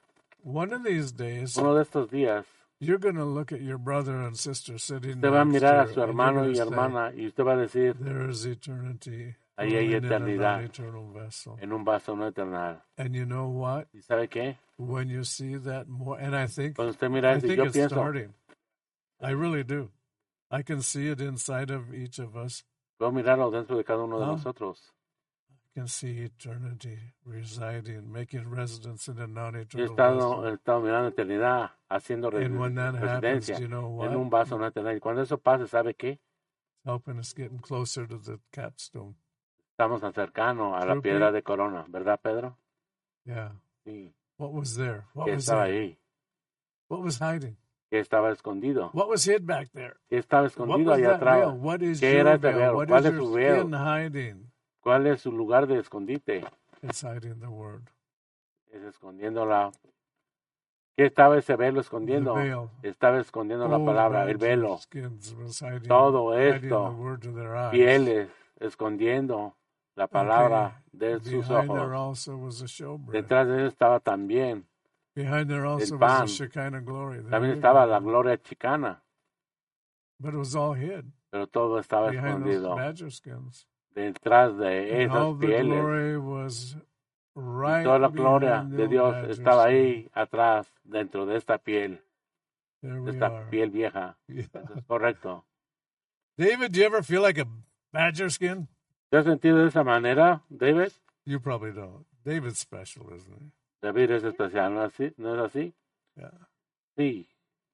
Speaker 1: one of these days,
Speaker 2: Uno de estos días,
Speaker 1: you're going to look at your brother and sister sitting
Speaker 2: usted va a
Speaker 1: next
Speaker 2: mirar a
Speaker 1: to
Speaker 2: su
Speaker 1: you, and you're
Speaker 2: hermano
Speaker 1: going
Speaker 2: y
Speaker 1: to say,
Speaker 2: hermana y usted va a decir,
Speaker 1: there is eternity
Speaker 2: ahí hay
Speaker 1: flowing in a
Speaker 2: eternidad
Speaker 1: non-eternal vessel.
Speaker 2: en un vaso no eternal.
Speaker 1: And you know what?
Speaker 2: ¿Y sabe qué?
Speaker 1: When you see that more, and I think,
Speaker 2: Cuando usted mira
Speaker 1: I
Speaker 2: eso,
Speaker 1: think
Speaker 2: yo
Speaker 1: it's
Speaker 2: pienso,
Speaker 1: starting. I really do. I can see it inside of each of us.
Speaker 2: puedo mirarlo dentro de cada uno de
Speaker 1: Huh?
Speaker 2: nosotros.
Speaker 1: I can see eternity residing, making residence in a
Speaker 2: Yo he
Speaker 1: non-eternal
Speaker 2: estado,
Speaker 1: vessel.
Speaker 2: he estado mirando eternidad, haciendo
Speaker 1: And when that happens,
Speaker 2: residencia
Speaker 1: do you know
Speaker 2: en
Speaker 1: what?
Speaker 2: un vaso no eternal. Y cuando eso pase, ¿sabe qué?
Speaker 1: Helping us getting closer to the capstone.
Speaker 2: Estamos tan cercanos a la
Speaker 1: True,
Speaker 2: piedra
Speaker 1: Pete?
Speaker 2: de corona, ¿verdad, Pedro?
Speaker 1: Yeah.
Speaker 2: Sí.
Speaker 1: What was there? What
Speaker 2: ¿Qué
Speaker 1: was
Speaker 2: estaba
Speaker 1: there?
Speaker 2: ahí?
Speaker 1: What was hiding?
Speaker 2: ¿Qué estaba escondido?
Speaker 1: What was hid back there?
Speaker 2: ¿Qué estaba
Speaker 1: What
Speaker 2: escondido
Speaker 1: was
Speaker 2: allá
Speaker 1: that
Speaker 2: atrás?
Speaker 1: veil? What is
Speaker 2: ¿Qué era
Speaker 1: your
Speaker 2: ese
Speaker 1: veil?
Speaker 2: velo?
Speaker 1: What
Speaker 2: ¿Cuál
Speaker 1: is
Speaker 2: es
Speaker 1: your
Speaker 2: su velo?
Speaker 1: skin hiding?
Speaker 2: ¿Cuál es su lugar de escondite?
Speaker 1: It's hiding the word.
Speaker 2: Es escondiendo la... ¿Qué estaba ese velo
Speaker 1: The
Speaker 2: escondiendo?
Speaker 1: veil.
Speaker 2: Estaba escondiendo la
Speaker 1: Old
Speaker 2: palabra, el
Speaker 1: badger
Speaker 2: velo.
Speaker 1: skins was hiding,
Speaker 2: Todo
Speaker 1: hiding the
Speaker 2: esto,
Speaker 1: word to their eyes.
Speaker 2: pieles, escondiendo la palabra
Speaker 1: Okay.
Speaker 2: de sus
Speaker 1: Behind there
Speaker 2: ojos.
Speaker 1: also was a showbread.
Speaker 2: Detrás de eso estaba también
Speaker 1: Behind there also
Speaker 2: el
Speaker 1: was
Speaker 2: pan.
Speaker 1: a Shekinah glory. There
Speaker 2: También
Speaker 1: you
Speaker 2: estaba
Speaker 1: go.
Speaker 2: la gloria chicana,
Speaker 1: But it was all hid
Speaker 2: pero todo estaba
Speaker 1: behind those
Speaker 2: escondido
Speaker 1: badger skins.
Speaker 2: detrás de
Speaker 1: And all
Speaker 2: esas
Speaker 1: the
Speaker 2: pieles.
Speaker 1: glory was
Speaker 2: Y
Speaker 1: right
Speaker 2: toda la gloria
Speaker 1: behind the
Speaker 2: de
Speaker 1: old
Speaker 2: Dios
Speaker 1: badger
Speaker 2: estaba
Speaker 1: skin.
Speaker 2: ahí atrás, dentro de esta piel,
Speaker 1: There
Speaker 2: de
Speaker 1: we
Speaker 2: esta
Speaker 1: are.
Speaker 2: piel vieja.
Speaker 1: Yeah.
Speaker 2: Eso es correcto.
Speaker 1: David, do you ever feel like a badger skin?
Speaker 2: ¿Te has sentido de esa manera, David?
Speaker 1: You probably don't. David's special, isn't he?
Speaker 2: David es especial, ¿no es así? ¿No es así?
Speaker 1: Yeah.
Speaker 2: Sí.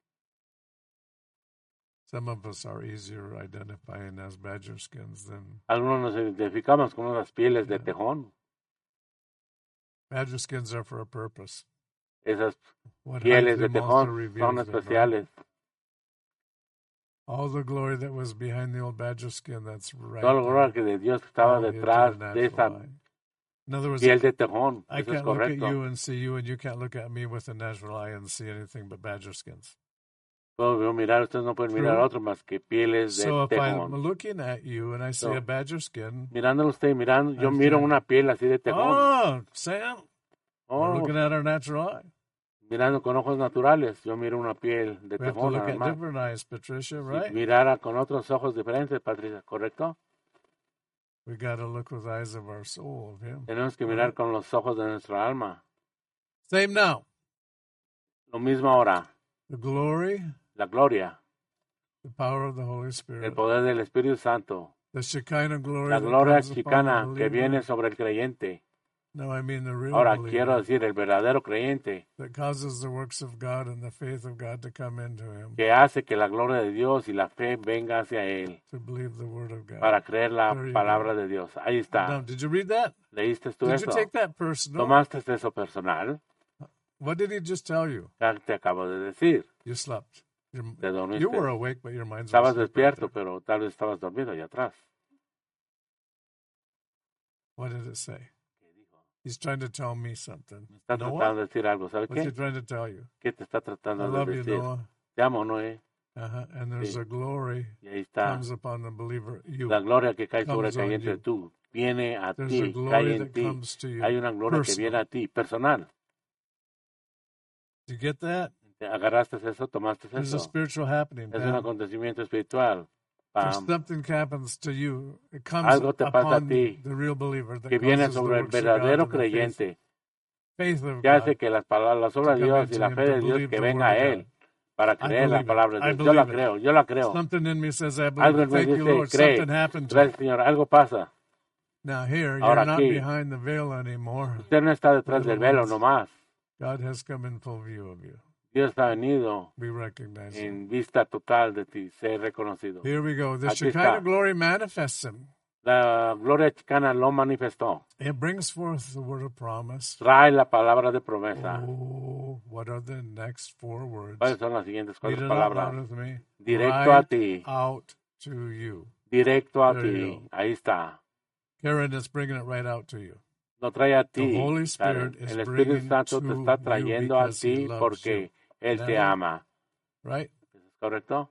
Speaker 1: Some of us are easier identifying as badger skins than
Speaker 2: Algunos nos identificamos con unas pieles de
Speaker 1: Yeah.
Speaker 2: tejón.
Speaker 1: badger skins are for a purpose.
Speaker 2: Esas
Speaker 1: What hides
Speaker 2: pieles de
Speaker 1: them also
Speaker 2: tejón
Speaker 1: reveals
Speaker 2: son
Speaker 1: them, right?
Speaker 2: especiales.
Speaker 1: All the glory that was behind the old badger skin, that's right.
Speaker 2: Toda la gloria
Speaker 1: there.
Speaker 2: que de Dios estaba
Speaker 1: All hid to
Speaker 2: detrás
Speaker 1: the
Speaker 2: de esa
Speaker 1: natural eye. In other words,
Speaker 2: piel de tejón.
Speaker 1: I
Speaker 2: Eso es
Speaker 1: can't look at
Speaker 2: correcto.
Speaker 1: you and see you, and you can't look at me with a natural eye and see anything but badger skins.
Speaker 2: Puedo yo mirar, ustedes no pueden mirar
Speaker 1: True.
Speaker 2: a otro más que pieles de
Speaker 1: So if I'm
Speaker 2: tejón.
Speaker 1: looking at you and I see
Speaker 2: So,
Speaker 1: a badger skin,
Speaker 2: Mirándolo usted y mirando, yo
Speaker 1: I
Speaker 2: miro
Speaker 1: can-
Speaker 2: una piel así de tejón.
Speaker 1: oh, Sam, we're
Speaker 2: Oh,
Speaker 1: looking at our natural eye.
Speaker 2: mirando con ojos naturales, yo miro una piel de
Speaker 1: We have to
Speaker 2: tejón
Speaker 1: look
Speaker 2: nada
Speaker 1: at
Speaker 2: más.
Speaker 1: different eyes, Patricia,
Speaker 2: Si
Speaker 1: right?
Speaker 2: mirara con otros ojos diferentes, Patricia, ¿correcto?
Speaker 1: We got to look with eyes of our soul, of Him.
Speaker 2: Tenemos que mirar con los ojos de nuestra alma.
Speaker 1: Same now.
Speaker 2: Lo mismo ahora,
Speaker 1: The glory,
Speaker 2: la gloria,
Speaker 1: the power of the Holy
Speaker 2: el
Speaker 1: Spirit,
Speaker 2: poder del Espíritu Santo,
Speaker 1: the Shekinah glory
Speaker 2: la
Speaker 1: that
Speaker 2: gloria
Speaker 1: comes upon
Speaker 2: chicana
Speaker 1: the
Speaker 2: que
Speaker 1: believer.
Speaker 2: viene sobre el creyente.
Speaker 1: No, I mean the real
Speaker 2: Ahora
Speaker 1: believer
Speaker 2: quiero decir el verdadero creyente
Speaker 1: that causes the works of God and the faith of God to come into him
Speaker 2: que hace que la gloria de Dios y la fe venga hacia él
Speaker 1: to believe the word of God.
Speaker 2: para creer la
Speaker 1: There you
Speaker 2: palabra
Speaker 1: go.
Speaker 2: de Dios. Ahí está.
Speaker 1: Now, did you read that?
Speaker 2: ¿Leíste tú
Speaker 1: Did
Speaker 2: eso?
Speaker 1: you take that personal?
Speaker 2: ¿Tomaste eso personal?
Speaker 1: What did he just tell you?
Speaker 2: Ya te acabo de decir.
Speaker 1: You slept. Your,
Speaker 2: Te dormiste.
Speaker 1: you were awake, but your mind's
Speaker 2: Estabas
Speaker 1: asleep
Speaker 2: despierto,
Speaker 1: right there.
Speaker 2: pero tal vez estabas dormido allá atrás.
Speaker 1: What did it say? He's trying to tell me something.
Speaker 2: Me está
Speaker 1: Noah?
Speaker 2: tratando de decir algo. ¿Sabes
Speaker 1: What's he
Speaker 2: qué?
Speaker 1: trying to tell you?
Speaker 2: ¿Qué te está
Speaker 1: I
Speaker 2: tratando
Speaker 1: love
Speaker 2: de
Speaker 1: you,
Speaker 2: decir?
Speaker 1: Noah.
Speaker 2: Te amo, Noé.
Speaker 1: Uh-huh. And there's
Speaker 2: Sí.
Speaker 1: a glory
Speaker 2: Y ahí está.
Speaker 1: comes upon the believer. You.
Speaker 2: La gloria que cae sobre el
Speaker 1: comes on
Speaker 2: creyente
Speaker 1: you.
Speaker 2: tú. Viene a
Speaker 1: There's a
Speaker 2: ti,
Speaker 1: glory
Speaker 2: cae en
Speaker 1: that
Speaker 2: ti.
Speaker 1: comes to you.
Speaker 2: Hay una gloria que
Speaker 1: personal.
Speaker 2: viene a ti, personal.
Speaker 1: Did you get that?
Speaker 2: ¿Te agarraste eso? ¿Tomaste
Speaker 1: There's a
Speaker 2: eso?
Speaker 1: spiritual happening.
Speaker 2: Es un
Speaker 1: Pam.
Speaker 2: acontecimiento espiritual.
Speaker 1: If
Speaker 2: Pam,
Speaker 1: something happens to you, it comes
Speaker 2: Algo te pasa a
Speaker 1: upon
Speaker 2: ti
Speaker 1: the real believer that
Speaker 2: que viene
Speaker 1: causes the
Speaker 2: sobre el
Speaker 1: works of God
Speaker 2: verdadero
Speaker 1: and the faith,
Speaker 2: creyente,
Speaker 1: faith of
Speaker 2: que hace
Speaker 1: God
Speaker 2: que las palabras, las obras de
Speaker 1: to come
Speaker 2: Dios y
Speaker 1: into
Speaker 2: la
Speaker 1: him,
Speaker 2: fe
Speaker 1: to
Speaker 2: de Dios
Speaker 1: believe
Speaker 2: que
Speaker 1: the
Speaker 2: venga
Speaker 1: word
Speaker 2: a
Speaker 1: of
Speaker 2: Él
Speaker 1: God.
Speaker 2: para
Speaker 1: I
Speaker 2: creer la
Speaker 1: believe it.
Speaker 2: palabra
Speaker 1: I
Speaker 2: de Dios. Yo
Speaker 1: believe
Speaker 2: la
Speaker 1: it.
Speaker 2: creo, yo la creo.
Speaker 1: Something in me says, I
Speaker 2: Algo
Speaker 1: believe.
Speaker 2: en mí
Speaker 1: Thank you,
Speaker 2: dice,
Speaker 1: Lord.
Speaker 2: cree.
Speaker 1: Something happened to me.
Speaker 2: Gracias, Señor. Algo pasa.
Speaker 1: Now here, you're
Speaker 2: Ahora
Speaker 1: not
Speaker 2: aquí.
Speaker 1: behind the veil anymore.
Speaker 2: Usted no está detrás
Speaker 1: Little
Speaker 2: del velo
Speaker 1: ones.
Speaker 2: nomás.
Speaker 1: God has come in full view of you.
Speaker 2: Dios ha venido
Speaker 1: We recognize him.
Speaker 2: en vista total de ti, ser reconocido.
Speaker 1: Here we go. The
Speaker 2: Aquí
Speaker 1: Shekinah
Speaker 2: está.
Speaker 1: glory manifests him.
Speaker 2: La gloria chicana lo manifestó.
Speaker 1: It brings forth the word of promise.
Speaker 2: Trae la palabra de promesa.
Speaker 1: Oh, what are the next four words?
Speaker 2: ¿Cuáles son las siguientes
Speaker 1: Read
Speaker 2: cuatro
Speaker 1: it out loud
Speaker 2: palabras?
Speaker 1: with me.
Speaker 2: Directo a
Speaker 1: Right
Speaker 2: ti.
Speaker 1: out to you.
Speaker 2: Directo a
Speaker 1: There you
Speaker 2: ti.
Speaker 1: go.
Speaker 2: Ahí está.
Speaker 1: Karen is bringing it right out to you.
Speaker 2: Lo trae a ti.
Speaker 1: The Holy
Speaker 2: Karen.
Speaker 1: Spirit is
Speaker 2: El Espíritu
Speaker 1: bringing
Speaker 2: Santo te
Speaker 1: to
Speaker 2: está
Speaker 1: you
Speaker 2: trayendo a
Speaker 1: because he
Speaker 2: ti
Speaker 1: loves
Speaker 2: porque Él te
Speaker 1: Now-
Speaker 2: ama.
Speaker 1: Right?
Speaker 2: ¿Es correcto?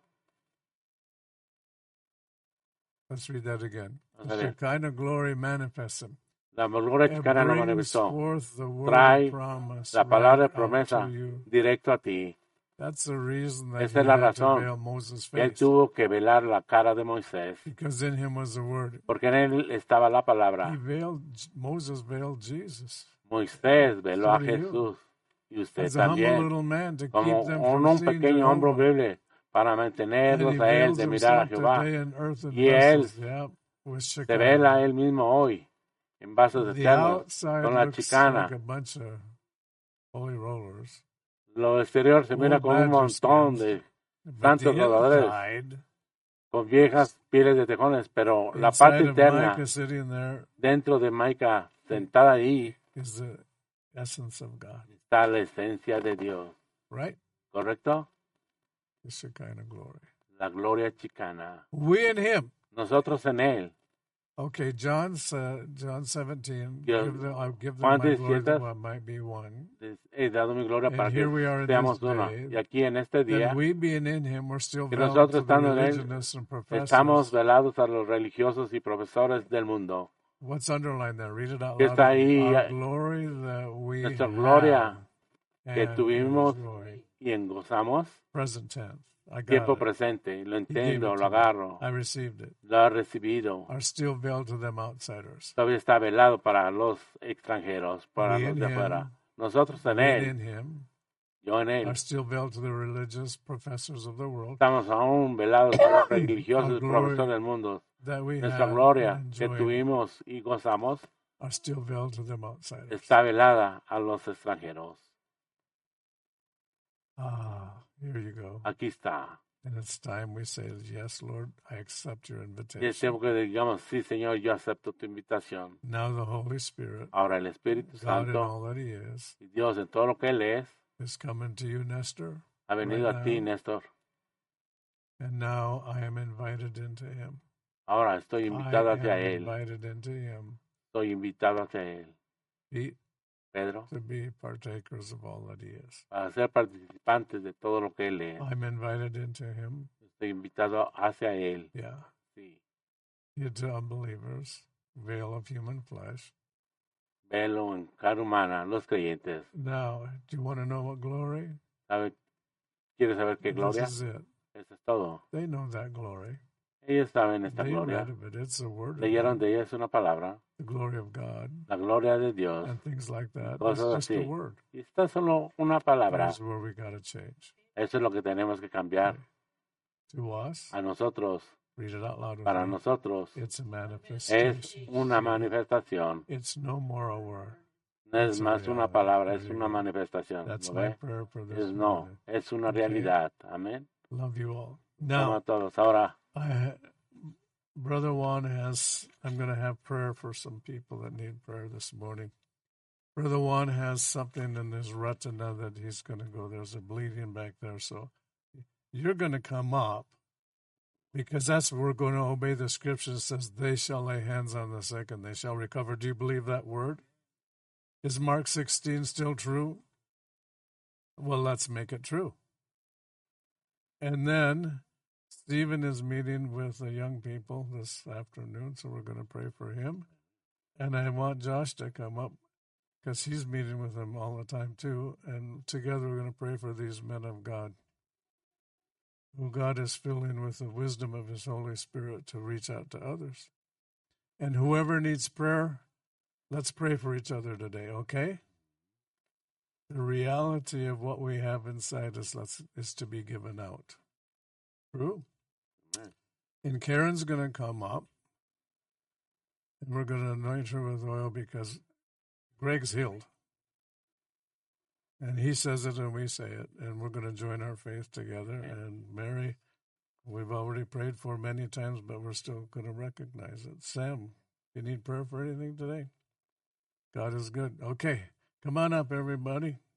Speaker 1: Let's read that again.
Speaker 2: Vamos a
Speaker 1: The
Speaker 2: ver.
Speaker 1: Shekinah glory manifests him.
Speaker 2: La gloria
Speaker 1: It
Speaker 2: chicana lo
Speaker 1: brings
Speaker 2: manifestó.
Speaker 1: forth the word
Speaker 2: Trae
Speaker 1: of promise
Speaker 2: la palabra de
Speaker 1: right out
Speaker 2: promesa
Speaker 1: to you.
Speaker 2: directo a ti.
Speaker 1: That's the reason that
Speaker 2: Esa
Speaker 1: he
Speaker 2: es la
Speaker 1: had to
Speaker 2: razón
Speaker 1: veil Moses'
Speaker 2: que él
Speaker 1: face,
Speaker 2: tuvo que velar la cara de Moisés,
Speaker 1: because in him was the word.
Speaker 2: porque en él estaba la
Speaker 1: He
Speaker 2: palabra.
Speaker 1: veiled, Moses veiled Jesus.
Speaker 2: Moisés veló
Speaker 1: So
Speaker 2: a
Speaker 1: do you.
Speaker 2: Jesús y usted
Speaker 1: As a humble
Speaker 2: también,
Speaker 1: little man to
Speaker 2: como
Speaker 1: keep them
Speaker 2: un,
Speaker 1: from
Speaker 2: un
Speaker 1: seeing
Speaker 2: pequeño hombro
Speaker 1: Jehovah.
Speaker 2: humilde para
Speaker 1: And he
Speaker 2: mantenerlos a él
Speaker 1: veils
Speaker 2: de mirar a
Speaker 1: himself
Speaker 2: Jehová.
Speaker 1: today in earthen
Speaker 2: Y él
Speaker 1: vessels. Yep, with
Speaker 2: se vela a
Speaker 1: Shekinah.
Speaker 2: él mismo hoy en vasos
Speaker 1: The
Speaker 2: externos
Speaker 1: outside
Speaker 2: con la
Speaker 1: looks
Speaker 2: chicana.
Speaker 1: like a bunch of holy rollers,
Speaker 2: Lo exterior se mira
Speaker 1: old
Speaker 2: como un
Speaker 1: badger
Speaker 2: montón
Speaker 1: skins,
Speaker 2: de
Speaker 1: but
Speaker 2: santos
Speaker 1: the
Speaker 2: rodadores
Speaker 1: inside,
Speaker 2: con viejas pieles de tejones, pero
Speaker 1: the
Speaker 2: la parte
Speaker 1: inside of
Speaker 2: interna
Speaker 1: Micah sitting there
Speaker 2: dentro de Maica sentada ahí
Speaker 1: is the essence of God,
Speaker 2: está la esencia de Dios,
Speaker 1: right?
Speaker 2: ¿correcto?
Speaker 1: The Shekinah glory.
Speaker 2: La gloria chicana.
Speaker 1: We in Him.
Speaker 2: Nosotros en él.
Speaker 1: Okay, John, uh, John seventeen.
Speaker 2: Yo-
Speaker 1: Give them, I'll give them
Speaker 2: Juan
Speaker 1: my glory that
Speaker 2: diecisiete,
Speaker 1: might be one.
Speaker 2: He dado mi gloria
Speaker 1: And
Speaker 2: para que
Speaker 1: here we are in
Speaker 2: seamos
Speaker 1: this
Speaker 2: uno.
Speaker 1: day.
Speaker 2: Y aquí en este día,
Speaker 1: Then we being in Him, we're still
Speaker 2: que
Speaker 1: veiled
Speaker 2: nosotros
Speaker 1: to the
Speaker 2: estando en él,
Speaker 1: religionists and
Speaker 2: estamos
Speaker 1: professors.
Speaker 2: velados a los religiosos y profesores del mundo.
Speaker 1: What's underlined there? Read it out
Speaker 2: Que
Speaker 1: loud.
Speaker 2: está ahí,
Speaker 1: Our
Speaker 2: eh,
Speaker 1: glory that we
Speaker 2: nuestra
Speaker 1: have
Speaker 2: gloria que
Speaker 1: and
Speaker 2: tuvimos
Speaker 1: enjoy.
Speaker 2: y engozamos.
Speaker 1: Present tense. I got
Speaker 2: Tiempo
Speaker 1: it.
Speaker 2: presente, lo
Speaker 1: He gave
Speaker 2: entiendo,
Speaker 1: it
Speaker 2: lo
Speaker 1: to me.
Speaker 2: agarro,
Speaker 1: I received it.
Speaker 2: lo he recibido.
Speaker 1: Are still veiled to them outsiders.
Speaker 2: Todavía está velado para los extranjeros, para
Speaker 1: We
Speaker 2: los
Speaker 1: in
Speaker 2: de
Speaker 1: him,
Speaker 2: afuera. Nosotros en
Speaker 1: we
Speaker 2: él,
Speaker 1: in Him,
Speaker 2: yo en él,
Speaker 1: are still veiled to the religious professors of the world.
Speaker 2: estamos aún velados a los religiosos
Speaker 1: Our
Speaker 2: y
Speaker 1: glory
Speaker 2: profesores del mundo.
Speaker 1: that we
Speaker 2: Nuestra
Speaker 1: have
Speaker 2: gloria
Speaker 1: and
Speaker 2: que
Speaker 1: enjoy
Speaker 2: tuvimos y gozamos
Speaker 1: are still veiled to them outsiders.
Speaker 2: está velada a los extranjeros.
Speaker 1: Ah, here you go.
Speaker 2: Aquí está.
Speaker 1: And it's time we say, yes, Lord, I accept your
Speaker 2: Y es
Speaker 1: invitation.
Speaker 2: tiempo que digamos, sí, Señor, yo acepto tu invitación.
Speaker 1: Now the Holy Spirit,
Speaker 2: Ahora el Espíritu
Speaker 1: God in
Speaker 2: Santo
Speaker 1: all that He is,
Speaker 2: y Dios en todo lo que Él es,
Speaker 1: is coming to you, Nestor.
Speaker 2: ha venido
Speaker 1: right
Speaker 2: a ti,
Speaker 1: now.
Speaker 2: Néstor.
Speaker 1: And now I am invited into Him.
Speaker 2: Ahora estoy
Speaker 1: I
Speaker 2: invitado
Speaker 1: am
Speaker 2: hacia Él.
Speaker 1: invited into Him.
Speaker 2: Estoy invitado hacia Él.
Speaker 1: Be,
Speaker 2: Pedro,
Speaker 1: to be partakers of all that He is.
Speaker 2: para ser participantes de todo lo que Él es.
Speaker 1: I'm invited into Him.
Speaker 2: Estoy invitado hacia Él.
Speaker 1: Yeah.
Speaker 2: Sí.
Speaker 1: Into unbelievers, veil of human flesh.
Speaker 2: Velo en cara humana, los creyentes.
Speaker 1: Now, do you want to know what glory?
Speaker 2: ¿Sabe? ¿Quieres saber qué gloria?
Speaker 1: This is it.
Speaker 2: Eso es todo.
Speaker 1: They know that glory.
Speaker 2: Ellos saben esta
Speaker 1: They
Speaker 2: gloria.
Speaker 1: read of it. It's a word of
Speaker 2: Leyeron
Speaker 1: God.
Speaker 2: de ella, es una palabra.
Speaker 1: The glory of God
Speaker 2: La gloria de Dios.
Speaker 1: and things like that. It's
Speaker 2: Cosas
Speaker 1: just
Speaker 2: así.
Speaker 1: a word.
Speaker 2: Y esta es solo una palabra.
Speaker 1: That's where we got to change.
Speaker 2: Eso es lo que tenemos que cambiar.
Speaker 1: To us,
Speaker 2: A nosotros,
Speaker 1: read it out loud with
Speaker 2: para
Speaker 1: me.
Speaker 2: nosotros,
Speaker 1: It's a
Speaker 2: es
Speaker 1: manifestation.
Speaker 2: una manifestación.
Speaker 1: It's no more a word.
Speaker 2: No es
Speaker 1: It's a
Speaker 2: más una
Speaker 1: reality.
Speaker 2: palabra, es
Speaker 1: There you
Speaker 2: una
Speaker 1: go.
Speaker 2: manifestación.
Speaker 1: That's
Speaker 2: ¿Lo
Speaker 1: my
Speaker 2: ve?
Speaker 1: prayer for this
Speaker 2: Es no,
Speaker 1: morning.
Speaker 2: es una
Speaker 1: Okay.
Speaker 2: realidad. Amén.
Speaker 1: Love you all.
Speaker 2: Amo
Speaker 1: Now,
Speaker 2: a todos. Ahora,
Speaker 1: I, Brother Juan has, I'm going to have prayer for some people that need prayer this morning. Brother Juan has something in his retina that he's going to go. There's a bleeding back there. So you're going to come up because that's what we're going to obey the scripture. It says, they shall lay hands on the sick and they shall recover. Do you believe that word? Is Mark sixteen still true? Well, let's make it true. And then Stephen is meeting with the young people this afternoon, so we're going to pray for him. And I want Josh to come up because he's meeting with them all the time too. And together we're going to pray for these men of God, who God is filling with the wisdom of His Holy Spirit to reach out to others. And whoever needs prayer, let's pray for each other today, okay? The reality of what we have inside us let's, is to be given out. True?
Speaker 2: Amen.
Speaker 1: And Karen's going to come up, and we're going to anoint her with oil because Greg's healed. And he says it and we say it, and we're going to join our faith together. And Mary, we've already prayed for many times, but we're still going to recognize it. Sam, you need prayer for anything today? God is good. Okay, come on up, everybody.